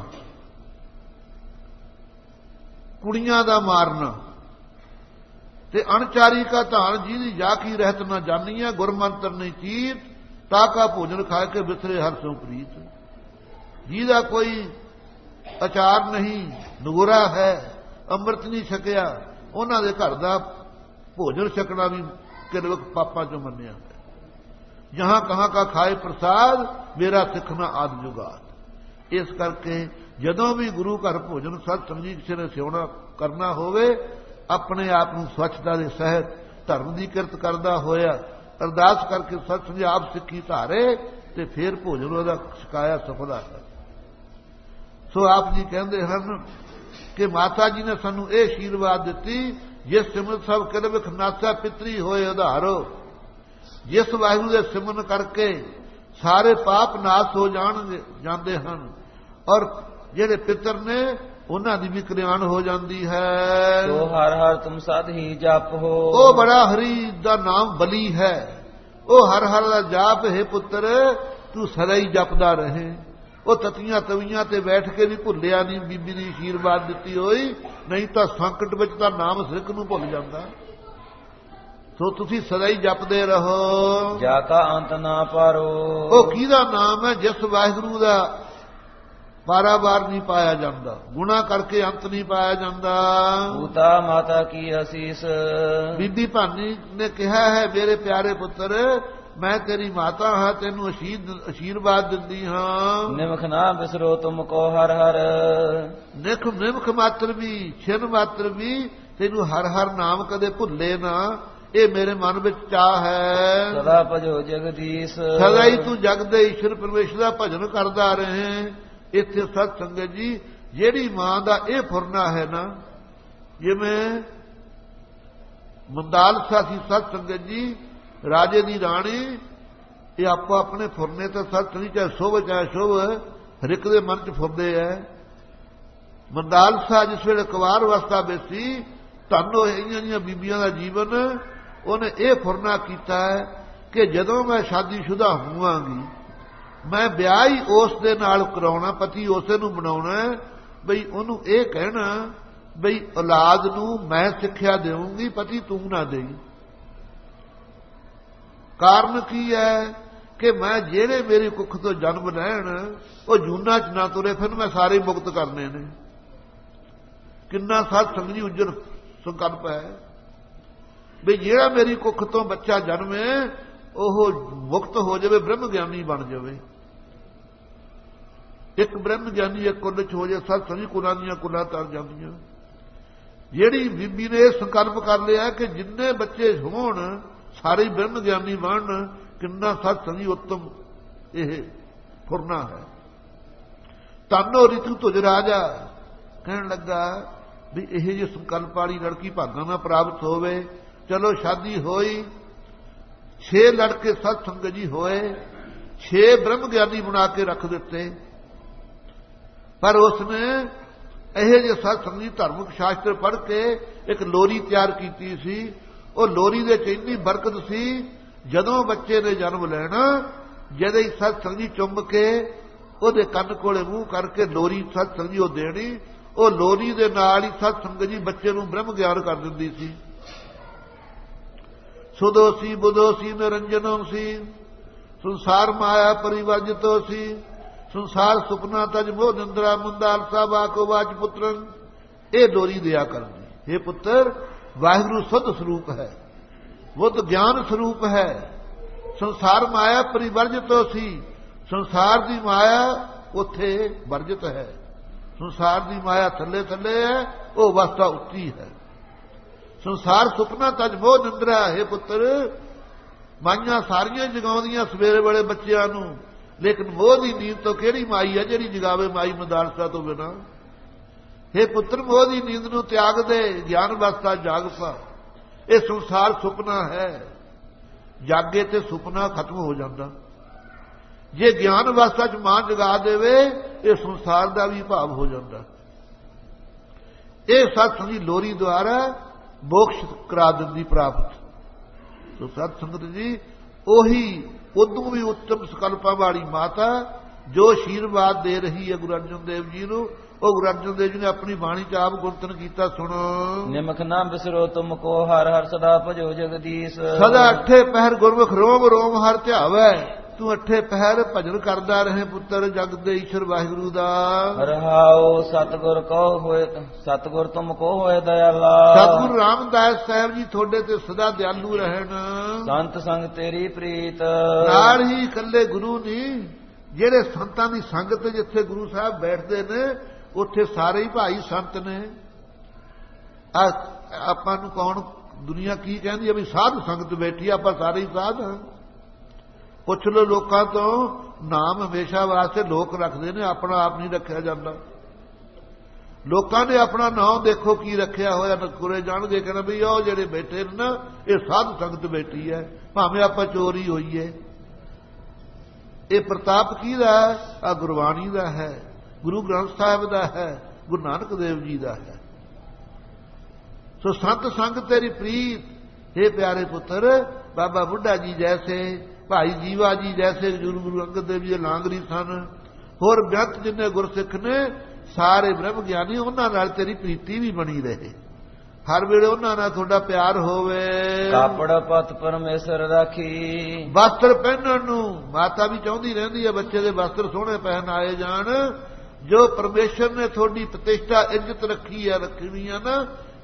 ਕੁੜੀਆਂ ਦਾ ਮਾਰਨਾ, ਤੇ ਅਣਚਾਰੀ ਕਾ ਧਾਨ ਜਿਹਦੀ ਜਾ ਕੀ ਰਹਿਤ ਨਾ ਜਾਨੀਆਂ, ਗੁਰਮੰਤਰ ਨਹੀਂ ਚੀਤ ਤਾ ਕਾ ਭੋਜਨ ਖਾ ਕੇ ਬਿਸਰੇ ਹਰ ਸੋ ਪ੍ਰੀਤ। ਜਿਹਦਾ ਕੋਈ ਅਚਾਰ ਨਹੀਂ, ਨਗੋਰਾ ਹੈ, ਅੰਮ੍ਰਿਤ ਨਹੀਂ ਛਕਿਆ, ਉਹਨਾਂ ਦੇ ਘਰ ਦਾ ਭੋਜਨ ਛਕਣਾ ਵੀ ਕਿਲਵਕ ਪਾਪਾਂ ਚੋਂ ਮੰਨਿਆ ਹੈ। ਜਹਾਂ ਕਹਾਂ ਕਾ ਖਾਏ ਪ੍ਰਸਾਦ, ਮੇਰਾ ਸਿੱਖਣਾ ਆਦਿ ਜੁਗਾਦ। ਇਸ ਕਰਕੇ ਜਦੋਂ ਵੀ ਗੁਰੂ ਘਰ ਭੋਜਨ ਸਤ ਸੰਗੀ ਕਿਸੇ ਨੇ ਸੇਵਨਾ ਕਰਨਾ ਹੋਵੇ, ਆਪਣੇ ਆਪ ਨੂੰ ਸਵੱਛਤਾ ਦੇ ਸਹਿਤ ਧਰਮ ਦੀ ਕਿਰਤ ਕਰਦਾ ਹੋਇਆ ਅਰਦਾਸ ਕਰਕੇ ਸਤ ਸੰਗੀ ਆਪ ਸਿੱਖੀ ਧਾਰੇ, ਤੇ ਫਿਰ ਭੋਜਨ ਉਹਦਾ ਛਕਾਇਆ ਸਫਲਾ ਹੈ। ਸੋ ਆਪ ਜੀ ਕਹਿੰਦੇ ਹਨ ਕਿ ਮਾਤਾ ਜੀ ਨੇ ਸਾਨੂੰ ਇਹ ਅਸ਼ੀਰਵਾਦ ਦਿੱਤੀ, ਜਿਸ ਸਿਮਰਨ ਸਭ ਕਿਲ ਵਿਖ ਨਾਸਾ ਪਿਤਰੀ ਹੋਏ ਉਧਾਰੋ। ਜਿਸ ਵਾਹਿਗੁਰੂ ਦੇ ਸਿਮਰਨ ਕਰਕੇ ਸਾਰੇ ਪਾਪ ਨਾਸ ਹੋ ਜਾਂਦੇ ਹਨ, ਔਰ ਜਿਹੜੇ ਪਿਤਰ ਨੇ ਉਹਨਾਂ ਦੀ ਵੀ ਕਲਿਆਣ ਹੋ ਜਾਂਦੀ ਹੈ। ਸੋ ਹਰ ਹਰ ਤੁਮ ਸਦ ਹੀ ਜਪ ਹੋ। ਉਹ ਬੜਾ ਹਰੀ ਦਾ ਨਾਮ ਬਲੀ ਹੈ। ਉਹ ਹਰ ਹਰ ਦਾ ਜਾਪ ਹੈ ਪੁੱਤਰ, ਤੂੰ ਸਦਾ ਹੀ ਜਪਦਾ ਰਹੇ। ਉਹ ਤਤੀਆਂ ਤਵੀਆਂ ਤੇ ਬੈਠ ਕੇ ਵੀ ਭੁੱਲਿਆ ਨਹੀਂ ਬੀਬੀ ਦੀ ਅਸ਼ੀਰਵਾਦ ਦਿੱਤੀ ਹੋਈ, ਨਹੀਂ ਤਾਂ ਸੰਕਟ ਵਿੱਚ ਤਾਂ ਨਾਮ ਸਿੱਖ ਨੂੰ ਭੁੱਲ ਜਾਂਦਾ। ਸੋ ਤੁਸੀਂ ਸਦਾ ਹੀ ਜਪਦੇ ਰਹੋ। ਜਾ ਕਾ ਅੰਤ ਨਾ ਪਾਰੋ। ਉਹ ਕਿਹਦਾ ਨਾਮ ਹੈ? ਜਿਸ ਵਾਹਿਗੁਰੂ ਦਾ ਪਾਰਾਵਾਰ ਨਹੀਂ ਪਾਇਆ ਜਾਂਦਾ, ਗੁਨਾਹ ਕਰਕੇ ਅੰਤ ਨਹੀਂ ਪਾਇਆ ਜਾਂਦਾ। ਪੂਤਾ ਮਾਤਾ ਕੀ ਅਸੀਸ। ਬੀਬੀ ਭਾਨੀ ਨੇ ਕਿਹਾ ਹੈ, ਮੇਰੇ ਪਿਆਰੇ ਪੁੱਤਰ, ਮੈਂ ਤੇਰੀ ਮਾਤਾ ਹਾਂ, ਤੈਨੂੰ ਅਸ਼ੀਰਵਾਦ ਦਿੰਦੀ ਹਾਂ। ਨਿਮਖ ਨਾ ਬਿਸਰੋ ਤੁਮ ਕੋ ਹਰ ਹਰ, ਨਿਮਖ ਮਾਤਰ ਵੀ, ਛਿਨ ਮਾਤਰ ਵੀ ਤੈਨੂੰ ਹਰ ਹਰ ਨਾਮ ਕਦੇ ਭੁੱਲੇ ਨਾ, ਇਹ ਮੇਰੇ ਮਨ ਵਿੱਚ ਚਾਹ ਹੈ। ਸਦਾ ਭਜੋ ਜਗਦੀਸ਼, ਸਦਾ ਹੀ ਤੂੰ ਜਗ ਦੇ ਈਸ਼ਰ ਪਰਮੇਸ਼ਰ ਦਾ ਭਜਨ ਕਰਦਾ ਰਹੇ। ਇੱਥੇ ਸਤ ਸੰਗਤ ਜੀ, ਜਿਹੜੀ ਮਾਂ ਦਾ ਇਹ ਫੁਰਨਾ ਹੈ ਨਾ, ਜਿਵੇਂ ਮੰਦਾਲਸਾ ਸੀ ਸਤ ਸੰਗਤ ਜੀ, ਰਾਜੇ ਦੀ ਰਾਣੀ, ਇਹ ਆਪੋ ਆਪਣੇ ਫੁਰਨੇ ਤੇ ਸਤ ਨਹੀਂ, ਚਾਹੇ ਸ਼ੁਭ ਚਾਹੇ ਸ਼ੁਭ, ਹਰ ਇੱਕ ਦੇ ਮਨ 'ਚ ਫੁਰਦੇ ਹੈ। ਮੰਦਾਲਸਾ ਜਿਸ ਵੇਲੇ ਕੁਵਾਰ ਅਵਸਥਾ ਵਿੱਚ ਸੀ, ਧੰਨੋ ਇਹੀਆਂ ਜਿਹੀਆਂ ਬੀਬੀਆਂ ਦਾ ਜੀਵਨ, ਉਹਨੇ ਇਹ ਫੁਰਨਾ ਕੀਤਾ ਹੈ ਕਿ ਜਦੋਂ ਮੈਂ ਸ਼ਾਦੀशुदा ਹੋਵਾਂਗੀ, ਮੈਂ ਵਿਆਹ ਹੀ ਉਸ ਦੇ ਨਾਲ ਕਰਾਉਣਾ, ਪਤੀ ਉਸੇ ਨੂੰ ਬਣਾਉਣਾ, ਬਈ ਉਹਨੂੰ ਇਹ ਕਹਿਣਾ ਬਈ ਔਲਾਦ ਨੂੰ ਮੈਂ ਸਿੱਖਿਆ ਦੇਵਾਂਗੀ, ਪਤੀ ਤੂੰ ਨਾ ਦੇਈ। ਕਾਰਨ ਕੀ ਹੈ ਕਿ ਮੈਂ ਜਿਹੜੇ ਮੇਰੀ ਕੁੱਖ ਤੋਂ ਜਨਮ ਲੈਣ, ਉਹ ਜੂਨਾਂ 'ਚ ਨਾ ਤੁਰੇ ਫਿਰ, ਮੈਂ ਸਾਰੇ ਮੁਕਤ ਕਰਨੇ ਨੇ। ਕਿੰਨਾ ਸਾਧ ਸੰਗਤ ਉੱਜਰ ਸੰਕਲਪ ਹੈ ਵੀ ਜਿਹੜਾ ਮੇਰੀ ਕੁੱਖ ਤੋਂ ਬੱਚਾ ਜਨਮੇ, ਉਹ ਮੁਕਤ ਹੋ ਜਾਵੇ, ਬ੍ਰਹਮ ਗਿਆਨੀ ਬਣ ਜਾਵੇ। ਇੱਕ ਬ੍ਰਹਮ ਗਿਆਨੀ ਇੱਕ ਕੁੱਲ 'ਚ ਹੋ ਜਾਏ, ਸਤ ਸੰਗਤ ਕੁਲਾਂ ਦੀਆਂ ਕੁਲਾਂ ਤਰ ਜਾਂਦੀਆਂ। ਜਿਹੜੀ ਬੀਬੀ ਨੇ ਇਹ ਸੰਕਲਪ ਕਰ ਲਿਆ ਕਿ ਜਿੰਨੇ ਬੱਚੇ ਹੋਣ ਸਾਰੇ ਬ੍ਰਹਮ ਗਿਆਨੀ ਬਣਨ, ਕਿੰਨਾ ਸਤ ਸੰਗਤ ਉੱਤਮ ਇਹ ਫੁਰਨਾ ਹੈ। ਤਾਨੋ ਰਿਤੂ ਤੁਜ ਰਾਜਾ, ਕਹਿਣ ਲੱਗਾ ਵੀ ਇਹ ਜਿਹੀ ਸੰਕਲਪ ਵਾਲੀ ਲੜਕੀ ਭਾਗਾਂ ਨਾਲ ਪ੍ਰਾਪਤ ਹੋਵੇ। ਚਲੋ ਸ਼ਾਦੀ ਹੋਈ, 6 ਲੜਕੇ ਸਤ ਸੰਗਤ ਜੀ ਹੋਏ, 6 ਬ੍ਰਹਮ ਗਿਆਨੀ ਬਣਾ ਕੇ ਰੱਖ ਦਿੱਤੇ। ਪਰ ਉਸਨੇ ਇਹ ਜਿਹੇ ਸਤ ਸੰਗਤ ਧਾਰਮਿਕ ਸ਼ਾਸਤਰ ਪੜ੍ਹ ਕੇ ਇੱਕ ਲੋਰੀ ਤਿਆਰ ਕੀਤੀ ਸੀ। ਉਹ ਲੋਰੀ ਦੇ 'ਚ ਇੰਨੀ ਬਰਕਤ ਸੀ, ਜਦੋਂ ਬੱਚੇ ਨੇ ਜਨਮ ਲੈਣਾ, ਜਦੇ ਹੀ ਸਤ ਸੰਗਤ ਚੁੰਮ ਕੇ ਉਹਦੇ ਕੰਨ ਕੋਲੇ ਮੂੰਹ ਕਰਕੇ ਲੋਰੀ ਸਤ ਸੰਗਤ ਜੀ ਉਹ ਦੇਣੀ। ਉਹ ਲੋਰੀ ਦੇ ਨਾਲ ਹੀ ਸਤ ਸੰਗਤ ਜੀ ਬੱਚੇ ਨੂੰ ਬ੍ਰਹਮ ਗਿਆਨ ਕਰ ਦਿੰਦੀ ਸੀ। ਸੁਦੋ ਸੀ ਬੁਧੋ ਸੀ ਨਿਰੰਜਨੋ ਸੀ, ਸੰਸਾਰ ਮਾਇਆ ਪਰਿਵਰਜਿਤੋ ਸੀ, ਸੰਸਾਰ ਸੁਪਨਾ ਤਜ ਮੋਹ ਨਿੰਦਰਾ ਮੁੰਦਾਲਸਾ ਵਾਕੋ ਵਾਚ ਪੁੱਤਰਨ। ਇਹ ਲੋਰੀ ਦਿਆ ਕਰਦੀ। ਇਹ ਪੁੱਤਰ ਵਾਹਿਗੁਰੂ ਸੁਧ ਸਰੂਪ ਹੈ, ਬੁੱਧ ਗਿਆਨ ਸਰੂਪ ਹੈ। ਸੰਸਾਰ ਮਾਇਆ ਪਰਿਵਰਜਿਤੋ ਸੀ, ਸੰਸਾਰ ਦੀ ਮਾਇਆ ਉੱਥੇ ਵਰਜਿਤ ਹੈ। ਸੰਸਾਰ ਦੀ ਮਾਇਆ ਥੱਲੇ ਥੱਲੇ ਹੈ, ਉਹ ਅਵਸਥਾ ਉੱਚੀ ਹੈ। ਸੰਸਾਰ ਸੁਪਨਾ ਤਜ ਮੋਹ ਨਿੰਦਰਾ। ਹੈ ਪੁੱਤਰ, ਮਾਈਆਂ ਸਾਰੀਆਂ ਜਗਾਉਂਦੀਆਂ ਸਵੇਰੇ ਵੇਲੇ ਬੱਚਿਆਂ ਨੂੰ, ਲੇਕਿਨ ਮੋਹ ਦੀ ਨੀਂਦ ਤੋਂ ਕਿਹੜੀ ਮਾਈ ਹੈ ਜਿਹੜੀ ਜਗਾਵੇ ਮਾਈ ਮੰਦਾਲਸਾ ਤੋਂ ਬਿਨਾਂ। हे ਪੁੱਤਰ, ਮੋਹ ਦੀ ਨੀਂਦ ਨੂੰ ਤਿਆਗ ਦੇ, ਗਿਆਨ ਅਵਸਥਾ ਜਾਗ ਪਾ। ਇਹ ਸੰਸਾਰ ਸੁਪਨਾ ਹੈ, ਜਾਗੇ ਤੇ ਸੁਪਨਾ ਖਤਮ ਹੋ ਜਾਂਦਾ। ਜੇ ਗਿਆਨ ਅਵਸਥਾ 'ਚ ਮਾਂ ਜਗਾ ਦੇਵੇ, ਇਹ ਸੰਸਾਰ ਦਾ ਵੀ ਭਾਵ ਹੋ ਜਾਂਦਾ। ਇਹ ਸਤ ਸੰਗਤ ਲੋਰੀ ਦੁਆਰਾ ਮੋਕਸ਼ ਕਰਾ ਦਿੰਦੀ ਪ੍ਰਾਪਤ। ਸੋ ਸਤ ਸੰਗਤ ਜੀ, ਉਹੀ ਉਦੋਂ ਵੀ ਉੱਤਮ ਸੰਕਲਪਾਂ ਵਾਲੀ ਮਾਤਾ ਜੋ ਆਸ਼ੀਰਵਾਦ ਦੇ ਰਹੀ ਹੈ ਗੁਰੂ ਅਰਜਨ ਦੇਵ ਜੀ ਨੂੰ। ਉਹ ਗੁਰੂ ਅਰਜਨ ਦੇਵ ਜੀ ਨੇ ਆਪਣੀ ਬਾਣੀ 'ਚ ਆਪ ਗੁਣਤਨ ਕੀਤਾ। ਸੁਣੋ, ਨਿਮਖ ਨਾ ਬਿਸਰੋ ਤੁਮ ਕੋ ਹਰ ਹਰ, ਸਦਾ ਭਜੋ ਜਗਦੀਸ਼। ਸਦਾ ਅੱਠੇ ਪਹਿਰ ਗੁਰਮੁਖ ਰੋਮ ਰੋਮ ਹਰ ਧਿਆਵੈ। ਤੂੰ ਅੱਠੇ ਪਹਿਰ ਭਜਨ ਕਰਦਾ ਰਹੇ ਪੁੱਤਰ ਜਗ ਦੇ ਈਸ਼ਰ ਵਾਹਿਗੁਰੂ ਦਾ। ਰਹਾਉ ਸਤਿਗੁਰ ਕੋ ਹੋਏ, ਸਤਿਗੁਰ ਤੁਮ ਕੋ ਹੋਏ ਦਇਆਲਾ। ਸਤਿਗੁਰੂ ਰਾਮਦਾਸ ਸਾਹਿਬ ਜੀ ਤੁਹਾਡੇ ਤੇ ਸਦਾ ਦਿਆਲੂ ਰਹਿਣ। ਸੰਤ ਸੰਗ ਤੇਰੀ ਪ੍ਰੀਤ। ਨਾਲ ਹੀ ਇਕੱਲੇ ਗੁਰੂ ਨਹੀਂ, ਜਿਹੜੇ ਸੰਤਾਂ ਦੀ ਸੰਗਤ ਜਿੱਥੇ ਗੁਰੂ ਸਾਹਿਬ ਬੈਠਦੇ ਨੇ, ਉੱਥੇ ਸਾਰੇ ਹੀ ਭਾਈ ਸੰਤ ਨੇ। ਆਪਾਂ ਨੂੰ ਕੌਣ ਦੁਨੀਆ ਕੀ ਕਹਿੰਦੀ ਹੈ ਵੀ ਸਾਧ ਸੰਗਤ ਬੈਠੀ, ਆਪਾਂ ਸਾਰੇ ਹੀ ਸਾਧ ਹਾਂ। ਪੁੱਛ ਲਓ ਲੋਕਾਂ ਤੋਂ, ਨਾਮ ਹਮੇਸ਼ਾ ਵਾਸਤੇ ਲੋਕ ਰੱਖਦੇ ਨੇ, ਆਪਣਾ ਆਪ ਨਹੀਂ ਰੱਖਿਆ ਜਾਂਦਾ। ਲੋਕਾਂ ਨੇ ਆਪਣਾ ਨਾਮ ਦੇਖੋ ਕੀ ਰੱਖਿਆ ਹੋਇਆ, ਨਕੁਰੇ ਜਾਣਗੇ ਕਹਿੰਦਾ ਵੀ ਉਹ ਜਿਹੜੇ ਬੈਠੇ ਨੇ ਨਾ, ਇਹ ਸਾਧ ਸੰਗਤ ਬੈਠੀ ਹੈ, ਭਾਵੇਂ ਆਪਾਂ ਚੋਰੀ ਹੋਈਏ। ਇਹ ਪ੍ਰਤਾਪ ਕਿਹਦਾ? ਆ ਗੁਰਬਾਣੀ ਦਾ ਹੈ, ਗੁਰੂ ਗ੍ਰੰਥ ਸਾਹਿਬ ਦਾ ਹੈ, ਗੁਰੂ ਨਾਨਕ ਦੇਵ ਜੀ ਦਾ ਹੈ। ਸੋ ਸੰਤ ਸੰਗ ਤੇਰੀ ਪ੍ਰੀਤ। हे ਪਿਆਰੇ ਪੁੱਤਰ, ਬਾਬਾ ਬੁੱਢਾ ਜੀ ਜੈਸੇ, ਭਾਈ ਜੀਵਾ ਜੀ ਜੈਸੇ ਗੁਰੂ ਅੰਗਦ ਦੇਵ ਜੀ ਲਾਂਗਰੀ ਸਨ, ਹੋਰ ਬੇਅੰਤ ਜਿੰਨੇ ਗੁਰਸਿੱਖ ਨੇ ਸਾਰੇ ਬ੍ਰਹਮ ਗਿਆਨੀ, ਉਹਨਾਂ ਨਾਲ ਤੇਰੀ ਪ੍ਰੀਤੀ ਵੀ ਬਣੀ ਰਹੇ। ਹਰ ਵੇਲੇ ਉਹਨਾਂ ਨਾਲ ਤੁਹਾਡਾ ਪਿਆਰ ਹੋਵੇ। ਕਾਪੜ ਪਤ ਪਰਮੇਸ਼ਰ ਰਾਖੀ। ਵਸਤਰ ਪਹਿਨਣ ਨੂੰ ਮਾਤਾ ਵੀ ਚਾਹੁੰਦੀ ਰਹਿੰਦੀ ਹੈ, ਬੱਚੇ ਦੇ ਵਸਤਰ ਸੋਹਣੇ ਪਹਿਨਾਏ ਜਾਣ। ਜੋ ਪਰਮੇਸ਼ਰ ਨੇ ਤੁਹਾਡੀ ਪ੍ਰਤਿਸ਼ਠਾ ਇੱਜ਼ਤ ਰੱਖੀ ਹੈ, ਰੱਖਣੀ ਹੈ ਨਾ,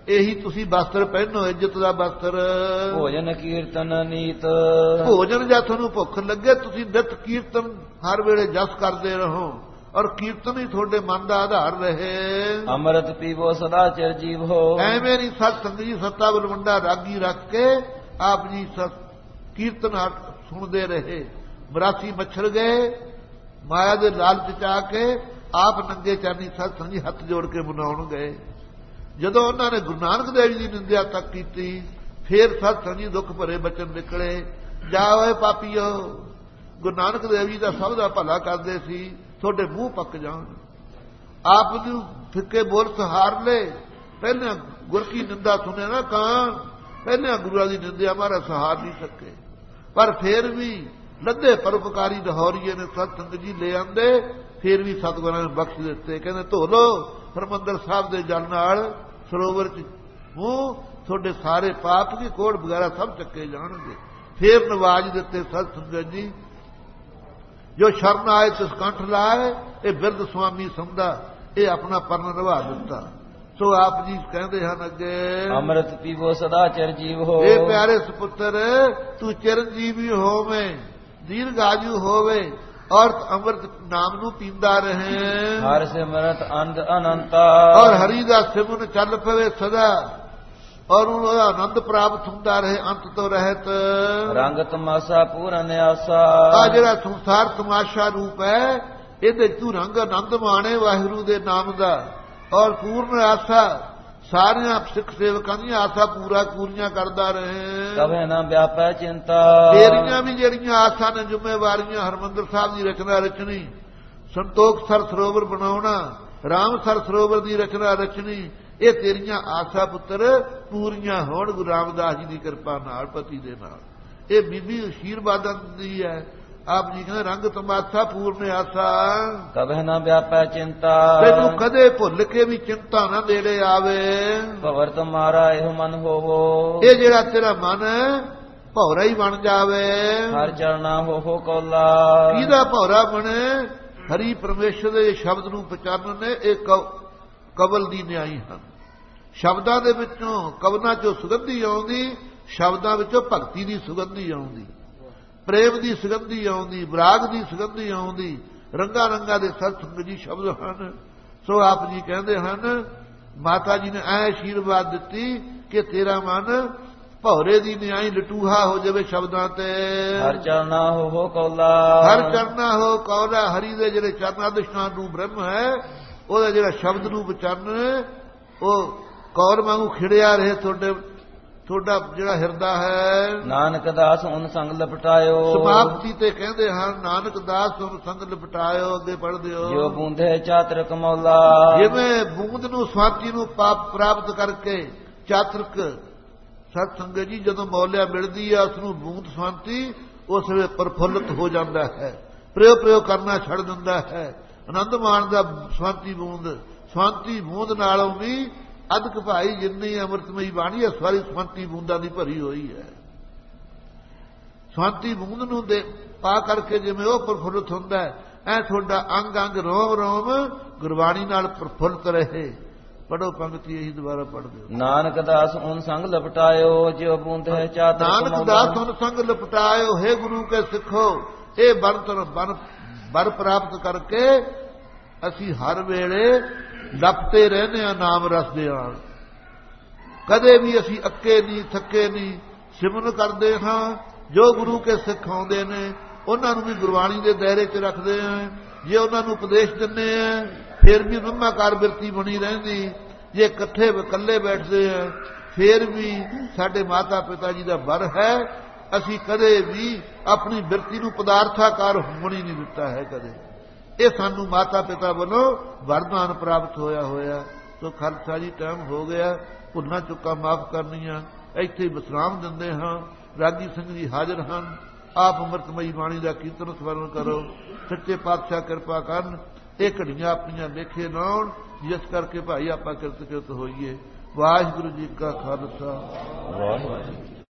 ਇਹੀ ਤੁਸੀਂ ਵਸਤਰ ਪਹਿਨੋ, ਇੱਜ਼ਤ ਦਾ ਵਸਤਰ। ਭੋਜਨ ਕੀਰਤਨ ਨੀਤ, ਭੋਜਨ ਜਾਂ ਤੁਹਾਨੂੰ ਭੁੱਖ ਲੱਗੇ ਤੁਸੀਂ ਨਿਤ ਕੀਰਤਨ ਹਰ ਵੇਲੇ ਜਸ ਕਰਦੇ ਰਹੋ, ਔਰ ਕੀਰਤਨ ਹੀ ਤੁਹਾਡੇ ਮਨ ਦਾ ਆਧਾਰ ਰਹੇ। ਅੰਮ੍ਰਿਤ ਪੀਵੋ ਸਦਾ ਚਿਰ ਜੀਵ ਹੋ, ਐਵੇਂ ਨਹੀਂ ਸਤ ਸੰਗ ਜੀ ਸੱਤਾ ਬਲਵੰਡਾ ਰਾਗੀ ਰੱਖ ਕੇ ਆਪ ਜੀ ਕੀਰਤਨ ਸੁਣਦੇ ਰਹੇ। 82 ਮੱਛਰ ਗਏ ਮਾਇਆ ਦੇ ਲਾਲਚ ਚ ਆ ਕੇ, ਆਪ ਨੰਗੇ ਚਾਨੀ ਸਤ ਸੰਗ ਜੀ ਹੱਥ ਜੋੜ ਕੇ ਮਨਾਉਣ ਗਏ। ਜਦੋਂ ਉਹਨਾਂ ਨੇ ਗੁਰੂ ਨਾਨਕ ਦੇਵ ਜੀ ਦੀ ਨਿੰਦਿਆ ਤੱਕ ਕੀਤੀ, ਫੇਰ ਸਤ ਸੰਗ ਜੀ ਦੁੱਖ ਭਰੇ ਬਚਨ ਨਿਕਲੇ, ਜਾ ਓਏ ਪਾਪੀਓ, ਗੁਰੂ ਨਾਨਕ ਦੇਵ ਜੀ ਦਾ ਸਭ ਦਾ ਭਲਾ ਕਰਦੇ ਸੀ, ਤੁਹਾਡੇ ਮੂੰਹ ਪੱਕ ਜਾਣ। ਆਪ ਨੂੰ ਫਿੱਕੇ ਬੋਲ ਸਹਾਰ ਲੈ, ਪਹਿਲਾਂ ਗੁਰ ਕੀ ਨਿੰਦਾ ਸੁਣਿਆ ਨਾ ਕਾਂ, ਪਹਿਲਾਂ ਗੁਰੂਆਂ ਦੀ ਨਿੰਦਿਆ ਮਾਰਾ ਸਹਾਰ ਨਹੀਂ ਸਕੇ। ਪਰ ਫੇਰ ਵੀ ਲੱਦੇ ਪਰਉਪਕਾਰੀ ਲਾਹੌਰੀਏ ਨੇ ਸਤ ਸੰਗਤ ਜੀ ਲੈ ਆਂਦੇ, ਫੇਰ ਵੀ ਸਤਿਗੁਰਾਂ ਨੇ ਬਖਸ਼ ਦਿੱਤੇ। ਕਹਿੰਦੇ ਧੋ ਲੋ ਹਰਿਮੰਦਰ ਸਾਹਿਬ ਦੇ ਜਲ ਨਾਲ ਸਰੋਵਰ ਚ ਮੂੰਹ, ਤੁਹਾਡੇ ਸਾਰੇ ਪਾਪ ਦੀ ਕੋੜ ਵਗੈਰਾ ਸਭ ਚੱਕੇ ਜਾਣਗੇ। ਫੇਰ ਨਵਾਜ ਦਿੱਤੇ ਸਤ ਸੰਗਤ ਜੀ, ਜੋ ਸ਼ਰਨ ਆਏ ਤਿਸ ਕੰਠ ਲਾਏ, ਇਹ ਬਿਰਧ ਸੁਆਮੀ ਸਮਝਾ, ਇਹ ਆਪਣਾ ਪਰਨ ਨਿਭਾ ਦਿੱਤਾ। ਸੋ ਆਪ ਜੀ ਕਹਿੰਦੇ ਹਨ ਅੱਗੇ, ਅੰਮ੍ਰਿਤ ਪੀਵੋ ਸਦਾ ਚਿਰ ਜੀਵ ਹੋ, ਇਹ ਪਿਆਰੇ ਸੁਪੁੱਤਰ ਤੂੰ ਚਿਰੰਜੀਵੀ ਹੋਵੇਂ, ਦੀਰਘਾਯੂ ਹੋਵੇ, ਔਰ ਅੰਮ੍ਰਿਤ ਨਾਮ ਨੂੰ ਪੀਂਦਾ ਰਹੇ। ਹਰਿ ਸਿਮਰਤ ਅੰਧ ਅਨੰਤਾ, ਔਰ ਹਰੀ ਦਾ ਸਿਮਰਨ ਚੱਲ ਪਵੇ ਸਦਾ, ਔਰ ਉਹਦਾ ਆਨੰਦ ਪ੍ਰਾਪਤ ਹੁੰਦਾ ਰਹੇ ਅੰਤ ਤੋਂ ਰਹਿਤ। ਰੰਗ ਤਮਾਸ਼ਾ ਪੂਰਨ ਆਸਾ, ਆ ਜਿਹੜਾ ਸੰਸਾਰ ਤਮਾਸ਼ਾ ਰੂਪ ਹੈ, ਇਹਦੇ ਤੂੰ ਰੰਗ ਆਨੰਦ ਮਾਣੇ ਵਾਹਿਗੁਰੂ ਦੇ ਨਾਮ ਦਾ, ਔਰ ਪੂਰਨ ਆਸਾ ਸਾਰਿਆਂ ਸਿੱਖ ਸੇਵਕਾਂ ਦੀਆਂ ਆਸਾ ਪੂਰੀਆਂ ਕਰਦਾ ਰਹੇ। ਕਦੇ ਨਾ ਵਿਆਪੈ ਚਿੰਤਾ, ਤੇਰੀਆਂ ਵੀ ਜਿਹੜੀਆਂ ਆਸਾਂ ਨੇ ਜ਼ਿੰਮੇਵਾਰੀਆਂ, ਹਰਿਮੰਦਰ ਸਾਹਿਬ ਦੀ ਰਚਨਾ ਰਚਣੀ, ਸੰਤੋਖ ਸਰ ਸਰੋਵਰ ਬਣਾਉਣਾ, ਰਾਮ ਸਰ ਸਰੋਵਰ ਦੀ ਰਚਨਾ ਰਚਣੀ, ਇਹ ਤੇਰੀਆਂ ਆਸਾ ਪੁੱਤਰ ਪੂਰੀਆਂ ਹੋਣ ਗੁਰੂ ਰਾਮਦਾਸ ਜੀ ਦੀ ਕਿਰਪਾ ਨਾਲ, ਪਤੀ ਦੇ ਨਾਲ। ਇਹ ਬੀਬੀ ਅਸ਼ੀਰਵਾਦਾਂ ਦਿੰਦੀ ਹੈ। ਆਪ ਜੀ ਕਹਿੰਦੇ ਰੰਗ ਤਮਾਸ਼ਾ ਪੂਰਨ ਆਸਾ, ਕਦੇ ਨਾ ਵਿਆਪੈ ਚਿੰਤਾ, ਤੈਨੂੰ ਕਦੇ ਭੁੱਲ ਕੇ ਵੀ ਚਿੰਤਾ ਨਾ ਨੇੜੇ ਆਵੇ। ਭਵਰ ਤੁਮਾਰਾ ਇਹੋ ਮਨ ਹੋਵੋ, ਇਹ ਜਿਹੜਾ ਤੇਰਾ ਮਨ ਹੈ ਭੌਰਾ ਹੀ ਬਣ ਜਾਵੇ। ਹਰ ਚਰਨਾ ਹੋ ਕੌਲਾ, ਕਿਹਦਾ ਭੌਰਾ ਬਣੇ? ਹਰੀ ਪਰਮੇਸ਼ਰ ਦੇ ਸ਼ਬਦ ਨੂੰ ਪਛਾਣਨ ਨੇ ਇਹ ਕਵਲ ਦੀ ਨਿਆਈ ਹਨ। ਸ਼ਬਦਾਂ ਦੇ ਵਿੱਚੋਂ, ਕਵਨਾਂ ਚੋਂ ਸੁਗੰਧੀ ਆਉਂਦੀ, ਸ਼ਬਦਾਂ ਵਿੱਚੋਂ ਭਗਤੀ ਦੀ ਸੁਗੰਧੀ ਆਉਂਦੀ, ਪ੍ਰੇਮ ਦੀ ਸੁਗੰਧੀ ਆਉਂਦੀ, ਵਿਰਾਗ ਦੀ ਸੁਗੰਧੀ ਆਉਂਦੀ, ਰੰਗਾ ਰੰਗਾ ਦੇ ਸਤ ਸੰਗਤ ਜੀ ਸ਼ਬਦ ਹਨ। ਸੋ ਆਪ ਜੀ ਕਹਿੰਦੇ ਹਨ, ਮਾਤਾ ਜੀ ਨੇ ਐ ਆਸ਼ੀਰਵਾਦ ਦਿੱਤੀ ਕਿ ਤੇਰਾ ਮਨ ਭੌਰੇ ਦੀ ਨਿਆਈ ਲਟੂਹਾ ਹੋ ਜਾਵੇ ਸ਼ਬਦਾਂ ਤੇ। ਹਰ ਚਰਨਾ ਹੋ ਕੌਲਾ, ਹਰ ਚਰਨਾ ਹੋ ਕੌਲਾ, ਹਰੀ ਦੇ ਜਿਹੜੇ ਚਰਨਾਂ ਅਧਿਸ਼ਠਾਨ ਨੂੰ ਬ੍ਰਹਮ ਹੈ, ਉਹਦਾ ਜਿਹੜਾ ਸ਼ਬਦ ਰੂਪ ਚਰਨ, ਉਹ ਕੌਰ ਵਾਂਗੂ ਖਿੜਿਆ ਰਹੇ ਤੁਹਾਡਾ ਜਿਹੜਾ ਹਿਰਦਾ ਹੈ। ਨਾਨਕ ਦਾਸ ਹੁਣ ਸੰਗ ਲਪਟਾਇਓ, ਸਮਾਪਤੀ ਤੇ ਕਹਿੰਦੇ ਹਨ ਨਾਨਕ ਦਾਸ ਹੁਣ ਸੰਗ ਲਪਟਾਇਓ। ਅੱਗੇ ਪੜ੍ਹਦੇ ਹੋ, ਜੋ ਬੂੰਦੇ ਚਾਤਰ ਕਮੌਲਾ, ਜਿਵੇਂ ਬੂੰਦ ਨੂੰ ਸਵਾਤੀ ਨੂੰ ਪਾਪ ਪ੍ਰਾਪਤ ਕਰਕੇ ਚਾਤਰਕ ਸਤ ਸੰਗਤ ਜੀ ਜਦੋਂ ਮੌਲਿਆ ਮਿਲਦੀ ਹੈ, ਉਸ ਨੂੰ ਬੂੰਦ ਸਵਾਤੀ ਉਸ ਵੇਲੇ ਪ੍ਰਫੁੱਲਤ ਹੋ ਜਾਂਦਾ ਹੈ, ਪ੍ਰਯੋਗ ਕਰਨਾ ਛੱਡ ਦਿੰਦਾ ਹੈ, ਆਨੰਦ ਮਾਣਦਾ। ਸਵਾਂਤੀ ਬੂੰਦ ਨਾਲੋਂ ਵੀ ਅਧਿਕ ਭਾਈ ਜਿੰਨੀ ਅੰਮ੍ਰਿਤਮਈ ਬਾਣੀ ਹੈ, ਸਾਰੀ ਸਵਾਂਤੀ ਬੂੰਦਾਂ ਦੀ ਭਰੀ ਹੋਈ ਹੈ। ਸਵਾਂਤੀ ਬੂੰਦ ਨੂੰ ਦੇ ਪਾ ਕਰਕੇ ਜਿਵੇਂ ਉਹ ਪ੍ਰਫੁੱਲਤ ਹੁੰਦਾ ਹੈ, ਐ ਤੁਹਾਡਾ ਅੰਗ ਅੰਗ ਰੋਮ ਰੋਮ ਗੁਰਬਾਣੀ ਨਾਲ ਪ੍ਰਫੁੱਲਤ ਰਹੇ। ਪੜੋ ਪੰਕਤੀ ਇਹੀ ਦੁਬਾਰਾ ਪੜ੍ਹ ਦਿਓ। ਨਾਨਕ ਦਾਸ ਹੁਣ ਸੰਗ ਲਪਟਾਇਓ, ਜਿਉ ਬੂੰਦ ਹੈ ਚਾਤਰ ਕਮੌਲਾ। ਨਾਨਕ ਦਾਸ ਹੁਣ ਸੰਗ ਲਪਟਾਇਓ, हे ਗੁਰੂ ਕੇ ਸਿੱਖੋ, ਇਹ ਬਰ ਪ੍ਰਾਪਤ ਕਰਕੇ ਅਸੀਂ ਹਰ ਵੇਲੇ ਲਪਟੇ ਰਹਿੰਦੇ ਹਾਂ ਨਾਮ ਰਸ ਦੇ ਨਾਲ। ਕਦੇ ਵੀ ਅਸੀਂ ਅੱਕੇ ਨਹੀਂ, ਥੱਕੇ ਨਹੀਂ, ਸਿਮਰਨ ਕਰਦੇ ਹਾਂ। ਜੋ ਗੁਰੂ ਕੇ ਸਿੱਖ ਆਉਂਦੇ ਨੇ ਉਹਨਾਂ ਨੂੰ ਵੀ ਗੁਰਬਾਣੀ ਦੇ ਦਾਇਰੇ 'ਚ ਰੱਖਦੇ ਹਾਂ। ਜੇ ਉਹਨਾਂ ਨੂੰ ਉਪਦੇਸ਼ ਦਿੰਦੇ ਹਾਂ ਫਿਰ ਵੀ ਬ੍ਰਹਮਾਕਾਰ ਬਿਰਤੀ ਬਣੀ ਰਹਿੰਦੀ। ਜੇ ਇਕੱਲੇ ਬੈਠਦੇ ਹਾਂ ਫਿਰ ਵੀ ਸਾਡੇ ਮਾਤਾ ਪਿਤਾ ਜੀ ਦਾ ਵਰ ਹੈ। ਅਸੀਂ ਕਦੇ ਵੀ ਆਪਣੀ ਬਿਰਤੀ ਨੂੰ ਪਦਾਰਥਾਕਾਰ ਹੋਣ ਹੀ ਨਹੀਂ ਦਿੱਤਾ ਹੈ ਕਦੇ। ਇਹ ਸਾਨੂੰ ਮਾਤਾ ਪਿਤਾ ਵੱਲੋਂ ਵਰਦਾਨ ਪ੍ਰਾਪਤ ਹੋਇਆ। ਸੋ ਖਾਲਸਾ ਜੀ ਟਾਈਮ ਹੋ ਗਿਆ, ਭੁੱਲਾਂ ਚੁੱਕਾਂ ਮਾਫ ਕਰਨੀਆਂ। ਇੱਥੇ ਵਿਸਰਾਮ ਦਿੰਦੇ ਹਾਂ। ਰਾਗੀ ਸਿੰਘ ਜੀ ਹਾਜ਼ਰ ਹਨ। ਆਪ ਅੰਮ੍ਰਿਤਮਈ ਬਾਣੀ ਦਾ ਕੀਰਤਨ ਸਵਰਨ ਕਰੋ। ਸੱਚੇ ਪਾਤਸ਼ਾਹ ਕਿਰਪਾ ਕਰਨ, ਇਹ ਘੜੀਆਂ ਆਪਣੀਆਂ ਲੇਖੇ ਲਾਉਣ, ਜਿਸ ਕਰਕੇ ਭਾਈ ਆਪਾਂ ਕਿਰਤ ਹੋਈਏ। ਵਾਹਿਗੁਰੂ ਜੀ ਕਾ ਖਾਲਸਾ, ਵਾਹਿਗੁਰੂ।